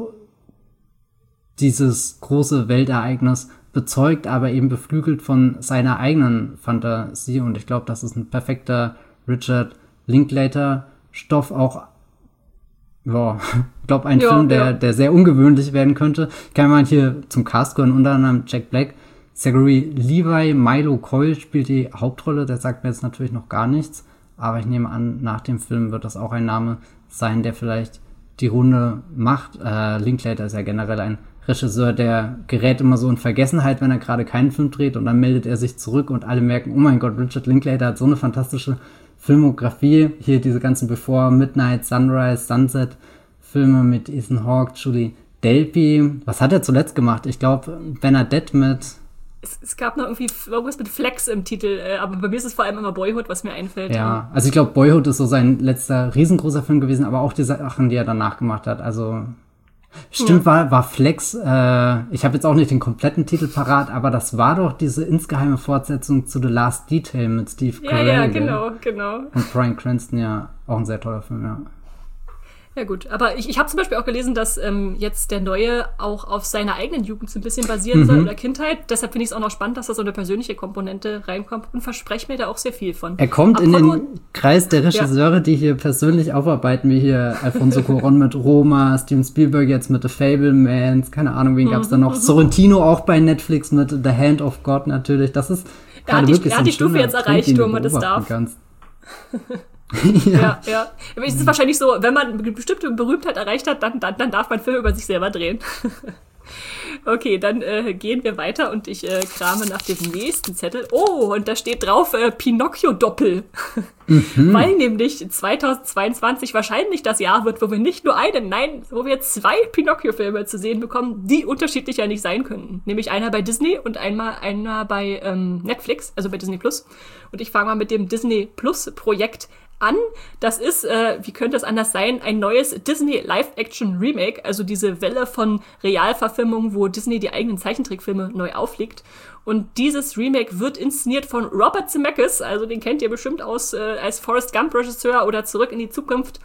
dieses große Weltereignis bezeugt, aber eben beflügelt von seiner eigenen Fantasie. Und ich glaube, das ist ein perfekter Richard Linklater-Stoff. Auch, ja, ich glaube, ein ja, Film, der, ja. der sehr ungewöhnlich werden könnte. Ich kann mal hier zum Cast gehören, unter anderem Jack Black, Zachary Levi, Milo Coyle spielt die Hauptrolle. Der sagt mir jetzt natürlich noch gar nichts. Aber ich nehme an, nach dem Film wird das auch ein Name sein, der vielleicht die Runde macht. Äh, Linklater ist ja generell ein Regisseur, der gerät immer so in Vergessenheit, wenn er gerade keinen Film dreht und dann meldet er sich zurück und alle merken, oh mein Gott, Richard Linklater hat so eine fantastische Filmografie. Hier diese ganzen Before, Midnight, Sunrise, Sunset Filme mit Ethan Hawke, Julie Delpy. Was hat er zuletzt gemacht? Ich glaube, Bernadette mit... Es, es gab noch irgendwie irgendwas mit Flex im Titel, äh, aber bei mir ist es vor allem immer Boyhood, was mir einfällt. Ja, also ich glaube, Boyhood ist so sein letzter riesengroßer Film gewesen, aber auch die Sachen, die er danach gemacht hat. Also stimmt, ja. war, war Flex, äh, ich habe jetzt auch nicht den kompletten Titel parat, aber das war doch diese insgeheime Fortsetzung zu The Last Detail mit Steve Carell. Ja, ja, genau, genau. Und Bryan Cranston, ja, auch ein sehr toller Film, ja. Ja gut, aber ich, ich habe zum Beispiel auch gelesen, dass ähm, jetzt der Neue auch auf seiner eigenen Jugend so ein bisschen basieren soll, mhm. oder Kindheit. Deshalb finde ich es auch noch spannend, dass da so eine persönliche Komponente reinkommt und verspreche mir da auch sehr viel von. Er kommt Apollo, in den Kreis der Regisseure, ja. die hier persönlich aufarbeiten, wie hier Alfonso Cuarón mit Roma, Steven Spielberg jetzt mit The Fabelmans, keine Ahnung, wen mhm. gab's da noch? Mhm. Sorrentino auch bei Netflix mit The Hand of God natürlich. Das ist er hat die, wirklich er hat die Stufe jetzt erreicht, wo man das darf. ja. ja, ja. Aber es ist wahrscheinlich so, wenn man eine bestimmte Berühmtheit erreicht hat, dann, dann, dann darf man Filme über sich selber drehen. Okay, dann äh, gehen wir weiter und ich äh, krame nach dem nächsten Zettel. Oh, und da steht drauf äh, Pinocchio-Doppel. Mhm. Weil nämlich zweitausendzweiundzwanzig wahrscheinlich das Jahr wird, wo wir nicht nur einen, nein, wo wir zwei Pinocchio-Filme zu sehen bekommen, die unterschiedlicher nicht sein könnten. Nämlich einer bei Disney und einmal einer bei ähm, Netflix, also bei Disney Plus. Und ich fange mal mit dem Disney Plus-Projekt an. Das ist, äh, wie könnte es anders sein, ein neues Disney Live-Action-Remake, also diese Welle von Realverfilmungen, wo Disney die eigenen Zeichentrickfilme neu auflegt. Und dieses Remake wird inszeniert von Robert Zemeckis, also den kennt ihr bestimmt aus äh, als Forrest Gump-Regisseur oder Zurück in die Zukunft.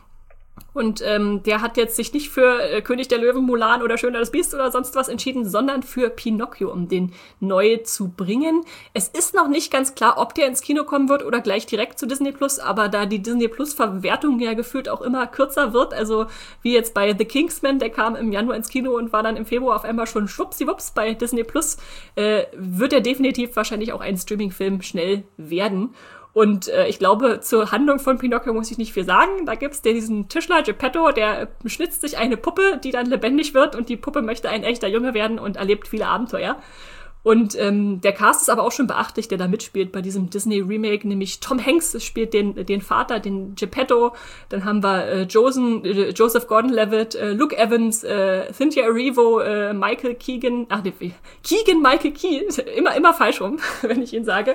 Und ähm, der hat jetzt sich nicht für äh, König der Löwen, Mulan oder Schöner das Biest oder sonst was entschieden, sondern für Pinocchio, um den neu zu bringen. Es ist noch nicht ganz klar, ob der ins Kino kommen wird oder gleich direkt zu Disney Plus, aber da die Disney Plus Verwertung ja gefühlt auch immer kürzer wird, also wie jetzt bei The Kingsman, der kam im Januar ins Kino und war dann im Februar auf einmal schon schwuppsiwupps bei Disney Plus, äh, wird er definitiv wahrscheinlich auch ein Streaming-Film schnell werden. Und äh, ich glaube, zur Handlung von Pinocchio muss ich nicht viel sagen. Da gibt's diesen Tischler Geppetto, der schnitzt sich eine Puppe, die dann lebendig wird und die Puppe möchte ein echter Junge werden und erlebt viele Abenteuer. Und ähm, der Cast ist aber auch schon beachtlich, der da mitspielt bei diesem Disney-Remake, nämlich Tom Hanks spielt den den Vater, den Geppetto. Dann haben wir äh, Josen, äh, Joseph Gordon-Levitt, äh, Luke Evans, äh, Cynthia Erivo, äh, Michael Keegan, ach nee, Keegan Michael Key, immer immer falsch rum, wenn ich ihn sage.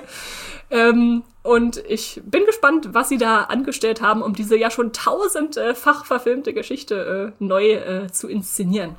Ähm, und ich bin gespannt, was sie da angestellt haben, um diese ja schon tausendfach verfilmte Geschichte äh, neu äh, zu inszenieren.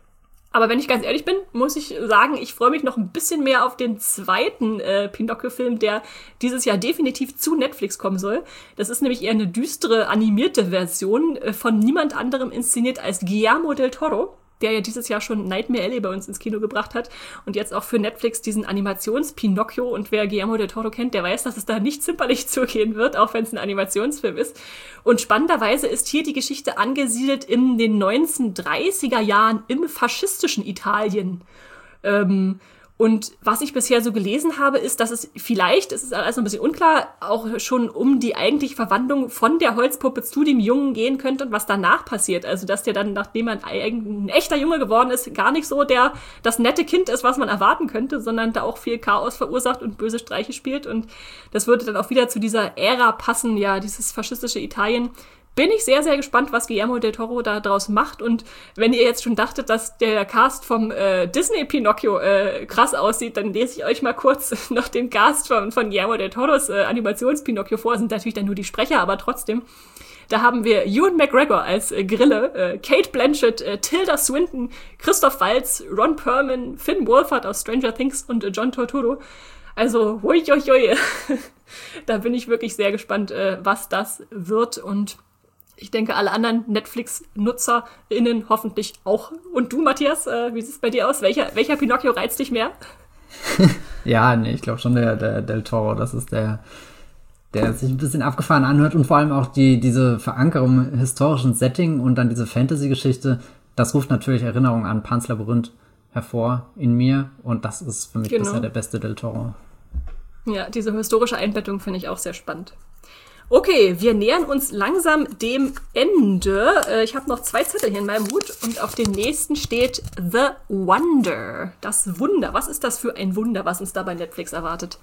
Aber wenn ich ganz ehrlich bin, muss ich sagen, ich freue mich noch ein bisschen mehr auf den zweiten äh, Pinocchio-Film, der dieses Jahr definitiv zu Netflix kommen soll. Das ist nämlich eher eine düstere, animierte Version äh, von niemand anderem inszeniert als Guillermo del Toro, der ja dieses Jahr schon Nightmare Alley bei uns ins Kino gebracht hat und jetzt auch für Netflix diesen Animations-Pinocchio. Und wer Guillermo del Toro kennt, der weiß, dass es da nicht zimperlich zugehen wird, auch wenn es ein Animationsfilm ist. Und spannenderweise ist hier die Geschichte angesiedelt in den neunzehnhundertdreißiger Jahren im faschistischen Italien. Ähm, Und was ich bisher so gelesen habe, ist, dass es vielleicht, es ist alles noch ein bisschen unklar, auch schon um die eigentliche Verwandlung von der Holzpuppe zu dem Jungen gehen könnte und was danach passiert. Also, dass der dann, nachdem er ein, ein echter Junge geworden ist, gar nicht so der das nette Kind ist, was man erwarten könnte, sondern da auch viel Chaos verursacht und böse Streiche spielt. Und das würde dann auch wieder zu dieser Ära passen, ja, dieses faschistische Italien. Bin ich sehr, sehr gespannt, was Guillermo del Toro da draus macht. Und wenn ihr jetzt schon dachtet, dass der Cast vom äh, Disney-Pinocchio äh, krass aussieht, dann lese ich euch mal kurz noch den Cast von, von Guillermo del Toros äh, Animations-Pinocchio vor. Das sind natürlich dann nur die Sprecher, aber trotzdem. Da haben wir Ewan McGregor als äh, Grille, äh, Kate Blanchett, äh, Tilda Swinton, Christoph Waltz, Ron Perlman, Finn Wolfhard aus Stranger Things und äh, John Turturro. Also, hui, hui, hui. Da bin ich wirklich sehr gespannt, äh, was das wird. Und ich denke, alle anderen Netflix-NutzerInnen hoffentlich auch. Und du, Matthias, äh, wie sieht es bei dir aus? Welcher, welcher Pinocchio reizt dich mehr? Ja, nee, ich glaube schon der, der Del Toro. Das ist der, der sich ein bisschen abgefahren anhört. Und vor allem auch die diese Verankerung im historischen Setting und dann diese Fantasy-Geschichte. Das ruft natürlich Erinnerungen an Pans Labyrinth hervor in mir. Und das ist für mich genau. bisher der beste Del Toro. Ja, diese historische Einbettung finde ich auch sehr spannend. Okay, wir nähern uns langsam dem Ende. Ich habe noch zwei Zettel hier in meinem Hut und auf dem nächsten steht The Wonder. Das Wunder. Was ist das für ein Wunder, was uns da bei Netflix erwartet?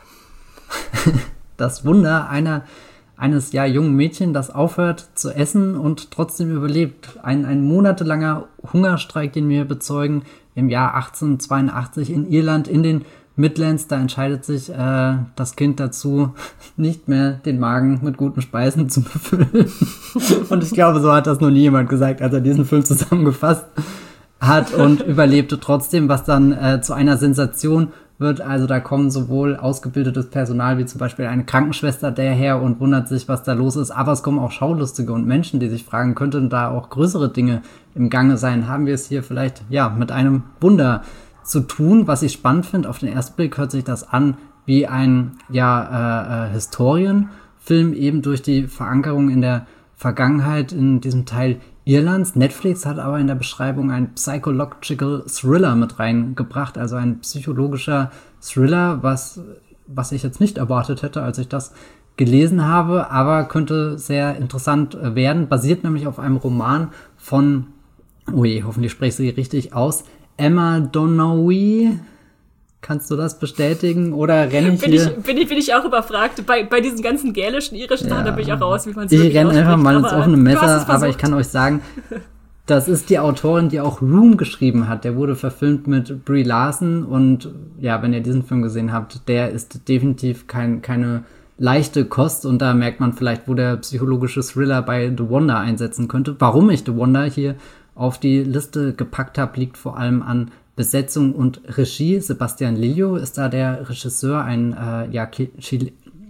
Das Wunder einer, eines ja jungen Mädchen, das aufhört zu essen und trotzdem überlebt. Ein, ein monatelanger Hungerstreik, den wir bezeugen, im Jahr achtzehnhundertzweiundachtzig in Irland in den Midlands, da entscheidet sich äh, das Kind dazu, nicht mehr den Magen mit guten Speisen zu befüllen. Und ich glaube, so hat das noch nie jemand gesagt, als er diesen Film zusammengefasst hat und überlebte trotzdem, was dann äh, zu einer Sensation wird. Also da kommen sowohl ausgebildetes Personal wie zum Beispiel eine Krankenschwester daher und wundert sich, was da los ist. Aber es kommen auch Schaulustige und Menschen, die sich fragen, könnten da auch größere Dinge im Gange sein? Haben wir es hier vielleicht ja mit einem Wunder zu tun, was ich spannend finde? Auf den ersten Blick hört sich das an wie ein ja äh, äh, Historienfilm, eben durch die Verankerung in der Vergangenheit in diesem Teil Irlands. Netflix hat aber in der Beschreibung ein Psychological Thriller mit reingebracht, also ein psychologischer Thriller, was was ich jetzt nicht erwartet hätte, als ich das gelesen habe, aber könnte sehr interessant werden. Basiert nämlich auf einem Roman von, oh je, hoffentlich spreche ich sie richtig aus, Emma Donoghue. Kannst du das bestätigen? Oder renne ich bin hier? Ich, bin, ich, bin ich auch überfragt. Bei, bei diesen ganzen gälischen, irischen Sachen, Ja. da bin ich auch raus, wie man es Ich wirklich renne ausspricht. einfach mal ins Aber offene du hast es Messer, aber versucht. ich kann euch sagen, das ist die Autorin, die auch Room geschrieben hat. Der wurde verfilmt mit Brie Larson und ja, wenn ihr diesen Film gesehen habt, der ist definitiv kein, keine leichte Kost und da merkt man vielleicht, wo der psychologische Thriller bei The Wonder einsetzen könnte. Warum ich The Wonder hier auf die Liste gepackt habe, liegt vor allem an Besetzung und Regie. Sebastian Lillo ist da der Regisseur, ein, äh, ja, Chile-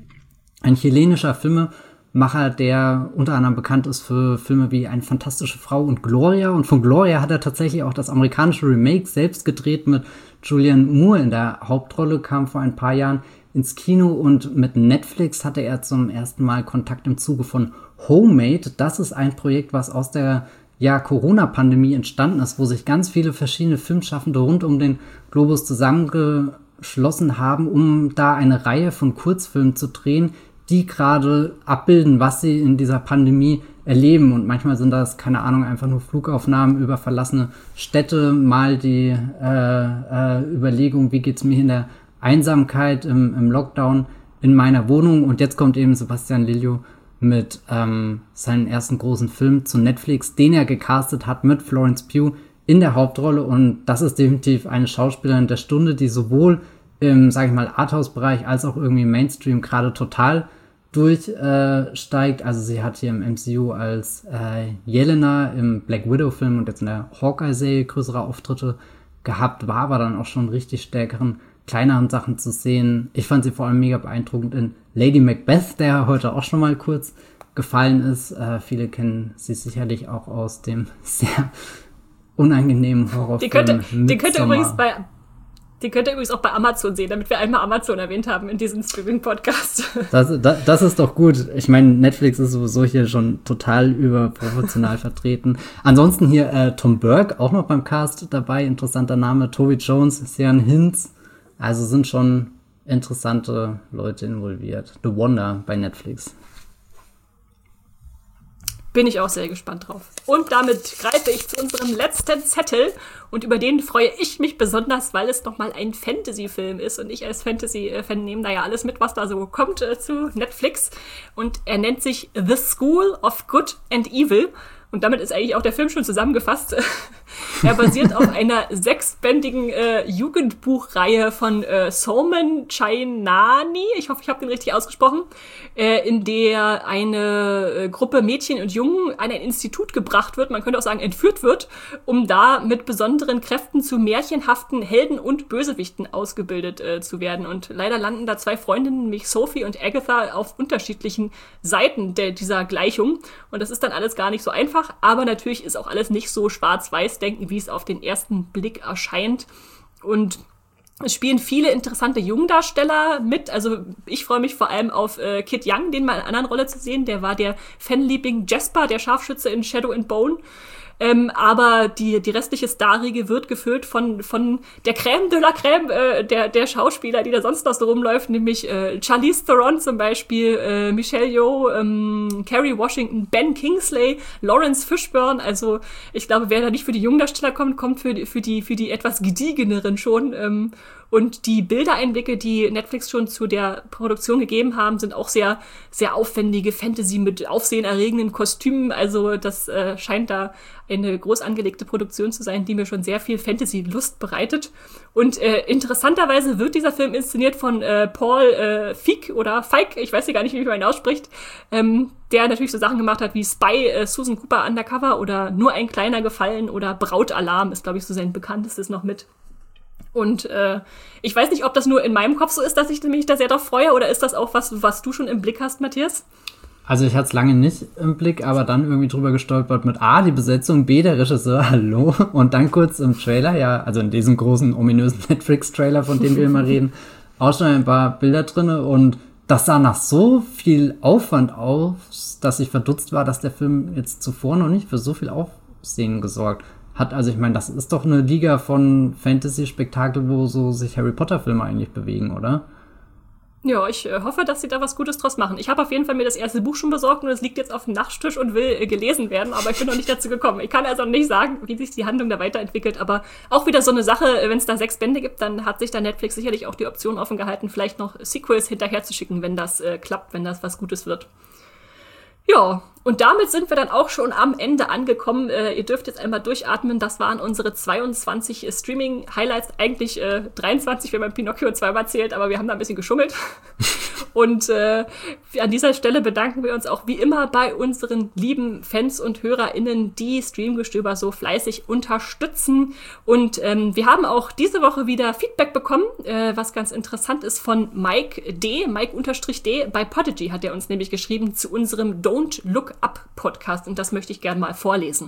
ein chilenischer Filmemacher, der unter anderem bekannt ist für Filme wie Eine fantastische Frau und Gloria. Und von Gloria hat er tatsächlich auch das amerikanische Remake selbst gedreht mit Julianne Moore in der Hauptrolle, kam vor ein paar Jahren ins Kino und mit Netflix hatte er zum ersten Mal Kontakt im Zuge von Homemade. Das ist ein Projekt, was aus der ja, Corona-Pandemie entstanden ist, wo sich ganz viele verschiedene Filmschaffende rund um den Globus zusammengeschlossen haben, um da eine Reihe von Kurzfilmen zu drehen, die gerade abbilden, was sie in dieser Pandemie erleben. Und manchmal sind das, keine Ahnung, einfach nur Flugaufnahmen über verlassene Städte, mal die äh, äh, Überlegung, wie geht's mir in der Einsamkeit im, im Lockdown in meiner Wohnung. Und jetzt kommt eben Sebastian Lillo mit ähm, seinem ersten großen Film zu Netflix, den er gecastet hat mit Florence Pugh in der Hauptrolle. Und das ist definitiv eine Schauspielerin der Stunde, die sowohl im, sag ich mal, Arthouse-Bereich als auch irgendwie im Mainstream gerade total durchsteigt. Äh, also sie hat hier im M C U als äh, Yelena im Black Widow-Film und jetzt in der Hawkeye-Serie größere Auftritte gehabt, war aber dann auch schon richtig stärkeren, kleineren Sachen zu sehen. Ich fand sie vor allem mega beeindruckend in Lady Macbeth, der heute auch schon mal kurz gefallen ist. Äh, viele kennen sie sicherlich auch aus dem sehr unangenehmen Horrorfilm. Die könnte, die könnte Midsommar. übrigens bei Die könnt ihr übrigens auch bei Amazon sehen, damit wir einmal Amazon erwähnt haben in diesem Streaming-Podcast. Das, das, das ist doch gut. Ich meine, Netflix ist sowieso hier schon total überproportional vertreten. Ansonsten hier äh, Tom Burke, auch noch beim Cast dabei. Interessanter Name. Toby Jones, Sian Hinz. Also sind schon interessante Leute involviert. The Wonder bei Netflix. Bin ich auch sehr gespannt drauf. Und damit greife ich zu unserem letzten Zettel. Und über den freue ich mich besonders, weil es nochmal ein Fantasy-Film ist. Und ich als Fantasy-Fan nehme da ja alles mit, was da so kommt äh, zu Netflix. Und er nennt sich The School of Good and Evil. Und damit ist eigentlich auch der Film schon zusammengefasst. Er basiert auf einer sechsbändigen äh, Jugendbuchreihe von äh, Soman Chainani, ich hoffe, ich habe den richtig ausgesprochen, äh, in der eine äh, Gruppe Mädchen und Jungen an ein Institut gebracht wird, man könnte auch sagen entführt wird, um da mit besonderen Kräften zu märchenhaften Helden und Bösewichten ausgebildet äh, zu werden. Und leider landen da zwei Freundinnen, nämlich Sophie und Agatha, auf unterschiedlichen Seiten der, dieser Gleichung. Und das ist dann alles gar nicht so einfach. Aber natürlich ist auch alles nicht so schwarz-weiß-denken, wie es auf den ersten Blick erscheint. Und es spielen viele interessante Jungdarsteller mit. Also ich freue mich vor allem auf äh, Kid Young, den mal in einer anderen Rolle zu sehen. Der war der Fanliebling Jasper, der Scharfschütze in Shadow and Bone. Ähm, aber die, die restliche Starriege wird gefüllt von, von der Crème de la Crème äh, der, der Schauspieler, die da sonst noch so rumläuft, nämlich äh, Charlize Theron zum Beispiel, äh, Michelle Yeoh, ähm, Kerry Washington, Ben Kingsley, Lawrence Fishburne. Also ich glaube, wer da nicht für die Jungdarsteller kommt, kommt für die, für die, für die etwas gediegeneren schon. Ähm, und die Bildereinblicke, die Netflix schon zu der Produktion gegeben haben, sind auch sehr, sehr aufwendige Fantasy mit aufsehenerregenden Kostümen. Also das äh, scheint da eine groß angelegte Produktion zu sein, die mir schon sehr viel Fantasy-Lust bereitet. Und äh, interessanterweise wird dieser Film inszeniert von äh, Paul äh, Feig oder Feig, ich weiß ja gar nicht, wie man ihn ausspricht, ähm, der natürlich so Sachen gemacht hat wie Spy, äh, Susan Cooper Undercover oder Nur ein kleiner Gefallen oder Brautalarm ist, glaube ich, so sein bekanntestes noch mit. Und äh, ich weiß nicht, ob das nur in meinem Kopf so ist, dass ich mich da sehr drauf freue, oder ist das auch was, was du schon im Blick hast, Matthias? Also ich hatte es lange nicht im Blick, aber dann irgendwie drüber gestolpert mit A, die Besetzung, B, der Regisseur, hallo, und dann kurz im Trailer, ja, also in diesem großen, ominösen Netflix-Trailer, von dem wir immer reden, auch schon ein paar Bilder drinne und das sah nach so viel Aufwand aus, dass ich verdutzt war, dass der Film jetzt zuvor noch nicht für so viel Aufsehen gesorgt hat. Also ich meine, das ist doch eine Liga von Fantasy-Spektakel, wo so sich Harry Potter-Filme eigentlich bewegen, oder? Ja, ich äh, hoffe, dass sie da was Gutes draus machen. Ich habe auf jeden Fall mir das erste Buch schon besorgt und es liegt jetzt auf dem Nachttisch und will äh, gelesen werden, aber ich bin noch nicht dazu gekommen. Ich kann also nicht sagen, wie sich die Handlung da weiterentwickelt, aber auch wieder so eine Sache, wenn es da sechs Bände gibt, dann hat sich da Netflix sicherlich auch die Option offen gehalten, vielleicht noch Sequels hinterher zu schicken, wenn das äh, klappt, wenn das was Gutes wird. Ja, und damit sind wir dann auch schon am Ende angekommen. Äh, ihr dürft jetzt einmal durchatmen. Das waren unsere zweiundzwanzig äh, Streaming-Highlights. Eigentlich äh, dreiundzwanzig, wenn man Pinocchio zweimal zählt, aber wir haben da ein bisschen geschummelt. Und äh, an dieser Stelle bedanken wir uns auch wie immer bei unseren lieben Fans und HörerInnen, die Streamgestöber so fleißig unterstützen. Und ähm, wir haben auch diese Woche wieder Feedback bekommen, äh, was ganz interessant ist, von Mike D., Mike-D. Bei Podigy hat er uns nämlich geschrieben zu unserem Don't Look Up Podcast. Und das möchte ich gerne mal vorlesen.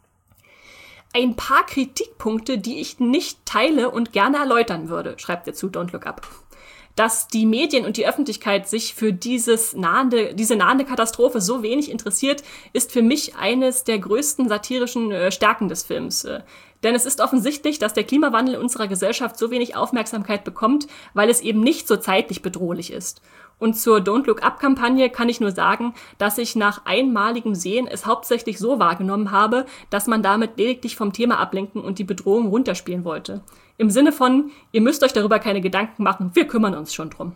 Ein paar Kritikpunkte, die ich nicht teile und gerne erläutern würde, schreibt er zu Don't Look Up. Dass die Medien und die Öffentlichkeit sich für dieses nahende, diese nahende Katastrophe so wenig interessiert, ist für mich eines der größten satirischen äh, Stärken des Films. Äh, denn es ist offensichtlich, dass der Klimawandel in unserer Gesellschaft so wenig Aufmerksamkeit bekommt, weil es eben nicht so zeitlich bedrohlich ist. Und zur Don't Look Up-Kampagne kann ich nur sagen, dass ich nach einmaligem Sehen es hauptsächlich so wahrgenommen habe, dass man damit lediglich vom Thema ablenken und die Bedrohung runterspielen wollte. Im Sinne von, ihr müsst euch darüber keine Gedanken machen, wir kümmern uns schon drum.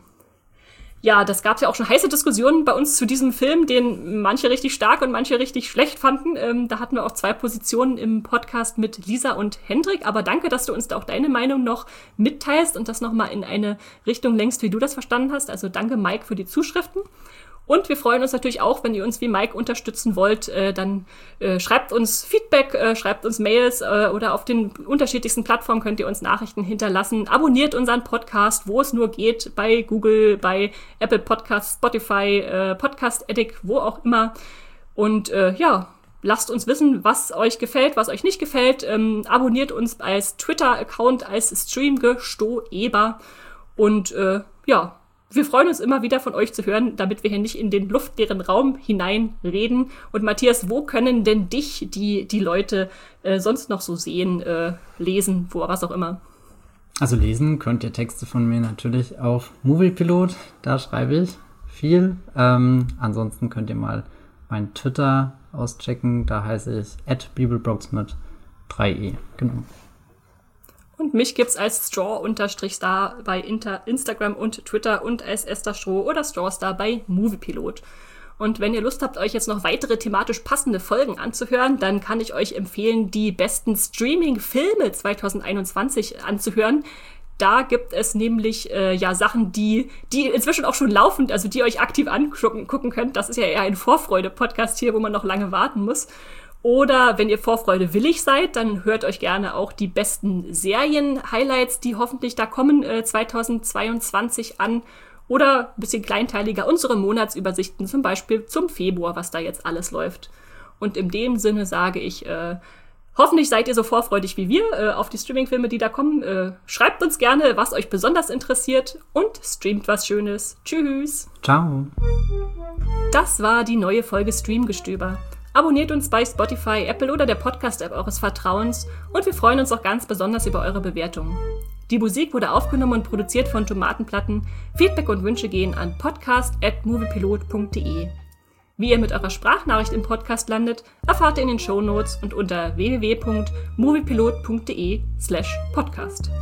Ja, das gab ja auch schon heiße Diskussionen bei uns zu diesem Film, den manche richtig stark und manche richtig schlecht fanden. Ähm, da hatten wir auch zwei Positionen im Podcast mit Lisa und Hendrik. Aber danke, dass du uns da auch deine Meinung noch mitteilst und das nochmal in eine Richtung lenkst, wie du das verstanden hast. Also danke, Mike, für die Zuschriften. Und wir freuen uns natürlich auch, wenn ihr uns wie Mike unterstützen wollt, äh, dann äh, schreibt uns Feedback, äh, schreibt uns Mails äh, oder auf den unterschiedlichsten Plattformen könnt ihr uns Nachrichten hinterlassen. Abonniert unseren Podcast, wo es nur geht, bei Google, bei Apple Podcasts, Spotify, äh, Podcast Addict, wo auch immer. Und äh, ja, lasst uns wissen, was euch gefällt, was euch nicht gefällt. Ähm, abonniert uns als Twitter-Account, als Streamgestoeber. Und äh, ja, wir freuen uns immer wieder von euch zu hören, damit wir hier nicht in den luftleeren Raum hineinreden. Und Matthias, wo können denn dich die, die Leute äh, sonst noch so sehen, äh, lesen, wo, was auch immer? Also lesen könnt ihr Texte von mir natürlich auf Moviepilot, da schreibe ich viel. Ähm, ansonsten könnt ihr mal mein Twitter auschecken, da heiße ich at bibelbrox mit drei e, genau. Und mich gibt's als Straw-Star bei Inter- Instagram und Twitter und als Esther Stroh oder Strawstar bei Moviepilot. Und wenn ihr Lust habt, euch jetzt noch weitere thematisch passende Folgen anzuhören, dann kann ich euch empfehlen, die besten Streaming-Filme zwanzig einundzwanzig anzuhören. Da gibt es nämlich äh, ja Sachen, die die inzwischen auch schon laufend, also die ihr euch aktiv angucken gucken könnt. Das ist ja eher ein Vorfreude-Podcast hier, wo man noch lange warten muss. Oder wenn ihr Vorfreude willig seid, dann hört euch gerne auch die besten Serien-Highlights, die hoffentlich da kommen, äh, zwanzig zweiundzwanzig an. Oder ein bisschen kleinteiliger unsere Monatsübersichten, zum Beispiel zum Februar, was da jetzt alles läuft. Und in dem Sinne sage ich, äh, hoffentlich seid ihr so vorfreudig wie wir äh, auf die Streaming-Filme, die da kommen. Äh, schreibt uns gerne, was euch besonders interessiert und streamt was Schönes. Tschüss. Ciao. Das war die neue Folge Streamgestöber. Abonniert uns bei Spotify, Apple oder der Podcast-App eures Vertrauens und wir freuen uns auch ganz besonders über eure Bewertungen. Die Musik wurde aufgenommen und produziert von Tomatenplatten. Feedback und Wünsche gehen an podcast at moviepilot punkt de. Wie ihr mit eurer Sprachnachricht im Podcast landet, erfahrt ihr in den Shownotes und unter w w w punkt moviepilot punkt de slash podcast.